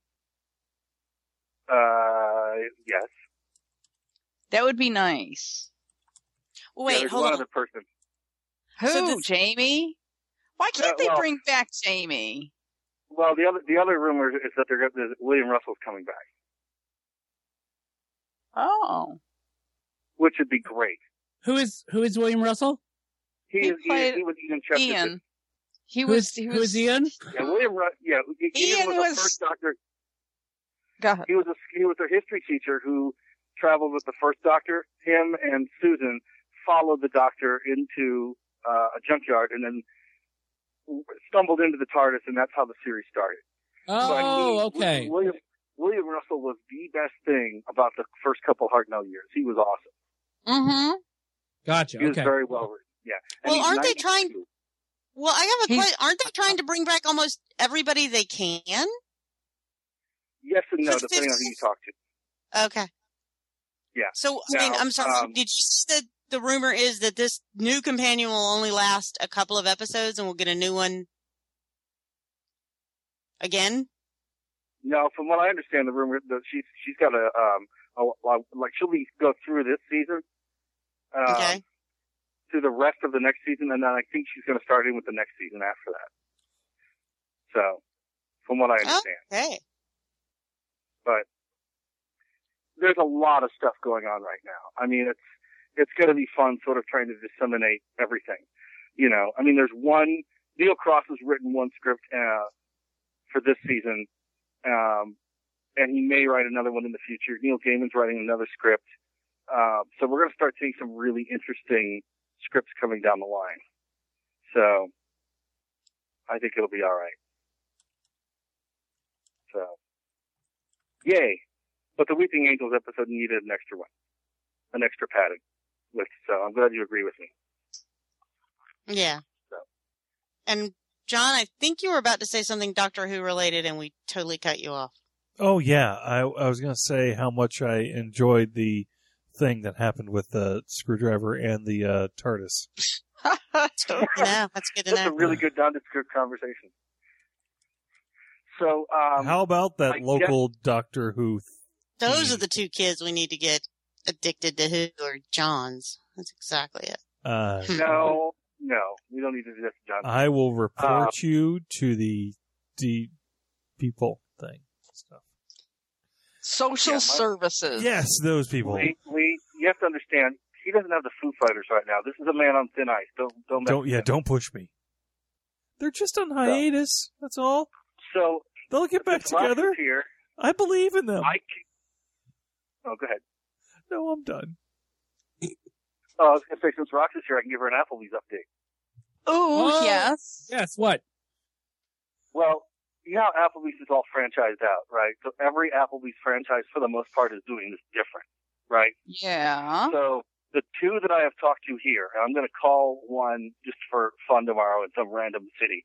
Yes. That would be nice. Wait, hold one on. other person. Who, Jamie? Why can't they bring back Jamie? Well, the other rumor is that William Russell's coming back. Oh. Which would be great. Who is William Russell? He was Ian Chesterton. Who is Ian? Yeah, William. Ian was the first Doctor. Go ahead. He was a history teacher who traveled with the first Doctor. Him and Susan followed the Doctor into a junkyard and then stumbled into the TARDIS, and that's how the series started. Oh, okay. William Russell was the best thing about the first couple Hartnell years. He was awesome. Mm-hmm. Gotcha. He was very well written. Yeah. And well, aren't they trying? Well, I have a question. Aren't they trying to bring back almost everybody they can? Yes and no, depending on who you talk to. Okay. Yeah. So, I'm sorry. Did you say that the rumor is that this new companion will only last a couple of episodes and we'll get a new one again? No, from what I understand, the rumor that she's got she'll go through this season. Okay. Through the rest of the next season, and then I think she's going to start in with the next season after that. So, from what I understand. Okay. But there's a lot of stuff going on right now. I mean, it's going to be fun sort of trying to disseminate everything. You know, I mean, there's one, Neil Cross has written one script, for this season, and he may write another one in the future. Neil Gaiman's writing another script. So we're going to start seeing some really interesting scripts coming down the line. So I think it'll be all right. So, yay. But the Weeping Angels episode needed an extra one, an extra padding. So I'm glad you agree with me. Yeah. So. And John, I think you were about to say something Doctor Who related, and we totally cut you off. Oh, yeah. I was going to say how much I enjoyed the thing that happened with the screwdriver and the TARDIS. That's good to know. That's good to know. That's a really good nondescript conversation. So, how about that local Doctor Who? Those are the two kids we need to get addicted to Who or John's. That's exactly it. No, we don't need to do that, John. I will report you to the people thing stuff. Social services. Yes, those people. Lee, you have to understand, he doesn't have the Foo Fighters right now. This is a man on thin ice. Don't push me. They're just on hiatus. That's all. So they'll get back together. Here, I believe in them. Oh, go ahead. No, I'm done. I was going to say, since Rox is here, I can give her an Applebee's update. Oh, yes. Yes, what? Well, you know how Applebee's is all franchised out, right? So every Applebee's franchise, for the most part, is doing this different, right? Yeah. So the two that I have talked to here, and I'm going to call one just for fun tomorrow in some random city.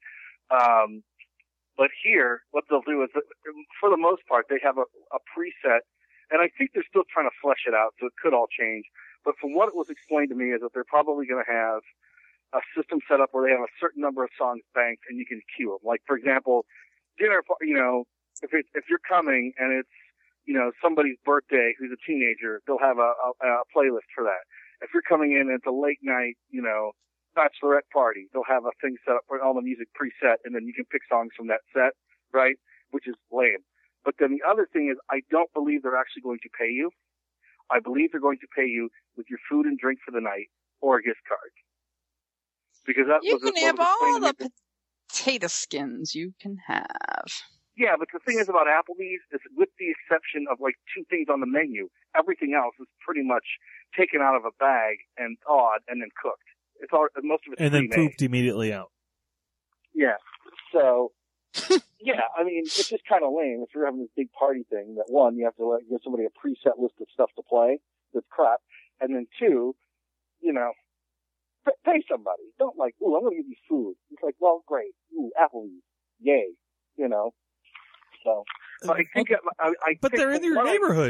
But here, what they'll do is, for the most part, they have a preset, and I think they're still trying to flesh it out, so it could all change. But from what was explained to me is that they're probably going to have a system set up where they have a certain number of songs banked and you can queue them. Like, for example, dinner, you know, if you're coming and it's, you know, somebody's birthday who's a teenager, they'll have a playlist for that. If you're coming in and it's a late night, you know, bachelorette party, they'll have a thing set up for all the music preset, and then you can pick songs from that set, right? Which is lame. But then the other thing is, I don't believe they're actually going to pay you. I believe they're going to pay you with your food and drink for the night or a gift card. Because that you was can have all the potato skins you can have. Yeah, but the thing is about Applebee's is, with the exception of like two things on the menu, everything else is pretty much taken out of a bag and thawed and then cooked. It's all, most of it's and then pre-made. pooped immediately out. Yeah. So, yeah, I mean, it's just kind of lame if you're having this big party thing that, one, you have to give somebody a preset list of stuff to play that's crap, and then two, you know, pay somebody. Don't like, ooh, I'm going to give you food. It's like, well, great. Ooh, Applebee's. Yay. You know. So, but I think but they're in your neighborhood.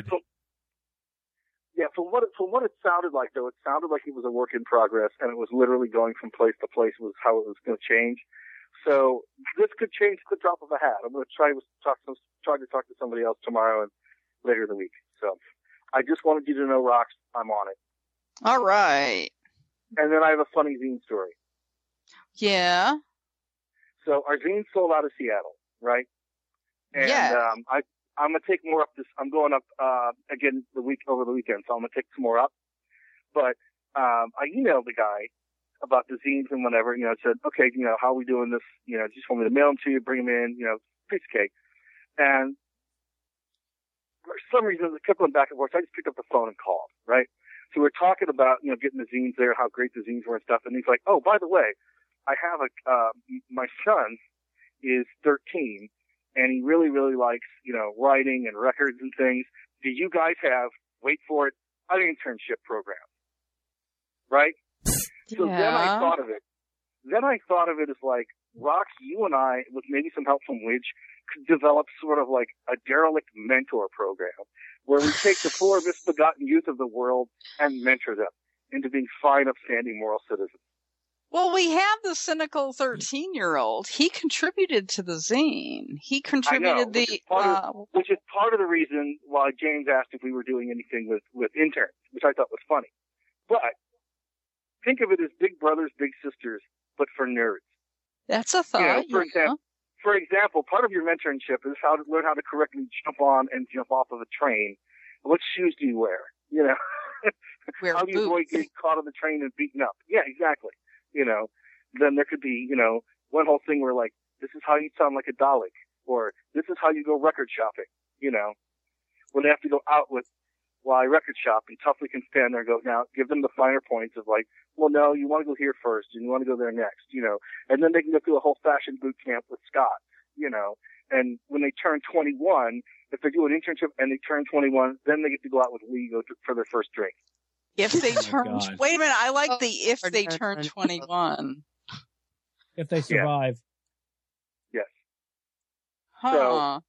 Yeah, from what it sounded like, though, it sounded like it was a work in progress, and it was literally going from place to place was how it was going to change. So this could change at the drop of a hat. I'm going to try to talk to somebody else tomorrow and later in the week. So I just wanted you to know, Rox, I'm on it. All right. And then I have a funny zine story. Yeah. So our zine sold out of Seattle, right? And I'm going to take more up this. I'm going up again over the weekend, so I'm going to take some more up. But I emailed the guy about the zines and whatever, you know, said, okay, you know, how are we doing this? You know, just want me to mail them to you, bring them in, you know, piece of cake. And for some reason, it kept going back and forth. So I just picked up the phone and called, right? So we're talking about, you know, getting the zines there, how great the zines were and stuff. And he's like, oh, by the way, I have my son is 13 and he really, really likes, you know, writing and records and things. Do you guys have, wait for it, an internship program? Right? So then I thought of it. Then I thought of it as like, Rox, you and I, with maybe some help from Widge, could develop sort of like a derelict mentor program where we take the poor misbegotten youth of the world and mentor them into being fine, upstanding, moral citizens. Well, we have the cynical 13-year-old. He contributed to the zine. He contributed which is part of the reason why James asked if we were doing anything with interns, which I thought was funny. But think of it as Big Brothers, Big Sisters, but for nerds. That's a thought. You know, for example, part of your mentorship is how to learn how to correctly jump on and jump off of a train. What shoes do you wear? You know, Wear How do you avoid boots. getting caught on the train and beaten up? Yeah, exactly. Then there could be, one whole thing where like, this is how you sound like a Dalek, or this is how you go record shopping, when they have to go out with why record shop, and Tuffley can stand there and go, now give them the finer points of like, well, no, you want to go here first and you want to go there next, and then they can go through a whole fashion boot camp with Scott, and when they turn 21, if they do an internship and they turn 21, then they get to go out with Lee for their first drink. If they Oh, turn, God. wait a minute, I like the if Or they turn turn 21. If they survive. Yes. Huh.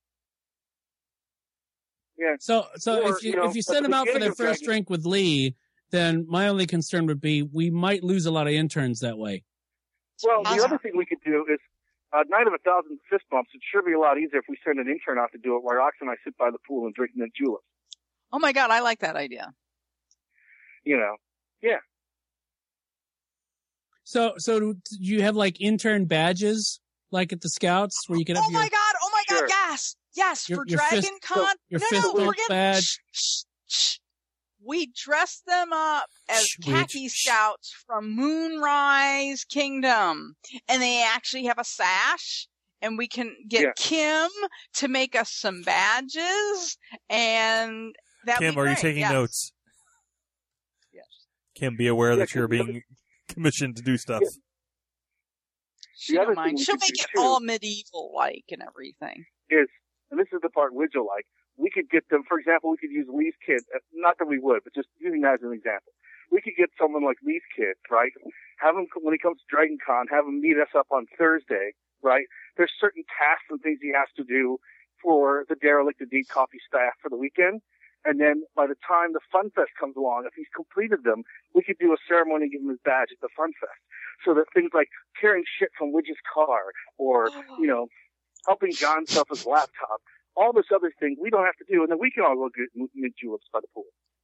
Yeah. So Or, if you at send the them out for beginning their of first Dragon- drink with Lee, then my only concern would be we might lose a lot of interns that way. Well, the Awesome. other thing we could do is Night of 1,000 Fist Bumps. It'd sure be a lot easier if we send an intern out to do it while Rox and I sit by the pool and drink mint juleps. Oh my God, I like that idea. Yeah. So do you have like intern badges like at the Scouts where you can have Oh my God, Sure. yes, Your- for your Dragon fist- Con. your No, fist no, bump forget badge. Shh. We dress them up as Shh, khaki witch. scouts from Moonrise Kingdom. And they actually have a sash. And we can get Yeah. Kim to make us some badges. And that'd Kim, be are you great. taking Yes. notes? Yes. Kim, be aware that Yeah, you're being commissioned to do stuff. She The don't other thing mind. we She'll could make do, it too, all medieval-like and everything. is, and this is the part Widge will like, we could get them, for example, we could use Lee's kid, not that we would, but just using that as an example. We could get someone like Lee's kid, right? Have him, when he comes to Dragon Con, have him meet us up on Thursday, right? There's certain tasks and things he has to do for the Derelict Indeed Coffee staff for the weekend. And then by the time the Fun Fest comes along, if he's completed them, we could do a ceremony and give him his badge at the Fun Fest. So that things like carrying shit from Widge's car or, helping John stuff his laptop, all this other thing we don't have to do. And then we can all go get mint juleps by the pool.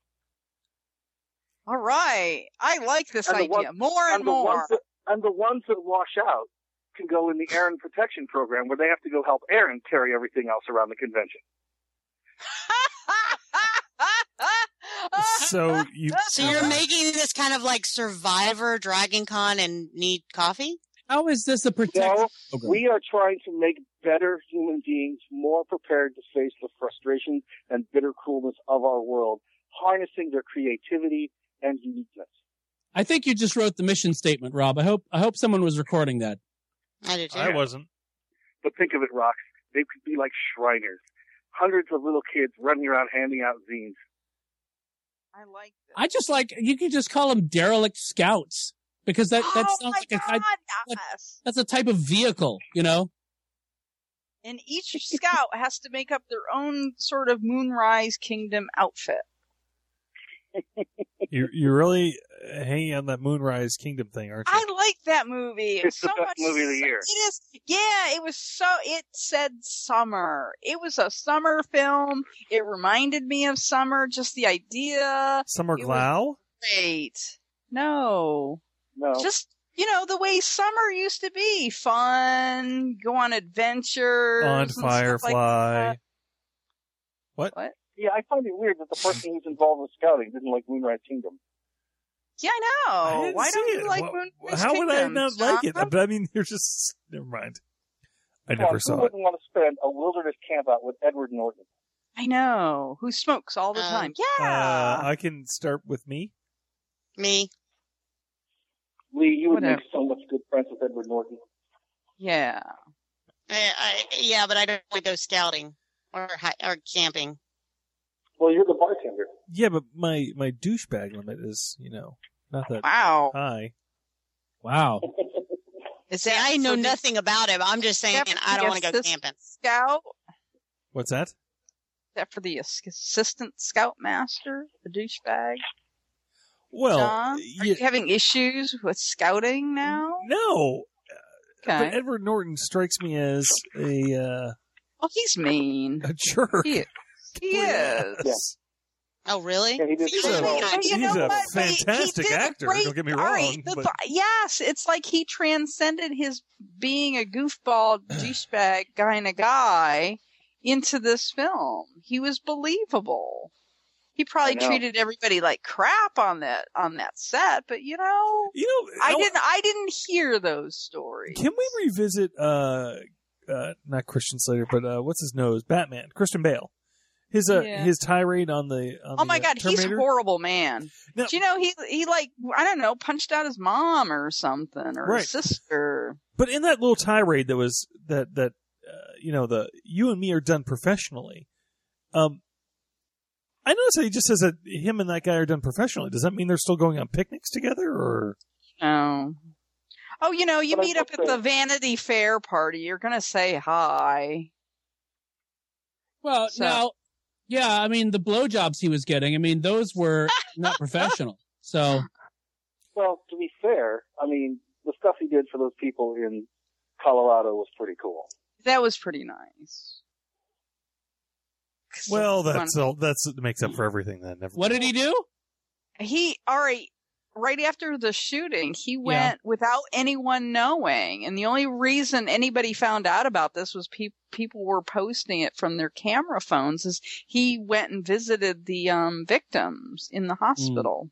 All right. I like this And the idea. one- More and the more. ones that wash out can go in the Aaron Protection Program where they have to go help Aaron carry everything else around the convention. So you So you're making this kind of like Survivor, Dragon Con, and need coffee? How is this a protected? No, Okay. we are trying to make better human beings more prepared to face the frustrations and bitter coolness of our world, harnessing their creativity and uniqueness. I think you just wrote the mission statement, Rob. I hope someone was recording that. I did too. I wasn't. But think of it, Rox. They could be like Shriners. Hundreds of little kids running around handing out zines. I like this. I just like you could just call them derelict scouts because that sounds oh my like a God, type, yes. that's a type of vehicle, And each scout has to make up their own sort of Moonrise Kingdom outfit. You're really hanging on that Moonrise Kingdom thing, aren't you? I like that movie. It's so the best much movie of the year. It is. Yeah, it was so. It said summer. It was a summer film. It reminded me of summer. Just the idea. Summer It was Glau? great. No, just the way summer used to be. Fun. Go on adventures. On and stuff like Firefly. that. What? Yeah, I find it weird that the person who's involved with scouting didn't like Moonrise Kingdom. Yeah, I I know. didn't Why see don't you it. like Wha- Moonrise How would I Kingdom, not like it? John? But I mean, you're just never mind. I Come on, never saw who it. wouldn't want to spend a wilderness camp out with Edward Norton? I know. Who smokes all the time? Yeah. I can start with me. Me. Lee, you would Whatever. make so much good friends with Edward Norton. Yeah. Yeah, but I don't want to go scouting or camping. Well, you're the bartender. Yeah, but my douchebag limit is, not that Wow. high. Wow. Is See, that I know for the nothing about it. But I'm just saying I don't want to go camping. Scout? What's that? Is that for the assistant scoutmaster? The douchebag? Well, John? Are you having issues with scouting now? no. Okay. But Edward Norton strikes me as a Oh, he's mean. jerk. He is. He is. Yes. Oh, really? Yeah, he did He's pretty a- well. But you He's know a what? But he fantastic did a actor, great- don't get me all right, wrong, but- yes, it's like he transcended his being a goofball douchebag kind of guy into this film. He was believable. He probably I know. treated everybody like crap on that set, but I didn't hear those stories. Can we revisit not Christian Slater, but what's his nose? Batman, Christian Bale. His tirade on the oh my God, Terminator? he's a horrible man. Now, Do you know he like, I don't know, punched out his mom or something, or his sister. But in that little tirade that was that the you and me are done professionally. I noticed that he just says that him and that guy are done professionally. Does that mean they're still going on picnics together, or? Oh, you meet up at the Vanity Fair party. You're gonna say hi. Well, now, yeah, I mean, the blowjobs he was getting, I mean, those were not professional. So, Well, to be fair, I mean, the stuff he did for those people in Colorado was pretty cool. That was pretty nice. Well, that makes up for everything then. what did he do? Right after the shooting, he went without anyone knowing. And the only reason anybody found out about this was people were posting it from their camera phones, is he went and visited the victims in the hospital.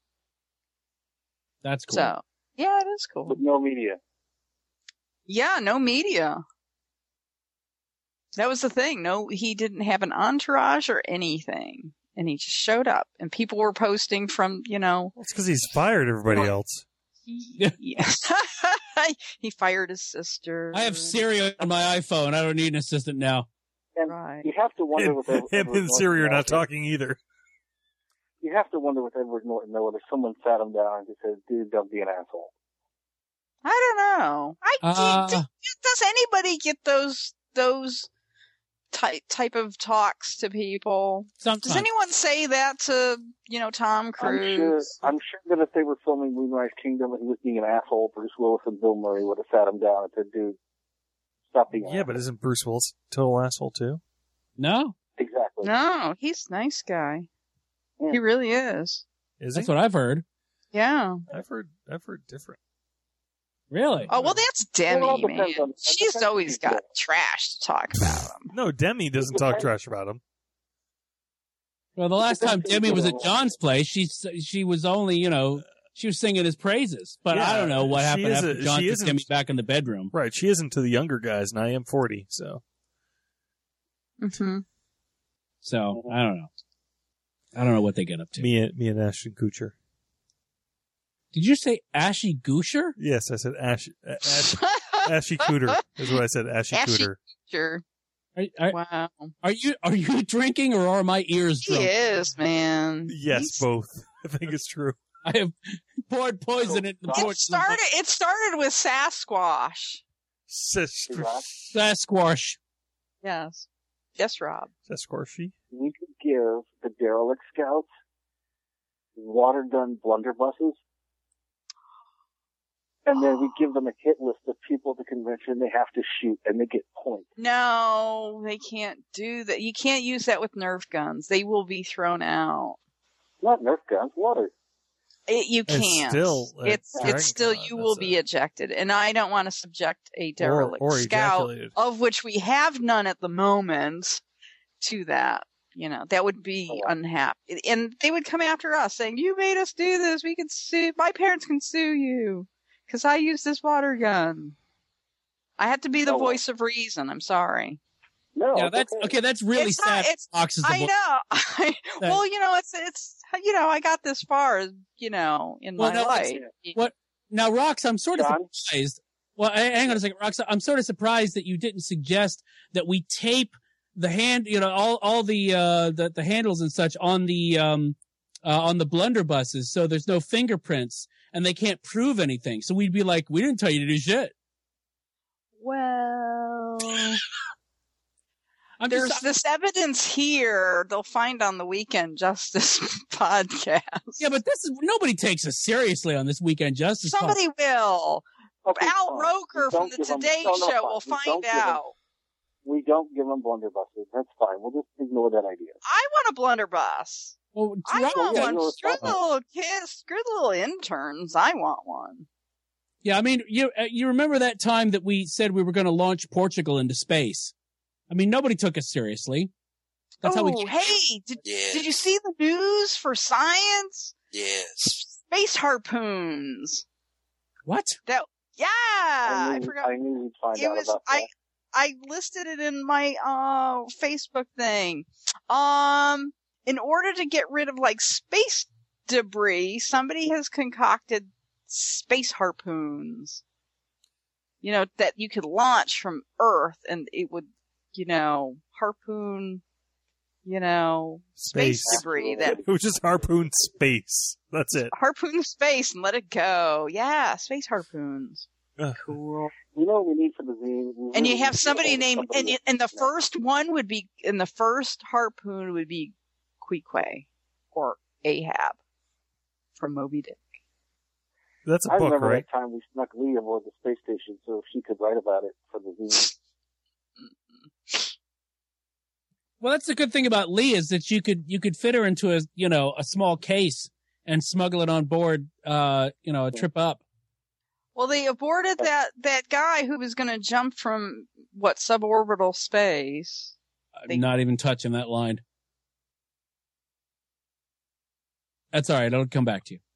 That's cool. So, yeah, it is cool. But no media. Yeah, no media. That was the thing. No, he didn't have an entourage or anything. And he just showed up. And people were posting from, Well, it's because he's fired everybody else. Yeah. He fired his sister. I have Siri on my iPhone. I don't need an assistant now. And you have to wonder with Him and Siri are not talking either. You have to wonder with Edward Norton, though, whether someone sat him down and just said, dude, don't be an asshole. I don't know. Does anybody get those type of talks to people? Sometimes. Does anyone say that to, Tom Cruise? I'm sure that if they were filming Moonrise Kingdom and he was being an asshole, Bruce Willis and Bill Murray would have sat him down and said, dude, stop being an asshole. But isn't Bruce Willis a total asshole too? No. Exactly. No, he's a nice guy. Yeah. He really is. That's what I've heard. Yeah. I've heard different. Really? Oh, well, that's Demi, man. She's always got people. trash to talk about him. No, Demi doesn't talk trash about him. Well, the last time Demi was at John's place, she was only, she was singing his praises. But I don't know what happened after John took Demi back in the bedroom. Right. She isn't to the younger guys, and I am 40, so. Mm-hmm. So, I don't know. I don't know what they get up to. Me and Ashton Kutcher. Did you say Ashy Goosher? Yes, I said Ashy Cooter is what I said. Ashy Cooter. Sure. Wow. Are you drinking or are my ears drunk? He is, man. Yes, both. I think it's true. I have poured poison in the porch. It started with Sasquatch. Sasquatch. Yes. Yes, Rob. Sasquatchy. We could give the derelict scouts water gun blunderbusses. And then we give them a hit list of people at the convention they have to shoot, and they get points. No, they can't do that. You can't use that with Nerf guns. They will be thrown out. Not Nerf guns, water. You can't. It's still you will be ejected. And I don't want to subject a derelict scout, of which we have none at the moment, to that. That would be unhappy. And they would come after us saying, you made us do this. We can sue. My parents can sue you. Because I used this water gun. I had to be the voice of reason. I'm sorry. No. Yeah, that's okay. That's really sad. I know. Well, it's I got this far, in my life. What now, Rox? I'm sort of surprised. Well, hang on a second, Rox. I'm sort of surprised that you didn't suggest that we tape the hand, all the handles and such on the blunderbusses, so there's no fingerprints. And they can't prove anything. So we'd be like, we didn't tell you to do shit. Well, there's this evidence here they'll find on the Weekend Justice podcast. Yeah, but nobody takes us seriously on this Weekend Justice. Somebody will. Okay, Al Roker from the Today Show will find out. We don't give them blunderbusses. That's fine. We'll just ignore that idea. I want a blunderbuss. Well, I want one. Screw the little kids. Screw the little interns. I want one. Yeah, I mean, you remember that time that we said we were going to launch Portugal into space? I mean, nobody took us seriously. That's how we. Hey, did you see the news for science? Yes. Space harpoons. What? I forgot. I knew you'd find out about that. I listed it in my Facebook thing. In order to get rid of like space debris, somebody has concocted space harpoons. You know, that you could launch from Earth and it would, harpoon, space debris. That It would just harpoon space. That's it. harpoon space and let it go. Yeah, space harpoons. Cool. You know what we need for the zine? And you have somebody named, and the first one would be, and the first harpoon would be Queequeg or Ahab from Moby Dick. That's a I book, remember right? that time we snuck Lee aboard the space station so she could write about it for the zine. Well, that's the good thing about Lee is that you could fit her into a small case and smuggle it on board, a trip up. Well, they aborted that guy who was going to jump from suborbital space. I'm not even touching that line. That's all right. It'll come back to you.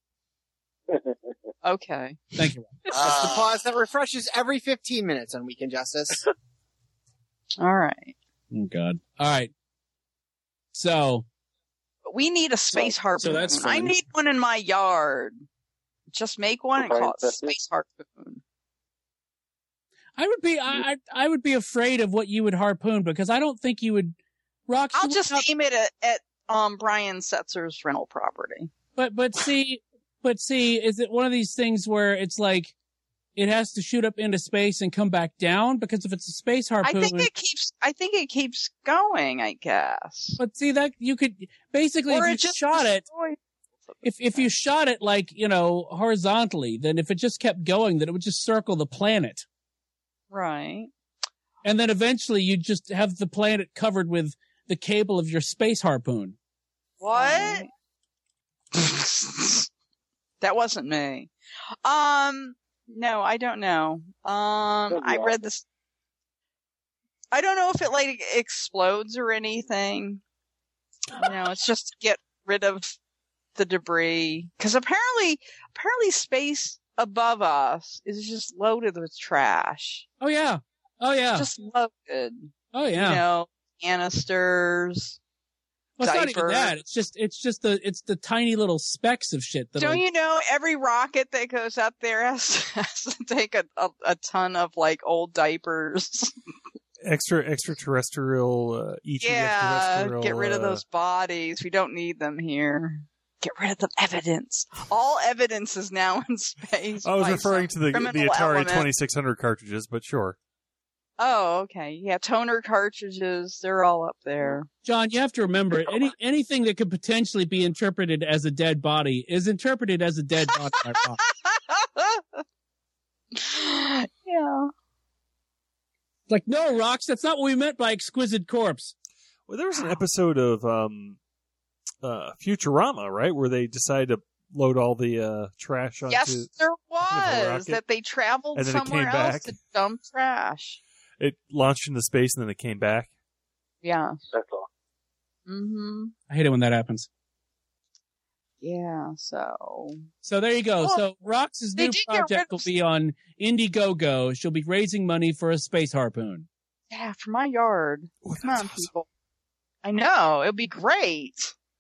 Okay. Thank you. It's the pause that refreshes every 15 minutes on Weekend Justice. All right. Oh God. All right. So we need a space harpoon. So that's I fun. need one in my yard. Just make one and call it space harpoon. I would be afraid of what you would harpoon because I don't think you would rock. I'll just aim it at Brian Setzer's rental property. But see, is it one of these things where it's like it has to shoot up into space and come back down? Because if it's a space harpoon, I think it keeps going, I guess. But see that you could basically Or if it you just shot it. destroys- If you shot it like, horizontally, then if it just kept going, then it would just circle the planet. Right. And then eventually you'd just have the planet covered with the cable of your space harpoon. What? That wasn't me. No, I don't know. I read this. I don't know if it like explodes or anything. It's just to get rid of the debris. Cause apparently space above us is just loaded with trash. Oh yeah. Just loaded. Oh yeah. Canisters. Well, it's not diapers. even that. It's the tiny little specks of shit that Don't you know every rocket that goes up there has to take a ton of like old diapers? Extraterrestrial, extraterrestrial. Get rid of those bodies. We don't need them here. Get rid of the evidence. All evidence is now in space. I was by referring to some the criminal Atari element. 2600 cartridges, but sure. Oh, okay. Yeah, toner cartridges. They're all up there. John, you have to remember, anything that could potentially be interpreted as a dead body is interpreted as a dead body. Yeah. Like, no, Rox, that's not what we meant by exquisite corpse. Well, there was an episode of Futurama, right, where they decided to load all the trash onto. Yes, there was. rocket. That they traveled And then it somewhere came else back. to dump trash. It launched into space and then it came back. Yeah. That's all. Mm-hmm. I hate it when that happens. Yeah, so there you go. Well, So Rox's they new did get rid project will be on Indiegogo. She'll be raising money for a space harpoon. yeah, for my yard. Oh, Come on, people. I know. It'll be great.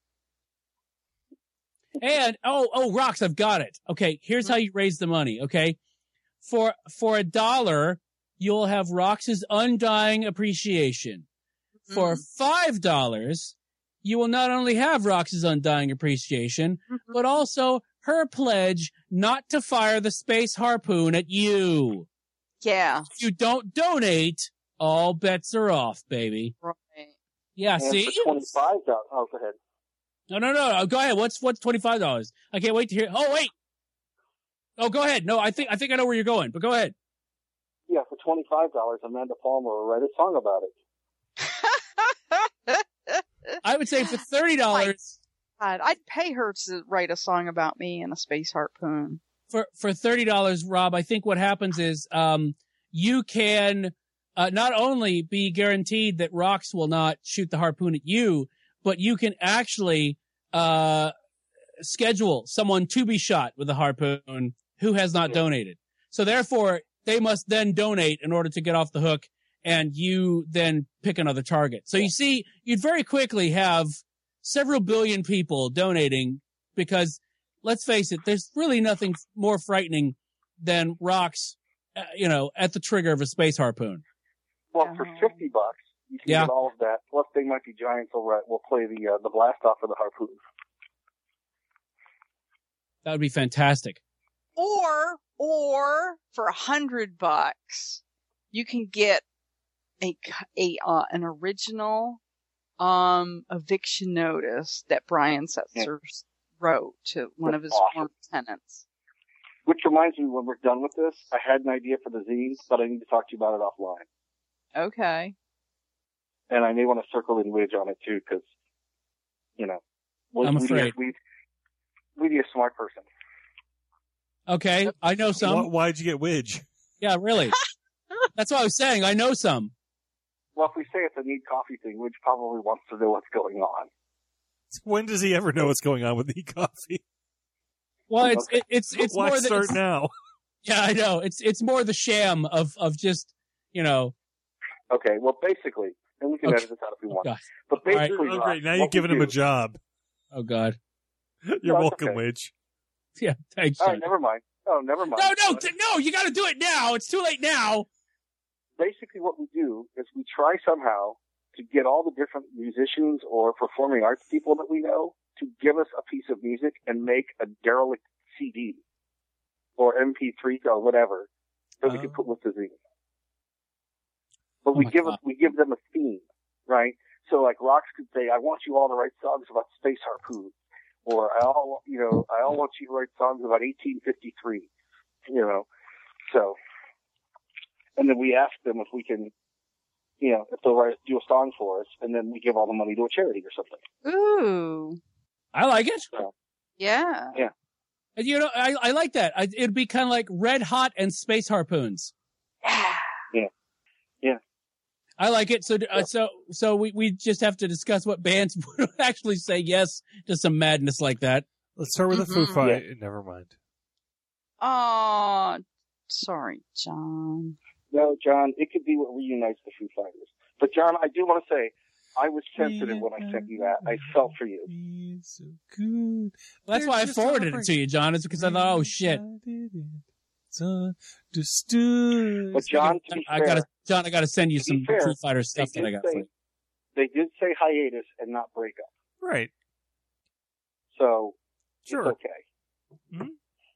And Rox, I've got it. Okay, here's how you raise the money. Okay, for $1, you'll have Rox's undying appreciation. For $5, you will not only have Rox's undying appreciation, but also her pledge not to fire the space harpoon at you. Yeah. If you don't donate, all bets are off, baby. Right. Yeah, And see? for $25. Oh, go ahead. No. Go ahead. What's $25? I can't wait to hear. Oh, wait. Oh, go ahead. No, I think I know where you're going, but go ahead. Yeah, for $25, Amanda Palmer will write a song about it. I would say for $30. God, I'd pay her to write a song about me and a space harpoon. For $30, Rob, I think what happens is, you can, not only be guaranteed that Rox will not shoot the harpoon at you, but you can actually schedule someone to be shot with a harpoon who has not donated. So therefore, they must then donate in order to get off the hook, and you then pick another target. So you see, you'd very quickly have several billion people donating because, let's face it, there's really nothing more frightening than Rox, at the trigger of a space harpoon. Well, for $50, you can get all of that. Plus, They Might Be Giants will play the blast off of the harpoon. That would be fantastic. Or for $100, you can get an original eviction notice that Brian Setzer wrote to one of his former tenants. Which reminds me, when we're done with this, I had an idea for the zine, but I need to talk to you about it offline. Okay. And I may want to circle in Widge on it too, because, I'm afraid. We need a smart person. Okay, I know some. Why'd you get Widge? Yeah, really. That's what I was saying. I know some. Well, if we say it's a Need Coffee thing, Widge probably wants to know what's going on. When does he ever know what's going on with Need Coffee? Well, it's Why more start now? Yeah, I know. It's more the sham of just, Okay, well, basically, and we can edit this out if we want. God. But basically, right. Great. Now you've given him a job. Oh God. You're No, welcome, okay. Widge. Yeah, thanks. All right, never mind. Oh, never mind. No, you got to do it now. It's too late now. Basically, what we do is we try somehow to get all the different musicians or performing arts people that we know to give us a piece of music and make a derelict CD or MP3 or whatever that we can put with the zine. But we give them a theme, right? So like Rox could say, I want you all to write songs about space harpoons, or I all want you to write songs about 1853, so, and then we ask them if we can, if they'll do a song for us, and then we give all the money to a charity or something. Ooh. I like it. So, yeah. Yeah. And, I like that. It'd be kind of like Red Hot and Space Harpoons. Yeah. Yeah. I like it. So we just have to discuss what bands would actually say yes to some madness like that. Let's start with the Foo Fighters. Yeah. Never mind. Oh, sorry, John. No, John, it could be what reunites the Foo Fighters. But John, I do want to say, I was sensitive when I sent you that. I felt for you. So good. Well, that's why I forwarded it to you, John. It's because I thought, oh shit. Understood. But John, to be fair, I gotta send you some Foo Fighter stuff that I got for you. They did say hiatus and not breakup. Right. So, sure. It's okay. Mm-hmm.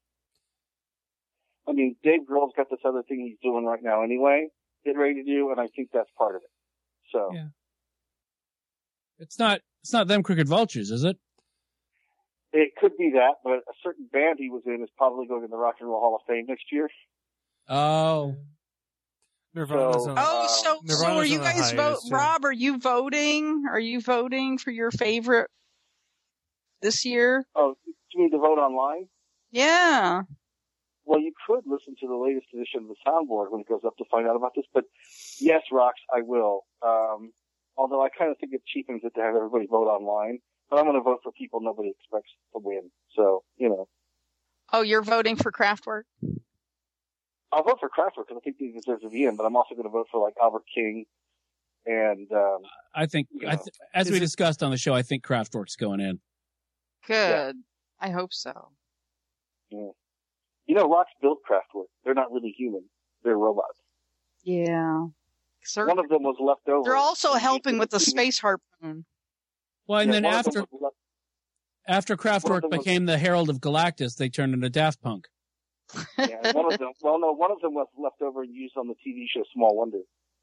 I mean, Dave Grohl's got this other thing he's doing right now anyway, getting ready to do, and I think that's part of it. So. Yeah. It's not them Crooked Vultures, is it? It could be that, but a certain band he was in is probably going to the Rock and Roll Hall of Fame next year. Oh. Nirvana's so are you guys voting? Rob, are you voting? Are you voting for your favorite this year? Oh, do you need to vote online? Yeah. Well, you could listen to the latest edition of the soundboard when it goes up to find out about this, but yes, Rox, I will. Although I kind of think it cheapens it to have everybody vote online. But I'm going to vote for people nobody expects to win. So, Oh, you're voting for Kraftwerk? I'll vote for Kraftwerk because I think he deserves to be in, but I'm also going to vote for, like, Albert King and... I think, as we discussed on the show, I think Kraftwerk's going in. Good. Yeah. I hope so. Yeah. Rox built Kraftwerk. They're not really human. They're robots. Yeah. One of them was left over. They're also helping with the space harpoon. Well, and then after Kraftwerk became the Herald of Galactus, they turned into Daft Punk. Yeah, one of them was left over and used on the TV show Small Wonder.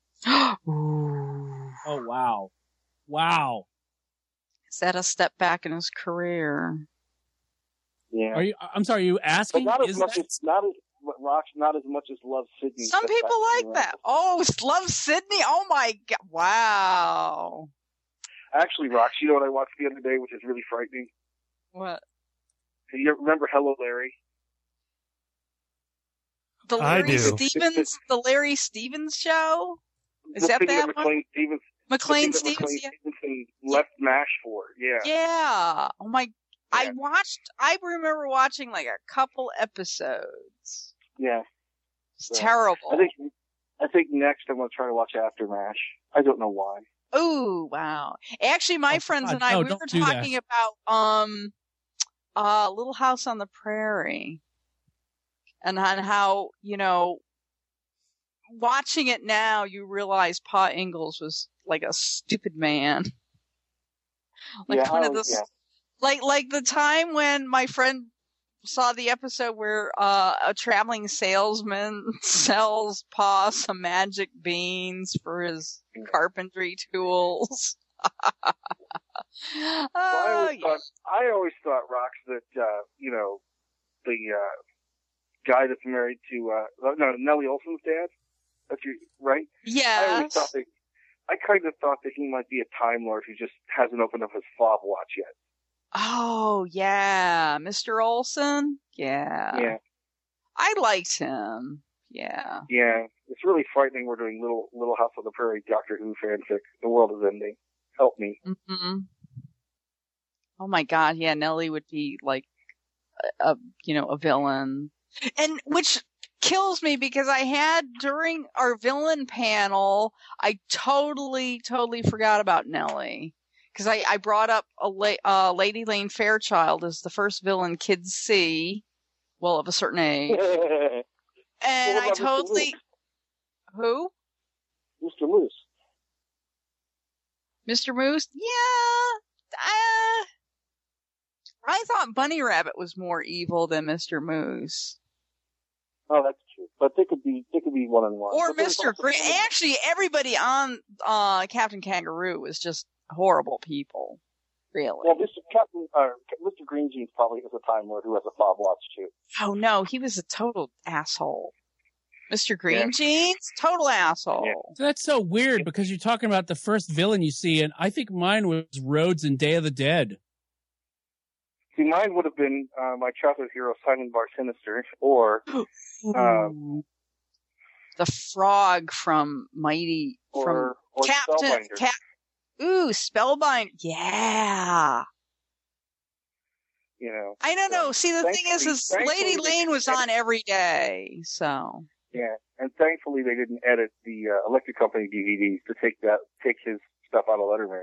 Oh, wow. Wow. Is that a step back in his career? Yeah. I'm sorry, are you asking? But not as much as Love Sydney. Some people like that. Oh, Love Sydney? Oh my God. Wow. Actually, Rox, you know what I watched the other day, which is really frightening? What? You remember Hello, Larry? The Larry Stevens show? Is that one? McLean Stevens. McLean the thing that Stevens. McLean Stevenson left MASH for. Yeah. Yeah. Oh my. Yeah. I remember watching like a couple episodes. Yeah. It's terrible. I think next I'm going to try to watch After MASH. I don't know why. Oh, wow. Actually, my friends and I, we were talking about Little House on the Prairie. And on how, watching it now, you realize Pa Ingalls was like a stupid man. Like like the time when my friend saw the episode where a traveling salesman sells Pa some magic beans for his carpentry tools. I always thought, Rox, that the guy that's married to Nellie Olsen's dad. That's right. Yeah. I kind of thought that he might be a Time Lord who just hasn't opened up his fob watch yet. Oh yeah, Mr. Olsen. Yeah. Yeah. I liked him. Yeah. Yeah. It's really frightening. We're doing Little House on the Prairie Doctor Who fanfic. The world is ending. Help me. Mm-hmm. Oh my God. Yeah. Nellie would be like a villain, and which kills me because I had during our villain panel, I totally forgot about Nellie. Because I brought up Lady Lane Fairchild as the first villain kids see, well, of a certain age. And I totally... Who? Mr. Moose. Mr. Moose? Yeah. I thought Bunny Rabbit was more evil than Mr. Moose. Oh, that's true. But they could be one-on-one. Or Mr. Green. Actually, everybody on Captain Kangaroo was just horrible people, really. Yeah, Mr. Green Jeans probably is a Time Lord who has a fob watch too. Oh no, he was a total asshole. Mr. Green Jeans, total asshole. Yeah. So that's so weird because you're talking about the first villain you see, and I think mine was Rhodes in Day of the Dead. See, mine would have been my childhood hero Simon Bar Sinister, or the frog from Mighty from Captain. Spellbinder. Yeah. I don't know. See, the thing is Lady Lane was on every day, so. Yeah, and thankfully they didn't edit the Electric Company DVDs to take his stuff out of Letterman.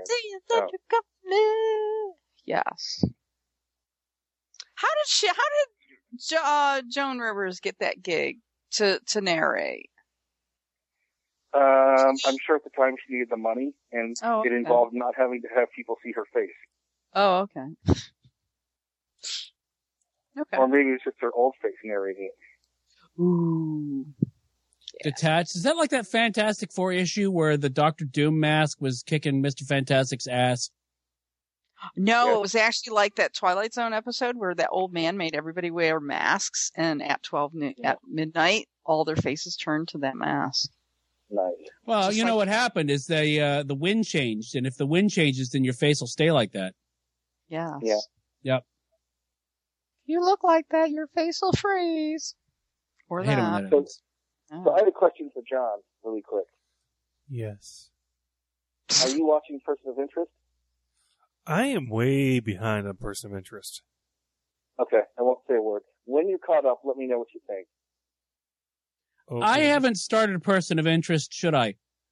Yes. How did Joan Rivers get that gig to narrate? I'm sure at the time she needed the money, and it involved not having to have people see her face. Oh, okay. Okay. Or maybe it's just her old face narrating it. Ooh. Yeah. Detached. Is that like that Fantastic Four issue where the Dr. Doom mask was kicking Mr. Fantastic's ass? No, it was actually like that Twilight Zone episode where that old man made everybody wear masks, and at at midnight, all their faces turned to that mask. Nice. Well, you know what happened is the wind changed, and if the wind changes, then your face will stay like that. Yes. Yeah. Yep. You look like that, your face will freeze. Or that. So I have a question for John, really quick. Yes. Are you watching Person of Interest? I am way behind on Person of Interest. Okay, I won't say a word. When you're caught up, let me know what you think. Okay. I haven't started Person of Interest, should I?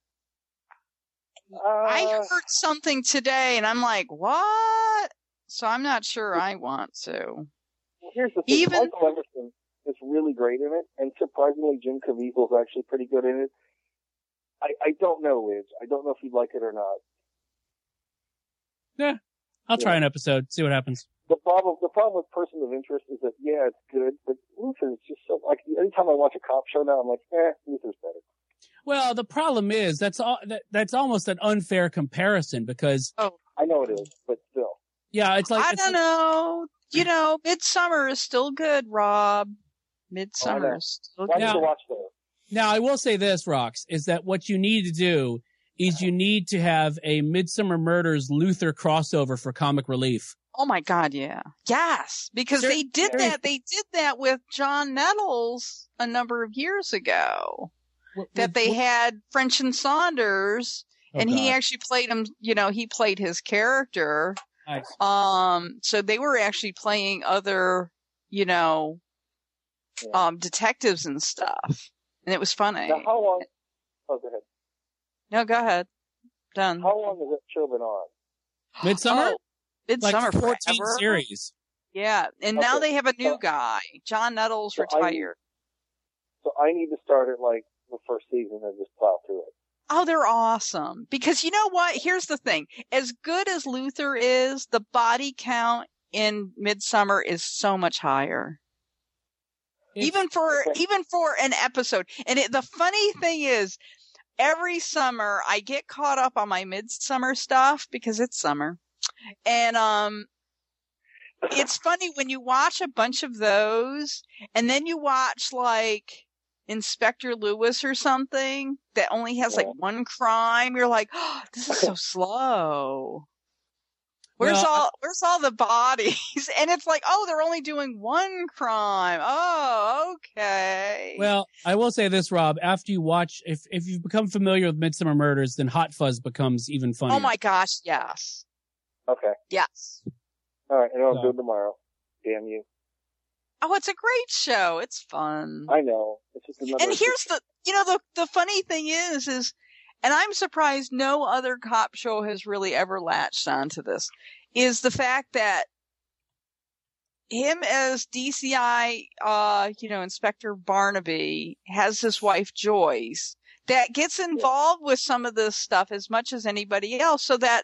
I heard something today, and I'm like, what? So I'm not sure I want to. Well, here's the thing. Michael Emerson is really great in it, and surprisingly, Jim Caviezel is actually pretty good in it. I don't know, Liz. I don't know if you'd like it or not. Yeah, I'll try an episode, see what happens. The problem with Person of Interest is that, yeah, it's good, but Luther is just so, like, anytime I watch a cop show now, I'm like, Luther's better. Well, the problem is, that's almost an unfair comparison because... Oh, I know it is, but still. Yeah, it's like... I don't know. You know, Midsummer is still good, Rob. Midsummer is still good. I need to watch those. Now, I will say this, Rox, is that what you need to do is you need to have a Midsummer Murders Luther crossover for comic relief. Oh my God, yeah. Yes, because they did that. They did that with John Nettles a number of years ago. that they had French and Saunders, and he actually played him. He played his character. Nice. So they were actually playing other, detectives and stuff, and it was funny. Now, how long? Oh, go ahead. No, go ahead. Done. How long has that show been on? Midsummer? Midsummer, like 14 forever. series. Yeah, and now they have a new guy. John Nettles retired. So I need to start at like the first season and just plow through it. Oh, they're awesome. Because you know what? Here's the thing. As good as Luther is, the body count in Midsummer is so much higher. Even for an episode. And the funny thing is, every summer I get caught up on my Midsummer stuff because it's summer. And it's funny when you watch a bunch of those and then you watch like Inspector Lewis or something that only has like one crime. You're like, oh, this is so slow. Where's all the bodies? And it's like, oh, they're only doing one crime. Oh, okay. Well, I will say this, Rob. After you watch, if you've become familiar with Midsummer Murders, then Hot Fuzz becomes even funnier. Oh my gosh, yes. Okay. Yes. All right, and I'll do it tomorrow. Damn you. Oh, it's a great show. It's fun. I know. It's just another. And here's the funny thing is, and I'm surprised no other cop show has really ever latched onto this, is the fact that him as DCI, Inspector Barnaby has his wife Joyce that gets involved with some of this stuff as much as anybody else, so that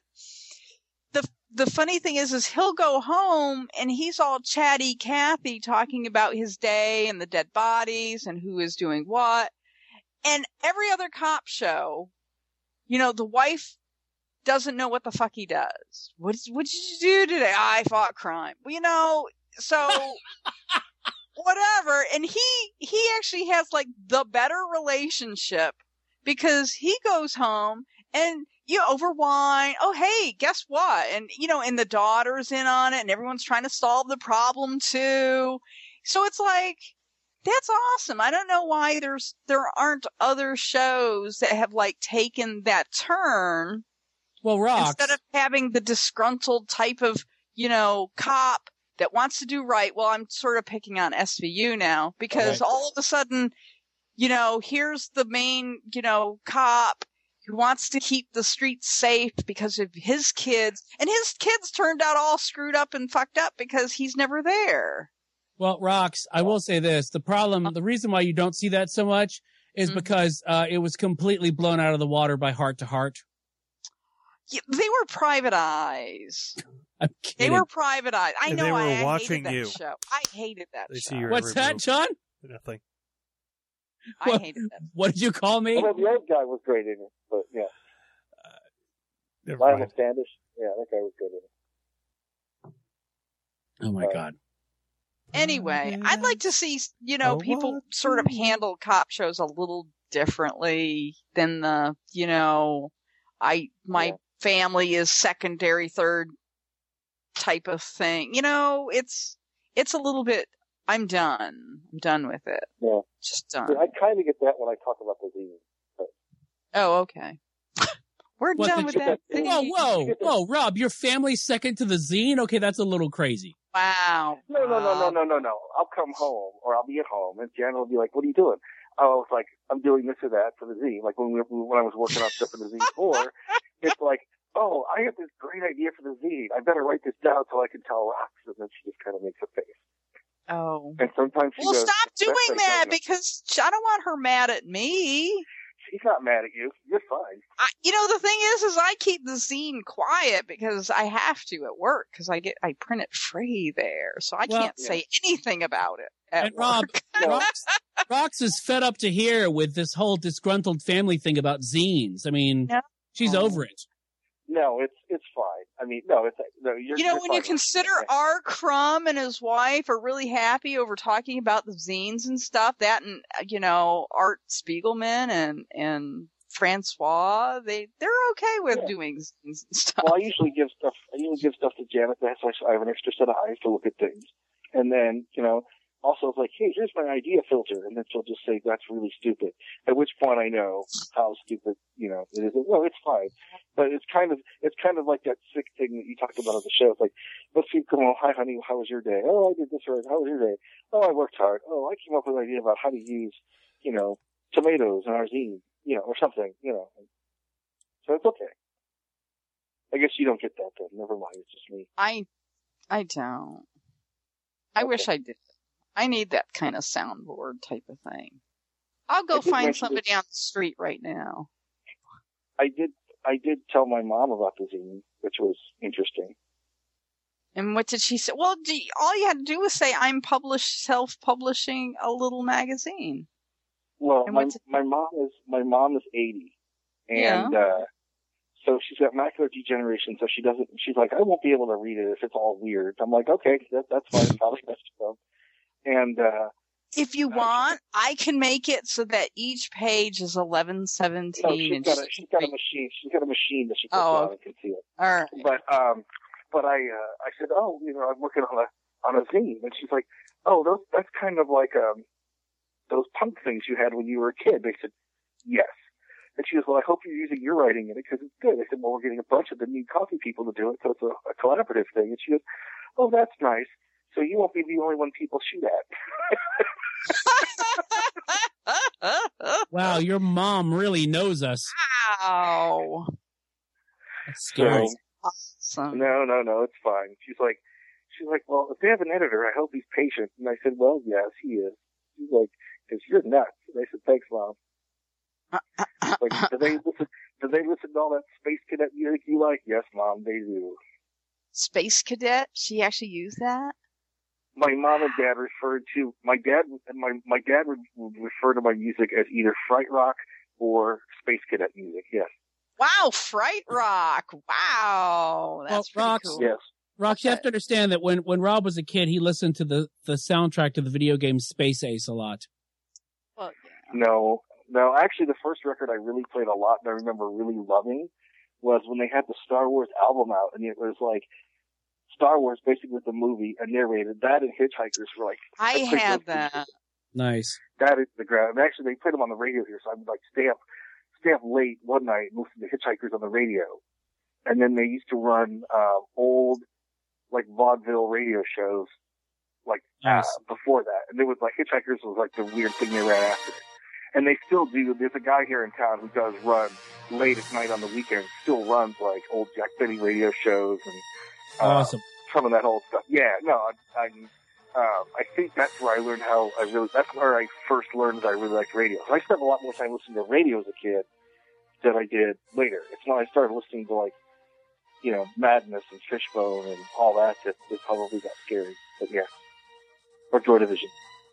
the funny thing is he'll go home and he's all chatty Cathy talking about his day and the dead bodies and who is doing what. And every other cop show, the wife doesn't know what the fuck he does. What did you do today? I fought crime. Well, so whatever. And he actually has like the better relationship because he goes home and over wine. Oh, hey, guess what? And, and the daughter's in on it and everyone's trying to solve the problem too. So it's like, that's awesome. I don't know why there aren't other shows that have like taken that turn. Well, Rox, instead of having the disgruntled type of, cop that wants to do right. Well, I'm sort of picking on SVU now because all of a sudden, here's the main, cop who wants to keep the streets safe because of his kids, and his kids turned out all screwed up and fucked up because he's never there. Well, Rox, I will say this. The reason why you don't see that so much is because it was completely blown out of the water by Heart to Heart. Yeah, they were private eyes. I'm kidding. They were private eyes. I know. They were I watching hated you. that show. I hated that show. What's that, John? Nothing. I hated that. What did you call me? Well, the old guy was great in it, but yeah. Lionel Standish. Yeah, that guy was good in it. Oh my God. Anyway, I'd like to see, people sort of handle cop shows a little differently than the, my family is secondary, third type of thing. It's a little bit, I'm done. I'm done with it. Yeah. Just done. I kind of get that when I talk about the zine. But... Oh, okay. We're done with that. Whoa, Rob, your family's second to the zine? Okay, that's a little crazy. Wow. No. I'll come home, or I'll be at home, and Jan will be like, what are you doing? I was like, I'm doing this or that for the zine. Like when I was working on stuff for the zine 4, it's like, oh, I have this great idea for the zine. I better write this down so I can tell Rox. And then she just kind of makes a face. Oh. And sometimes she goes, stop doing that because I don't want her mad at me. She's not mad at you. You're fine. The thing is I keep the zine quiet because I have to at work because I print it free there. So I can't say anything about it at work. Rob, Rox is fed up to here with this whole disgruntled family thing about zines. I mean, she's over it. No, it's fine. I mean, no, you're when you consider R. Crumb and his wife are really happy over talking about the zines and stuff, that and, Art Spiegelman and Francois, they're okay with doing zines and stuff. Well, I usually give stuff to Janet. So I have an extra set of eyes to look at things. And then, also it's like, hey, here's my idea filter, and then she'll just say that's really stupid. At which point I know how stupid, you know, it is. No, it's fine, but it's kind of like that sick thing that you talked about on the show. It's like, let's see, come on, hi honey, how was your day? Oh, I did this right. How was your day? Oh, I worked hard. Oh, I came up with an idea about how to use, you know, tomatoes in our zine, you know, or something, you know. So it's okay. I guess you don't get that then. Never mind. It's just me. I don't. I wish I did. I need that kind of soundboard type of thing. I'll go find somebody on the street right now. I did tell my mom about the zine, which was interesting. And what did she say? Well, all you had to do was say, I'm self-publishing a little magazine. Well, my mom is 80. And, so she's got macular degeneration, so she's like, I won't be able to read it if it's all weird. I'm like, okay, that's fine. Probably best to go. And, if you want, I can make it so that each page is 11:17. No, she's got a machine. She's got a machine that she puts on and can see it. All right. But I said, oh, you know, I'm working on a zine, and she's like, oh, that's kind of like those punk things you had when you were a kid. They said, yes. And she goes, well, I hope you're using your writing in it because it's good. I said, well, we're getting a bunch of the Need Coffee people to do it, so it's a collaborative thing. And she goes, oh, that's nice. So you won't be the only one people shoot at. Wow, your mom really knows us. Wow. That's scary. So, no, it's fine. She's like, well, if they have an editor, I hope he's patient. And I said, well, yes, he is. She's like, because you're nuts. And I said, thanks, Mom. Like, do they listen to all that Space Cadet music you like? Yes, Mom, they do. Space Cadet? She actually used that? My mom and dad referred to my dad would refer to my music as either Fright Rock or Space Cadet music. Yes. Wow, Fright Rock! Wow, that's pretty cool. Yes. Rox, you have to understand that when Rob was a kid, he listened to the soundtrack to the video game Space Ace a lot. Well, yeah. No, actually the first record I really played a lot and I remember really loving was when they had the Star Wars album out, and it was like Star Wars basically with the movie and narrated. That and Hitchhikers were like... I had that. Nice. That is the ground. And actually they played them on the radio here, so I would like stay up late one night and listen to Hitchhikers on the radio. And then they used to run old like vaudeville radio shows like before that. And it was like Hitchhikers was like the weird thing they ran after. And they still do. There's a guy here in town who does run late at night on the weekends, still runs like old Jack Benny radio shows and awesome. Some of that old stuff. Yeah, no, I think that's where I learned that's where I first learned that I really liked radio. So I spent a lot more time listening to radio as a kid than I did later. It's when I started listening to like, you know, Madness and Fishbone and all that it probably got scary. But yeah. Or Joy Division.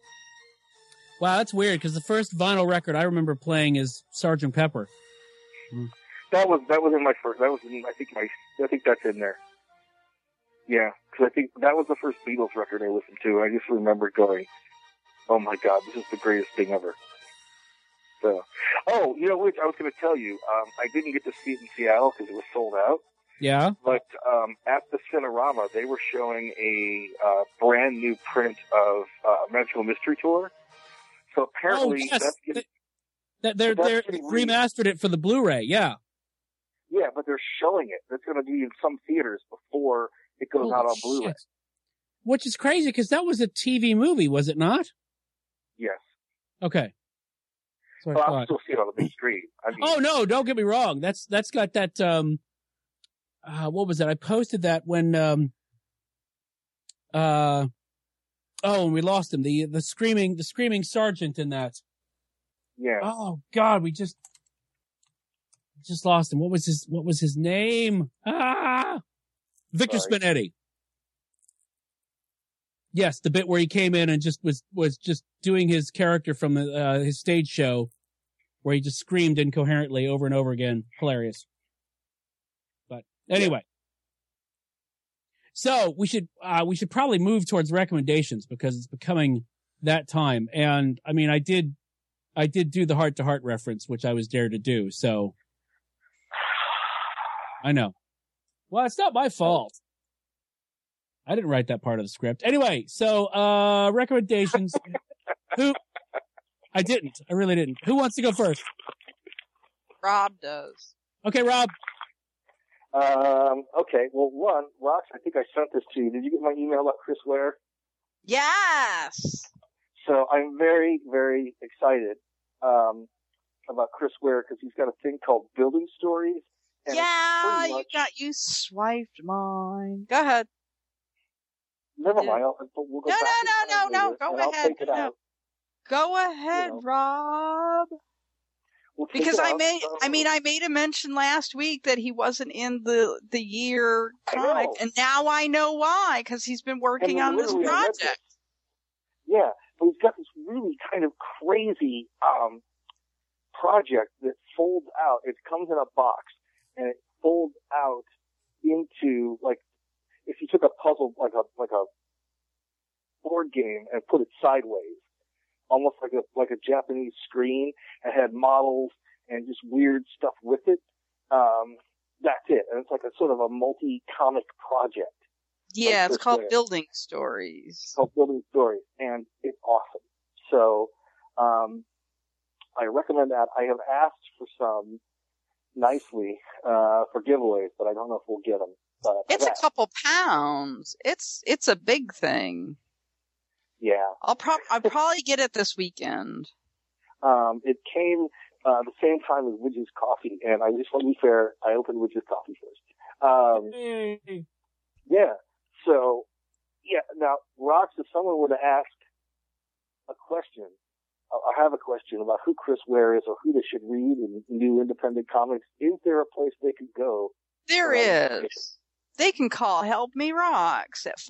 Wow, that's weird because the first vinyl record I remember playing is Sgt. Pepper. That was in my first. That was in, I think that's in there. Yeah, because I think that was the first Beatles record I listened to. I just remember going, "Oh my God, this is the greatest thing ever." So, you know which I was going to tell you. I didn't get to see it in Seattle because it was sold out. Yeah. But at the Cinerama, they were showing a brand new print of Magical Mystery Tour. So apparently, they're remastered it for the Blu-ray. Yeah. Yeah, but they're showing it. That's going to be in some theaters before it goes out on Blu-ray. Shit. Which is crazy because that was a TV movie, was it not? Yes. Okay. So I'll still see it on the big screen. I mean, oh no! Don't get me wrong. That's got that. What was that? I posted that when when we lost him. The screaming sergeant in that. Yeah. Oh God, we just lost him. What was his name? Victor Spinetti. Yes, the bit where he came in and just was just doing his character from his stage show, where he just screamed incoherently over and over again. Hilarious. But anyway, so we should probably move towards recommendations because it's becoming that time. And I mean, I did do the Heart to Heart reference, which I was dared to do. So I know. Well, it's not my fault. I didn't write that part of the script. Anyway, so recommendations. Who? I didn't. I really didn't. Who wants to go first? Rob does. Okay, Rob. Okay. Well, one, Rox, I think I sent this to you. Did you get my email about Chris Ware? Yes. So I'm very, very excited about Chris Ware because he's got a thing called Building Stories. And Yeah, it's pretty much, you swiped mine. Go ahead. Never mind. We'll go back in time No. later, Go and I'll ahead. take it out. Go ahead, Rob. We'll take Because it I out. made a mention last week that he wasn't in the year comic, and now I know why, because he's been working on this literally I read project. Yeah, but he's got this really kind of crazy project that folds out. It comes in a box, and it folds out into, like, if you took a puzzle, like a board game, and put it sideways, almost like a Japanese screen, and had models and just weird stuff with it. That's it, and it's like a sort of a multi-comic project. Yeah, it's called Ware. Building Stories. It's called Building Stories, and it's awesome. So, I recommend that. I have asked for some nicely, for giveaways, but I don't know if we'll get them. But It's a couple pounds. It's a big thing. Yeah. I'll probably get it this weekend. It came, the same time as Widget's Coffee, and I just want to be fair, I opened Widget's Coffee first. Yeah. So, yeah, now, Rox, if someone were to ask a question, I have a question about who Chris Ware is or who they should read in new independent comics, is there a place they could go? There is. They can call Help Me Rocks at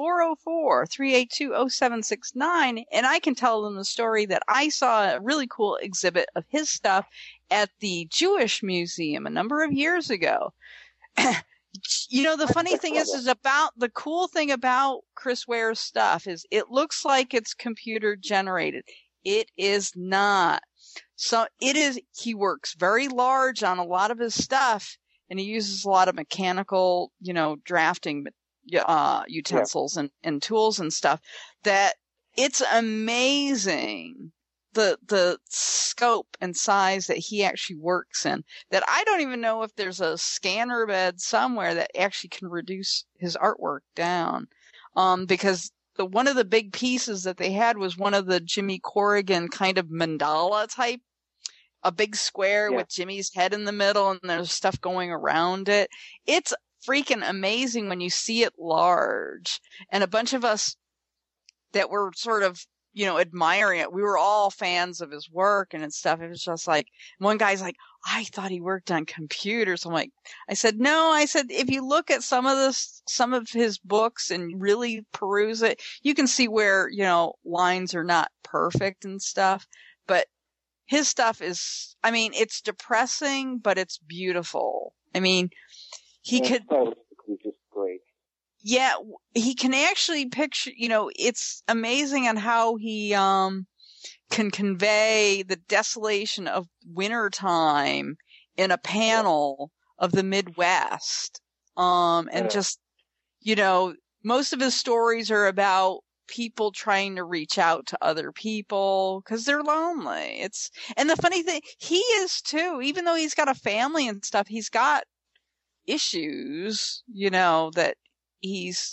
404-382-0769, and I can tell them the story that I saw a really cool exhibit of his stuff at the Jewish Museum a number of years ago. You know, the funny thing is the cool thing about Chris Ware's stuff is it looks like it's computer generated. It is not. So he works very large on a lot of his stuff, and he uses a lot of mechanical, drafting, utensils and tools and stuff that it's amazing. The scope and size that he actually works in, that I don't even know if there's a scanner bed somewhere that actually can reduce his artwork down. Because one of the big pieces that they had was one of the Jimmy Corrigan kind of mandala type, a big square with Jimmy's head in the middle, and there's stuff going around it. It's freaking amazing when you see it large. And a bunch of us that were sort of, admiring it, we were all fans of his work and stuff. It was just like, one guy's like, I thought he worked on computers. I said, no, if you look at some of his books and really peruse it, you can see where, lines are not perfect and stuff, but his stuff is, it's depressing, but it's beautiful. He could, just great. Yeah, he can actually picture, it's amazing on how he, can convey the desolation of wintertime in a panel of the Midwest. And just, most of his stories are about people trying to reach out to other people because they're lonely. And the funny thing, he is too, even though he's got a family and stuff, he's got issues, that he's,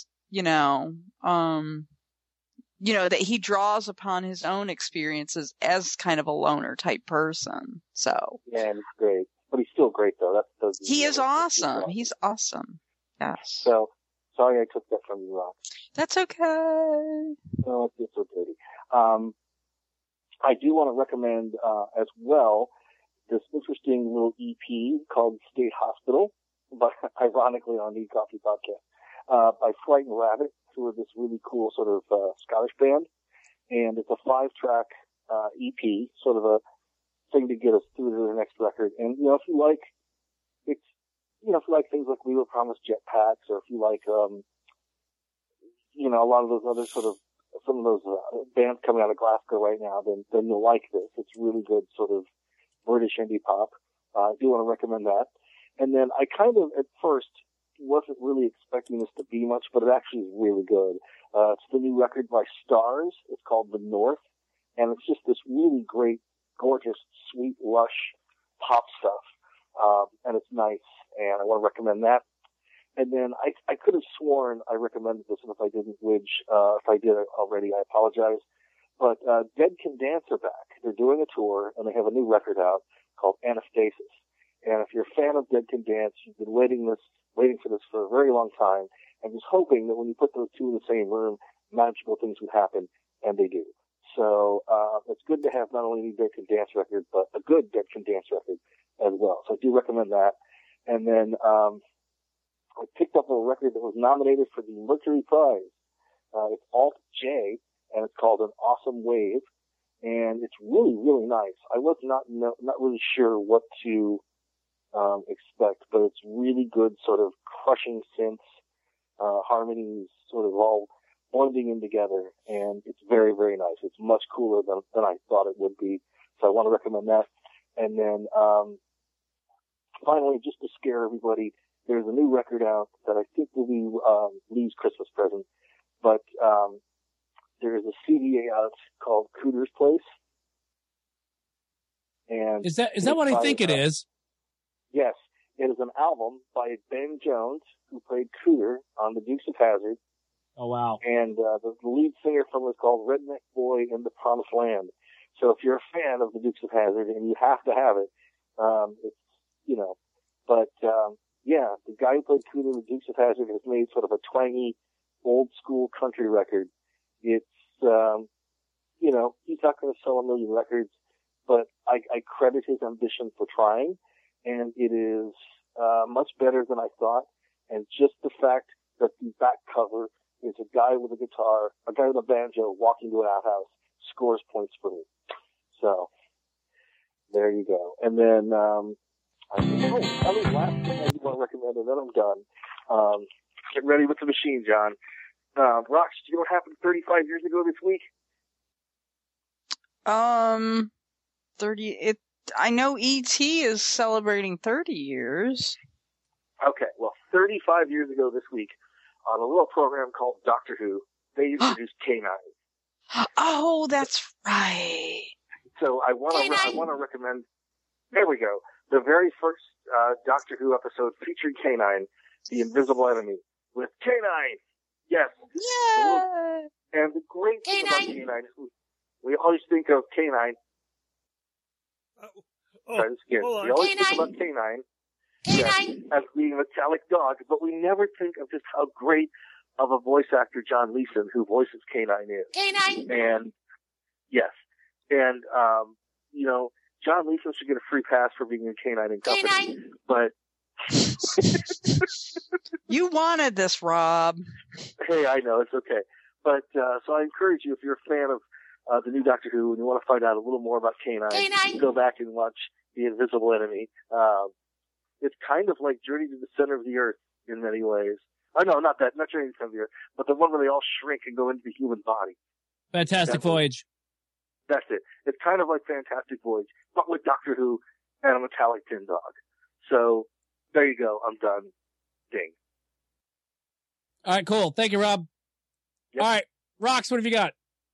that he draws upon his own experiences as kind of a loner type person. So. Yeah, and it's great. But he's still great though. He is awesome. He's awesome. Yes. So, sorry I took that from you, Rob. That's okay. No, it's so dirty. I do want to recommend, as well, this interesting little EP called State Hospital, but ironically on the Coffee Podcast, by Frightened Rabbit, who are this really cool sort of, Scottish band. And it's a 5-track, EP, sort of a thing to get us through to the next record. And, if you like, if you like things like We Were Promised Jetpacks, or if you like, a lot of those other sort of, some of those bands coming out of Glasgow right now, then you'll like this. It's really good sort of British indie pop. I do want to recommend that. And then I kind of, at first, wasn't really expecting this to be much, but it actually is really good. It's the new record by Stars. It's called The North, and it's just this really great, gorgeous, sweet, lush pop stuff. And it's nice, and I want to recommend that. And then I could have sworn I recommended this, and if I didn't, if I did already, I apologize. But Dead Can Dance are back. They're doing a tour, and they have a new record out called Anastasis. And if you're a fan of Dead Can Dance, you've been waiting for this for a very long time, and just hoping that when you put those two in the same room, magical things would happen, and they do. So it's good to have not only a new Dead Can Dance record, but a good Dead Can Dance record as well. So I do recommend that. And then I picked up a record that was nominated for the Mercury Prize. It's Alt J, and it's called An Awesome Wave, and it's really, really nice. I was not really sure what to expect, but it's really good, sort of crushing synths, harmonies, sort of all blending in together, and it's very, very nice. It's much cooler than I thought it would be, so I want to recommend that. And then finally, just to scare everybody, there's a new record out that I think will be Lee's Christmas present, but there is a CD out called Cooter's Place. And is that what I think it is? Yes, it is an album by Ben Jones, who played Cooter on the Dukes of Hazzard. Oh wow! And the lead singer from it is called Redneck Boy in the Promised Land. So if you're a fan of the Dukes of Hazzard, and you have to have it, it's but yeah, the guy who played Cooter in the Dukes of Hazzard has made sort of a twangy, old school country record. It's he's not going to sell 1 million records, but I credit his ambition for trying, and it is much better than I thought. And just the fact that the back cover is a guy with a guitar, a guy with a banjo walking to an outhouse, scores points for me. So there you go. And then last thing I do want to recommend, and then I'm done. Get ready with the machine, John. Rox, do you know what happened 35 years ago this week? 30. I know E.T. is celebrating 30 years. Okay, well, 35 years ago this week, on a little program called Doctor Who, they introduced K9. Oh, that's right. So I want to recommend. There we go. The very first Doctor Who episode featured K9, the Invisible Enemy, with K9. Yes. Yeah. And the great thing about K9 is we always think of K9. We always think about K9. Yes, as being a metallic dog, but we never think of just how great of a voice actor John Leeson, who voices K9, is. K9. And yes, and John Leeson should get a free pass for being in K9 and Company. K9. But you wanted this, Rob. Hey, I know, it's okay. But so I encourage you, if you're a fan of the new Doctor Who and you want to find out a little more about K9, go back and watch The Invisible Enemy. It's kind of like Journey to the Center of the Earth in many ways. Oh, no, not Journey to the Center of the Earth, but the one where they all shrink and go into the human body. Fantastic Voyage. That's it. It's kind of like Fantastic Voyage, but with Doctor Who and a metallic tin dog. So there you go. I'm done. Ding. All right, cool. Thank you, Rob. Yep. All right, Rox, what have you got?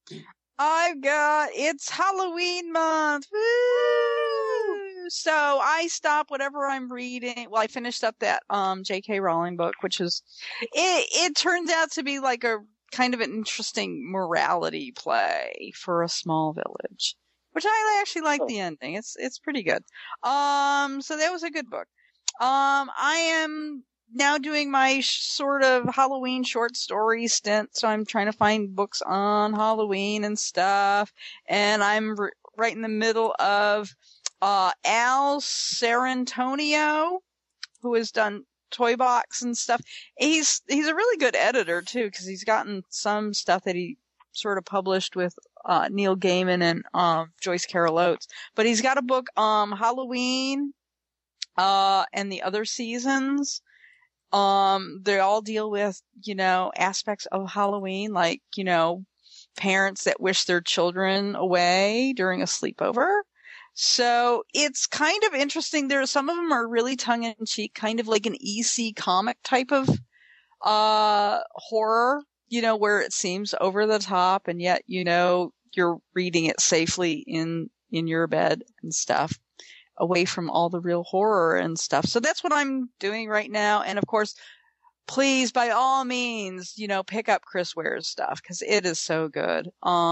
It's Halloween month. Woo! So I stop whatever I'm reading. Well, I finished up that J.K. Rowling book, which is it turns out to be like a kind of an interesting morality play for a small village, which I actually like the ending. It's pretty good. So that was a good book. I am now doing my sort of Halloween short story stint, so I'm trying to find books on Halloween and stuff, and I'm right in the middle of Al Serentonio, who has done Toy Box and stuff. He's a really good editor too, because he's gotten some stuff that he sort of published with Neil Gaiman and Joyce Carol Oates. But he's got a book Halloween and the other seasons. They all deal with, aspects of Halloween, like, parents that wish their children away during a sleepover. So it's kind of interesting. Some of them are really tongue in cheek, kind of like an EC comic type of horror, where it seems over the top and yet, you're reading it safely in your bed and stuff, away from all the real horror and stuff. So that's what I'm doing right now. And of course, please, by all means, pick up Chris Ware's stuff because it is so good.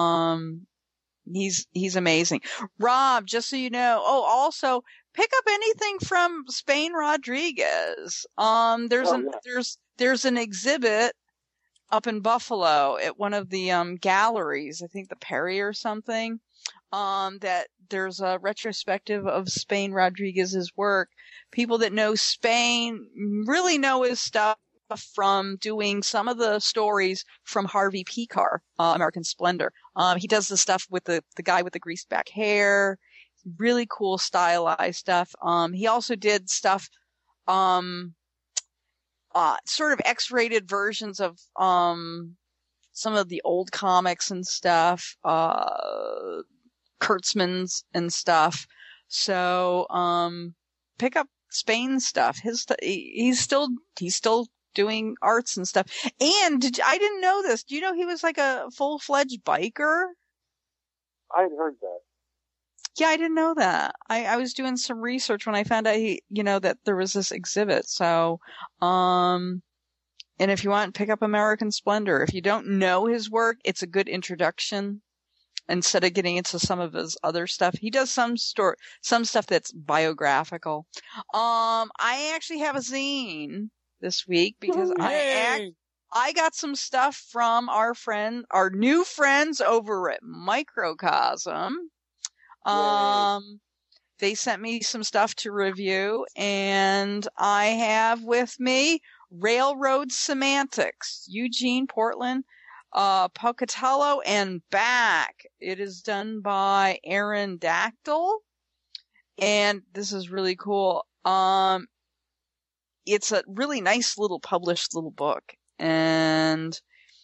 He's amazing. Rob, just so you know, also pick up anything from Spain Rodriguez. There's an exhibit up in Buffalo at one of the galleries, I think the Perry or something, that there's a retrospective of Spain Rodriguez's work. People that know Spain really know his stuff from doing some of the stories from Harvey Pekar, American Splendor. He does the stuff with the guy with the greased back hair, really cool stylized stuff. He also did stuff, sort of X-rated versions of, some of the old comics and stuff, Kurtzman's and stuff. So, pick up Spain stuff. He's still doing arts and stuff. And I didn't know this. Do you know he was like a full-fledged biker? I had heard that. Yeah, I didn't know that. I was doing some research when I found out that there was this exhibit. So, and if you want, pick up American Splendor. If you don't know his work, it's a good introduction. Instead of getting into some of his other stuff, he does some stuff that's biographical. I actually have a zine this week because I got some stuff from our new friends over at Microcosm. They sent me some stuff to review, and I have with me Railroad Semantics, Eugene, Portland, Pocatello, and back. It is done by Aaron Dactyl, and this is really cool. It's a really nice published little book, and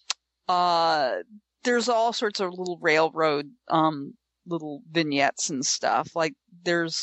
there's all sorts of little railroad little vignettes and stuff. Like there's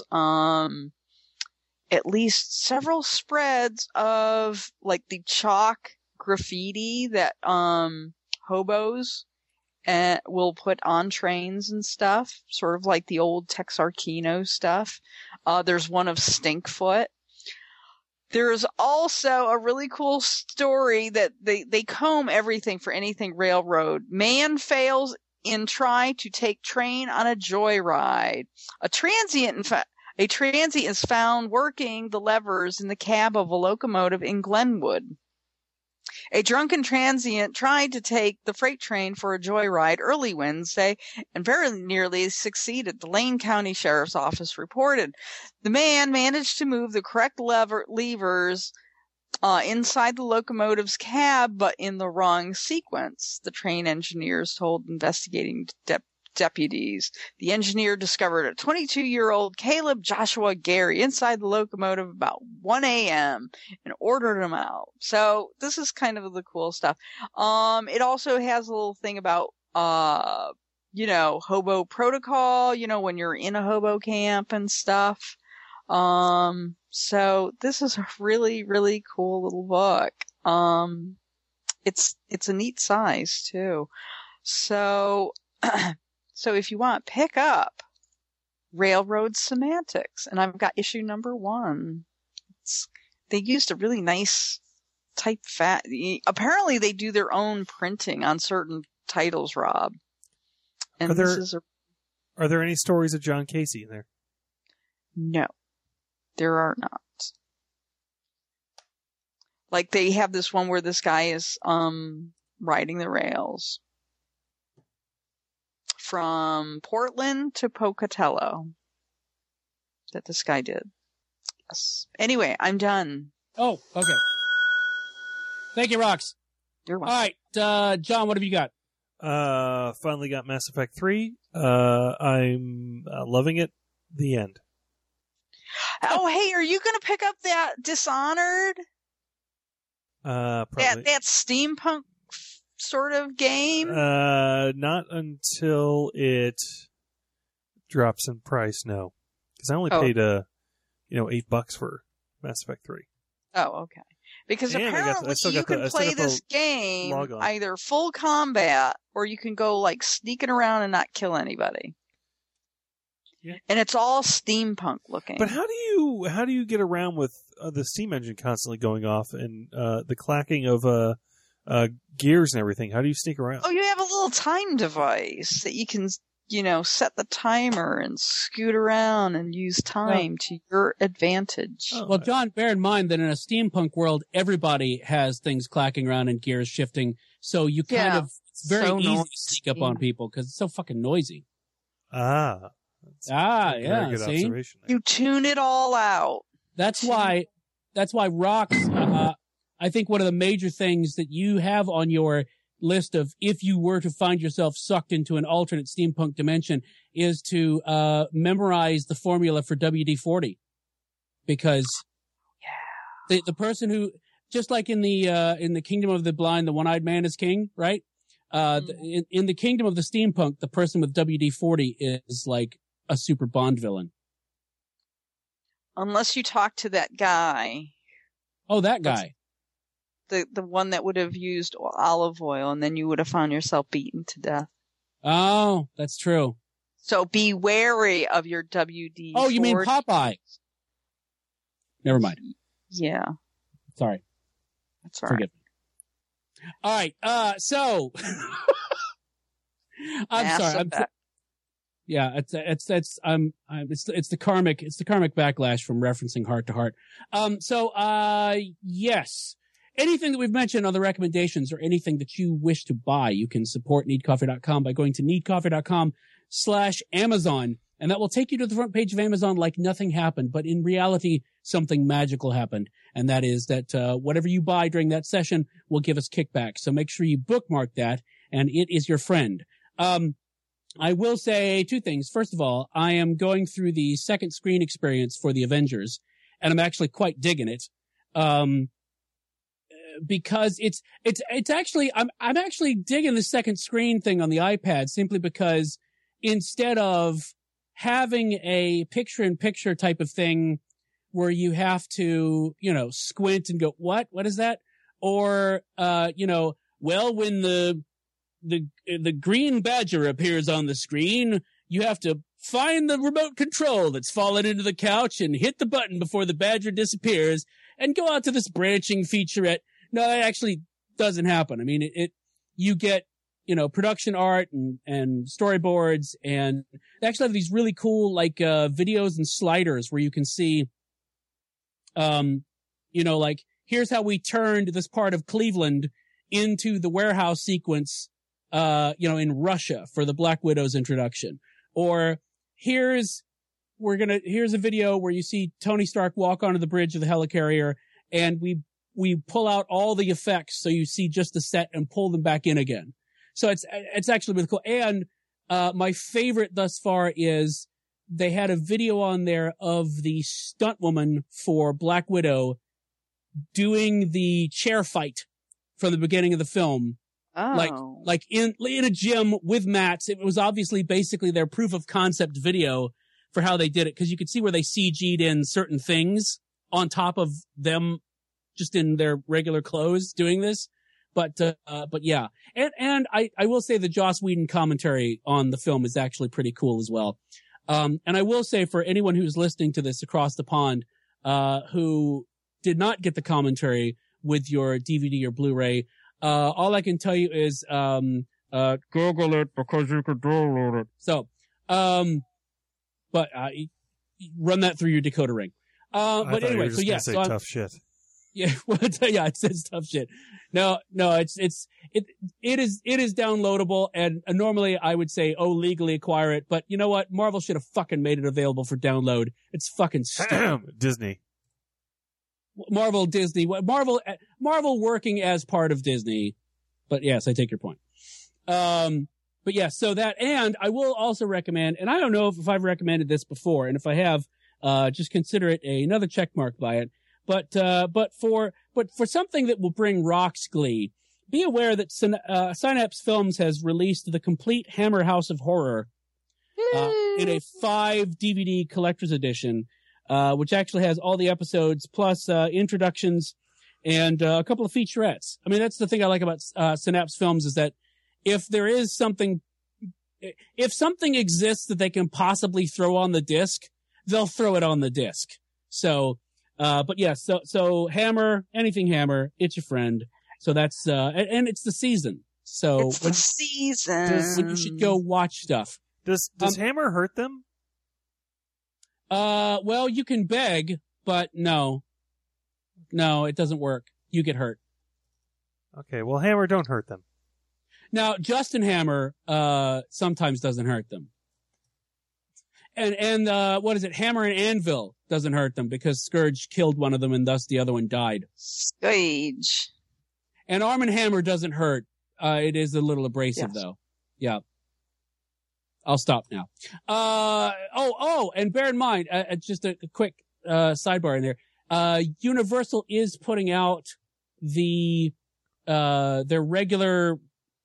at least several spreads of like the chalk graffiti that hobos will put on trains and stuff, sort of like the old Texarkana stuff. There's one of Stinkfoot. There's also a really cool story that they comb everything for anything railroad. Man fails in try to take train on a joyride. A transient is found working the levers in the cab of a locomotive in Glenwood. A drunken transient tried to take the freight train for a joyride early Wednesday and very nearly succeeded, the Lane County Sheriff's Office reported. The man managed to move the correct levers inside the locomotive's cab, but in the wrong sequence, the train engineers told investigating deputies. The engineer discovered a 22-year-old Caleb Joshua Gary inside the locomotive about 1 a.m. and ordered him out. So this is kind of the cool stuff. It also has a little thing about, hobo protocol, when you're in a hobo camp and stuff. So this is a really, really cool little book. It's a neat size too. So, so if you want, pick up Railroad Semantics, and I've got issue number 1. They used a really nice apparently they do their own printing on certain titles, Rob. And are there any stories of John Casey in there? No, there are not. Like they have this one where this guy is riding the rails from Portland to Pocatello that this guy did. Yes. Anyway, I'm done. Oh, okay. Thank you, Rox. You're welcome. All right, John, what have you got? Finally got Mass Effect 3. I'm loving it. The end. Oh, hey, are you going to pick up that Dishonored? Probably. That steampunk sort of game? Not until it drops in price, no. because I only paid $8 for Mass Effect 3. Oh, okay. Because And apparently you can play this game either full combat or you can go like sneaking around and not kill anybody. Yeah. And it's all steampunk looking. But how do you get around with the steam engine constantly going off and the clacking of gears and everything? How do you sneak around? Oh, you have a little time device that you can, set the timer and scoot around and use time to your advantage. Well, John, bear in mind that in a steampunk world, everybody has things clacking around and gears shifting. So you it's very easy to sneak up on people because it's so fucking noisy. Yeah. Good see? Observation there. You tune it all out. That's why rocks, I think one of the major things that you have on your list of if you were to find yourself sucked into an alternate steampunk dimension is to memorize the formula for WD-40. Because the person who, just like in the Kingdom of the Blind, the one-eyed man is king, right? In the Kingdom of the Steampunk, the person with WD-40 is like a super Bond villain. Unless you talk to that guy. Oh, that guy. The one that would have used olive oil, and then you would have found yourself beaten to death. Oh, that's true. So be wary of your WD-40. Oh, you mean Popeye? Never mind. Yeah. Sorry. That's all Forgive me. All right. So I'm sorry. It's the karmic backlash from referencing Heart to Heart. Yes. Anything that we've mentioned on the recommendations or anything that you wish to buy, you can support needcoffee.com by going to needcoffee.com/Amazon. And that will take you to the front page of Amazon like nothing happened. But in reality, something magical happened. And that is that whatever you buy during that session will give us kickback. So make sure you bookmark that, and it is your friend. I will say two things. First of all, I am going through the second screen experience for the Avengers, and I'm actually quite digging it. Because it's actually, I'm actually digging the second screen thing on the iPad simply because instead of having a picture-in-picture type of thing where you have to, squint and go, what is that? Or, when the green badger appears on the screen, you have to find the remote control that's fallen into the couch and hit the button before the badger disappears and go out to this branching featurette. No, it actually doesn't happen. I mean, you get, production art and storyboards, and they actually have these really cool, videos and sliders where you can see, here's how we turned this part of Cleveland into the warehouse sequence, in Russia for the Black Widow's introduction. Or here's a video where you see Tony Stark walk onto the bridge of the helicarrier, and we pull out all the effects so you see just the set and pull them back in again. So it's actually really cool. And my favorite thus far is they had a video on there of the stunt woman for Black Widow doing the chair fight from the beginning of the film. Oh. Like in a gym with mats. It was obviously basically their proof of concept video for how they did it, because you could see where they CG'd in certain things on top of them just in their regular clothes doing this. But yeah. And I will say the Joss Whedon commentary on the film is actually pretty cool as well. And I will say for anyone who's listening to this across the pond, who did not get the commentary with your DVD or Blu-ray, all I can tell you is, Google it because you could download it. So, but run that through your decoder ring. But anyway, so yeah, so tough shit. Yeah, well, yeah, it says tough shit. No, it is downloadable, and normally I would say, legally acquire it, but you know what? Marvel should have fucking made it available for download. It's fucking stupid. Disney. Disney, Marvel working as part of Disney. But yes, I take your point. But yeah, so that, and I will also recommend, and I don't know if I've recommended this before, and if I have, just consider it another check mark by it. But for something that will bring Rock's glee, be aware that Synapse Films has released the complete Hammer House of Horror. in a 5 DVD collector's edition, which actually has all the episodes plus introductions and a couple of featurettes. I mean, that's the thing I like about Synapse Films is that if there is something, if something exists that they can possibly throw on the disc, they'll throw it on the disc. So, but yeah, so Hammer, anything Hammer, it's your friend. So that's, and it's the season. So It's the season. when you should go watch stuff. Does Hammer hurt them? Well, you can beg, but no, it doesn't work. You get hurt. Okay, well, Hammer don't hurt them. Now, Justin Hammer, sometimes doesn't hurt them. And what is it? Hammer and Anvil doesn't hurt them because Scourge killed one of them and thus the other one died. Scourge. And Arm & Hammer doesn't hurt. It is a little abrasive though. Yeah. I'll stop now. And bear in mind, just a quick, sidebar in there. Universal is putting out their regular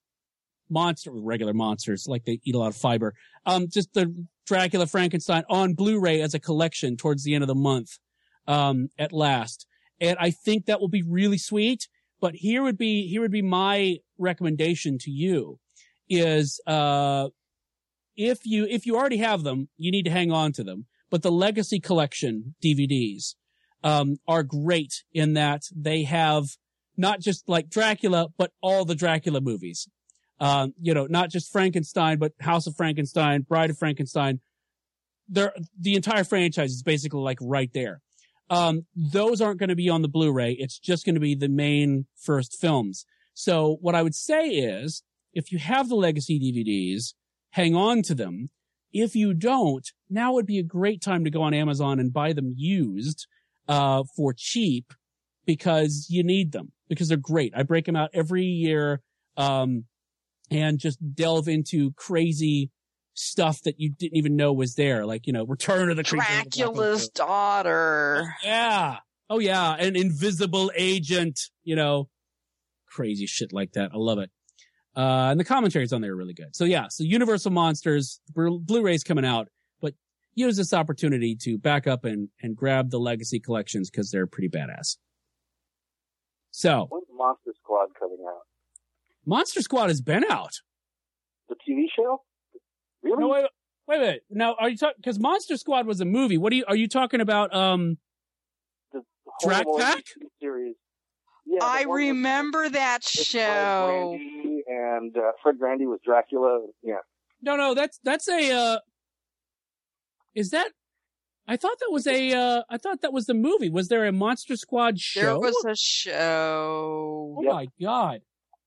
monsters, like they eat a lot of fiber. Just the Dracula Frankenstein on Blu-ray as a collection towards the end of the month, at last. And I think that will be really sweet. But here would be my recommendation to you is, if you already have them, you need to hang on to them. But the Legacy Collection DVDs, are great in that they have not just like Dracula, but all the Dracula movies. Not just Frankenstein, but House of Frankenstein, Bride of Frankenstein. The entire franchise is basically like right there. Those aren't going to be on the Blu-ray. It's just going to be the main first films. So what I would say is, if you have the Legacy DVDs, hang on to them. If you don't, now would be a great time to go on Amazon and buy them used, for cheap because you need them, because they're great. I break them out every year, and just delve into crazy stuff that you didn't even know was there. Like, Return of the Dracula's daughter. Yeah. Oh yeah. An invisible agent, crazy shit like that. I love it. And the commentaries on there are really good. So yeah, so Universal Monsters, Blu-ray's coming out, but use this opportunity to back up and grab the Legacy collections because they're pretty badass. So. When's Monster Squad coming out? Monster Squad has been out. The TV show? Really? No, wait a minute. Now, are you talking, because Monster Squad was a movie. Are you talking about, the Drak Pack? Series. Yeah, I remember that show. And Fred Grandy was Dracula. Yeah. No, that's a, is that, I thought that was the movie. Was there a Monster Squad show? There was a show. Oh my God.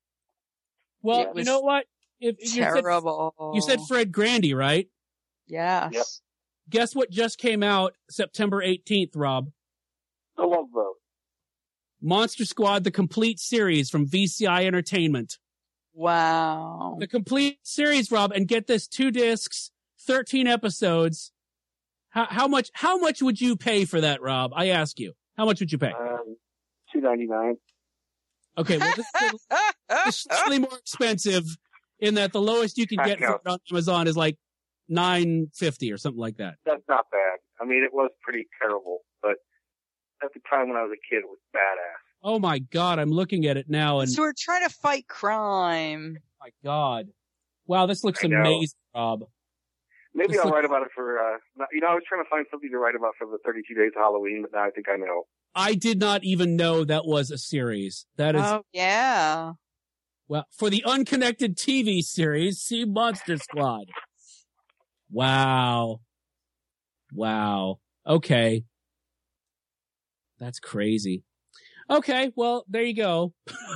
Well, you know what? Terrible. You said Fred Grandy, right? Yes. Yep. Guess what just came out September 18th, Rob? The Love Boat. Monster Squad, the complete series from VCI Entertainment. Wow. The complete series, Rob, and get this, 2 discs, 13 episodes. How much would you pay for that, Rob? I ask you. How much would you pay? $2.99. Okay, well, this is slightly more expensive in that the lowest you can get for it on Amazon is like $9.50 or something like that. That's not bad. I mean, it was pretty terrible, but at the time when I was a kid, it was badass. Oh my God, I'm looking at it now and... So we're trying to fight crime. Oh my God. Wow, this looks amazing, Rob. Maybe I'll write about it for, I was trying to find something to write about for the 32 Days of Halloween, but now I think I know. I did not even know that was a series. That is... Oh, yeah. Well, for the unconnected TV series, see Monster Squad. Wow. Okay. That's crazy. Okay, well, there you go.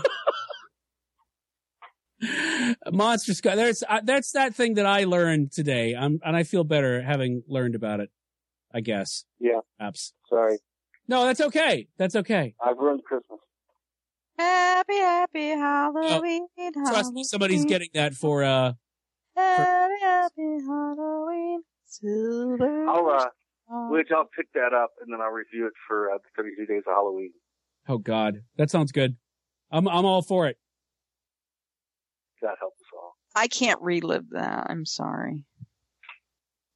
Monster Squad. That's that thing that I learned today. And I feel better having learned about it, I guess. Yeah. Perhaps. Sorry. No, that's okay. I've ruined Christmas. Happy Halloween. Trust me, somebody's getting that for, Happy Halloween. Silver. I'll pick that up and then I'll review it for the 32 Days of Halloween. Oh God, that sounds good. I'm all for it. God help us all. I can't relive that. I'm sorry.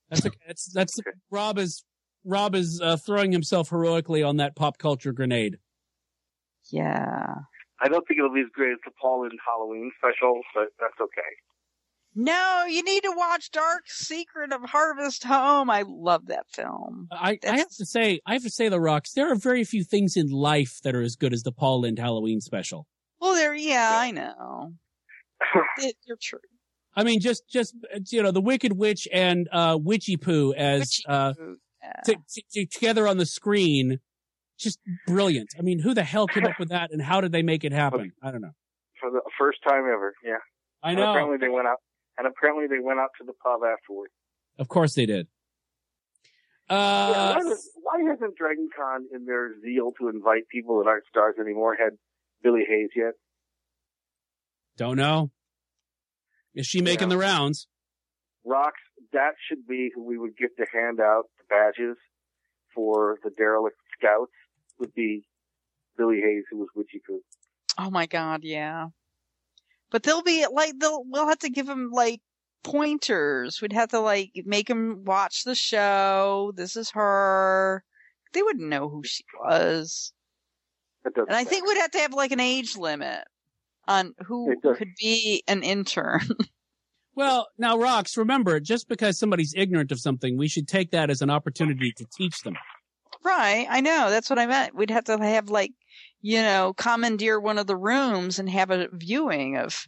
That's okay. That's Okay. Rob is throwing himself heroically on that pop culture grenade. Yeah. I don't think it'll be as great as the Paul Lynde Halloween special, but that's okay. No, you need to watch Dark Secret of Harvest Home. I love that film. I have to say, The Rocks, there are very few things in life that are as good as the Paul Lynde Halloween special. Well, I know. You're true. I mean, just the Wicked Witch and Witchy Poo as together on the screen, just brilliant. I mean, who the hell came up with that, and how did they make it happen? I don't know. For the first time ever, yeah. I know. And apparently they went out to the pub afterward. Of course they did. Why hasn't Dragon Con, in their zeal to invite people that aren't stars anymore, had Billy Hayes yet? Don't know. Is she making the rounds? Rocks, that should be who we would get to hand out the badges for the derelict scouts, would be Billy Hayes, who was Witchy Poo. Oh my God, yeah. But they'll be we'll have to give them like pointers. We'd have to like make them watch the show. This is her. They wouldn't know who she was. And I think we'd have to have like an age limit on who could be an intern. Well, now, Rox, remember, just because somebody's ignorant of something, we should take that as an opportunity to teach them. Right, I know. That's what I meant. We'd have to have, like, commandeer one of the rooms and have a viewing of,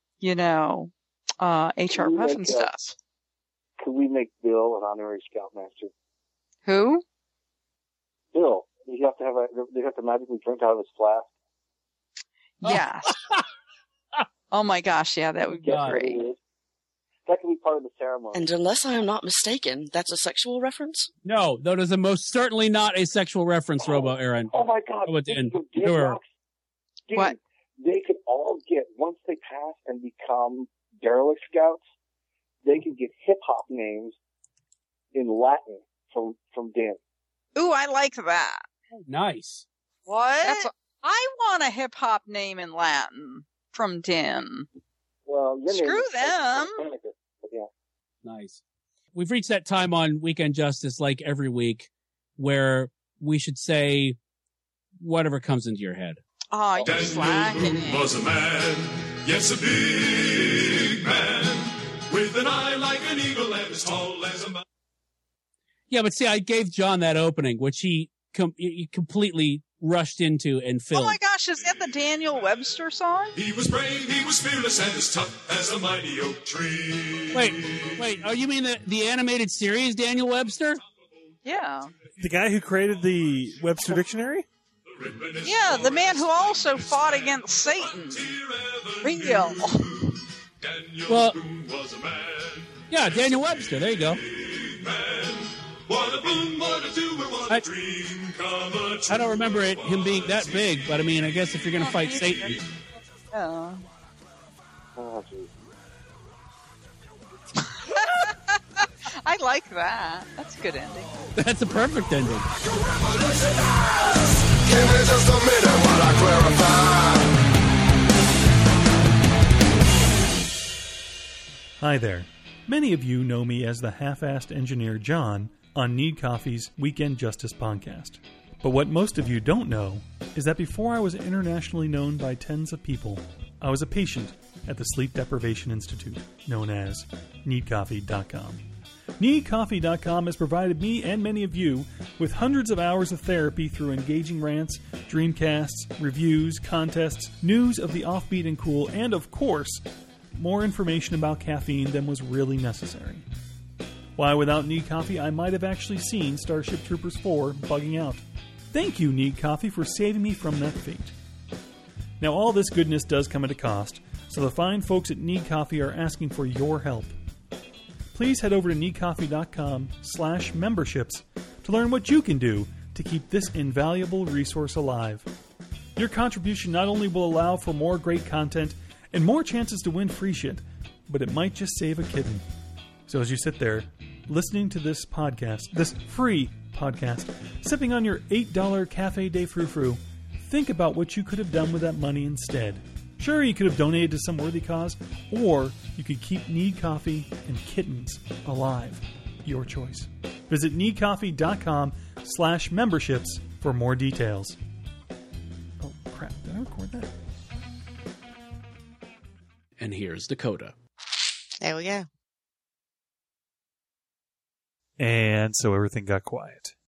H.R. Puffin stuff. Could we make Bill an honorary scoutmaster? Who? Bill. They have to magically drink out of his flask. Yeah. Oh my gosh, yeah, that would be great. That could be part of the ceremony. And unless I am not mistaken, that's a sexual reference? No, that is most certainly not a sexual reference, Robo Aaron. Oh my God. What? They could all get, once they pass and become derelict scouts, they could get hip-hop names in Latin from Dan. Ooh, I like that. Oh, nice. What? I want a hip-hop name in Latin from Din. Well, screw them. Yeah. Nice. We've reached that time on Weekend Justice, like every week, where we should say whatever comes into your head. Oh, you're slacking. Was a man, yes, a big man, with an eye like an eagle and as tall as a mountain. Yeah, but see, I gave John that opening, which he completely rushed into and filled. Oh my gosh, is that the Daniel Webster song? He was brave, he was fearless, and as tough as a mighty oak tree. Wait, oh, you mean the animated series Daniel Webster? Yeah. The guy who created the Webster Dictionary? Yeah, the man who also fought against Satan. Real. Well, yeah, Daniel Webster, there you go. I don't remember him being that big, but I mean, I guess if you're going to fight Satan. Oh. Oh, geez. I like that. That's a good ending. That's a perfect ending. Give me just a minute while I clarify. Hi there. Many of you know me as the half-assed engineer John on Need Coffee's Weekend Justice podcast. But what most of you don't know is that before I was internationally known by tens of people, I was a patient at the Sleep Deprivation Institute, known as NeedCoffee.com. NeedCoffee.com has provided me and many of you with hundreds of hours of therapy through engaging rants, dreamcasts, reviews, contests, news of the offbeat and cool, and of course, more information about caffeine than was really necessary. Why, without Need Coffee, I might have actually seen Starship Troopers 4 bugging out. Thank you, Need Coffee, for saving me from that fate. Now, all this goodness does come at a cost, so the fine folks at Need Coffee are asking for your help. Please head over to needcoffee.com/memberships to learn what you can do to keep this invaluable resource alive. Your contribution not only will allow for more great content and more chances to win free shit, but it might just save a kitten. So as you sit there, listening to this podcast, this free podcast, sipping on your $8 Cafe de Frou-Frou, think about what you could have done with that money instead. Sure, you could have donated to some worthy cause, or you could keep Need Coffee and kittens alive. your choice. Visit needcoffee.com/memberships for more details. Oh, crap. Did I record that? And here's Dakota. There we go. And so everything got quiet.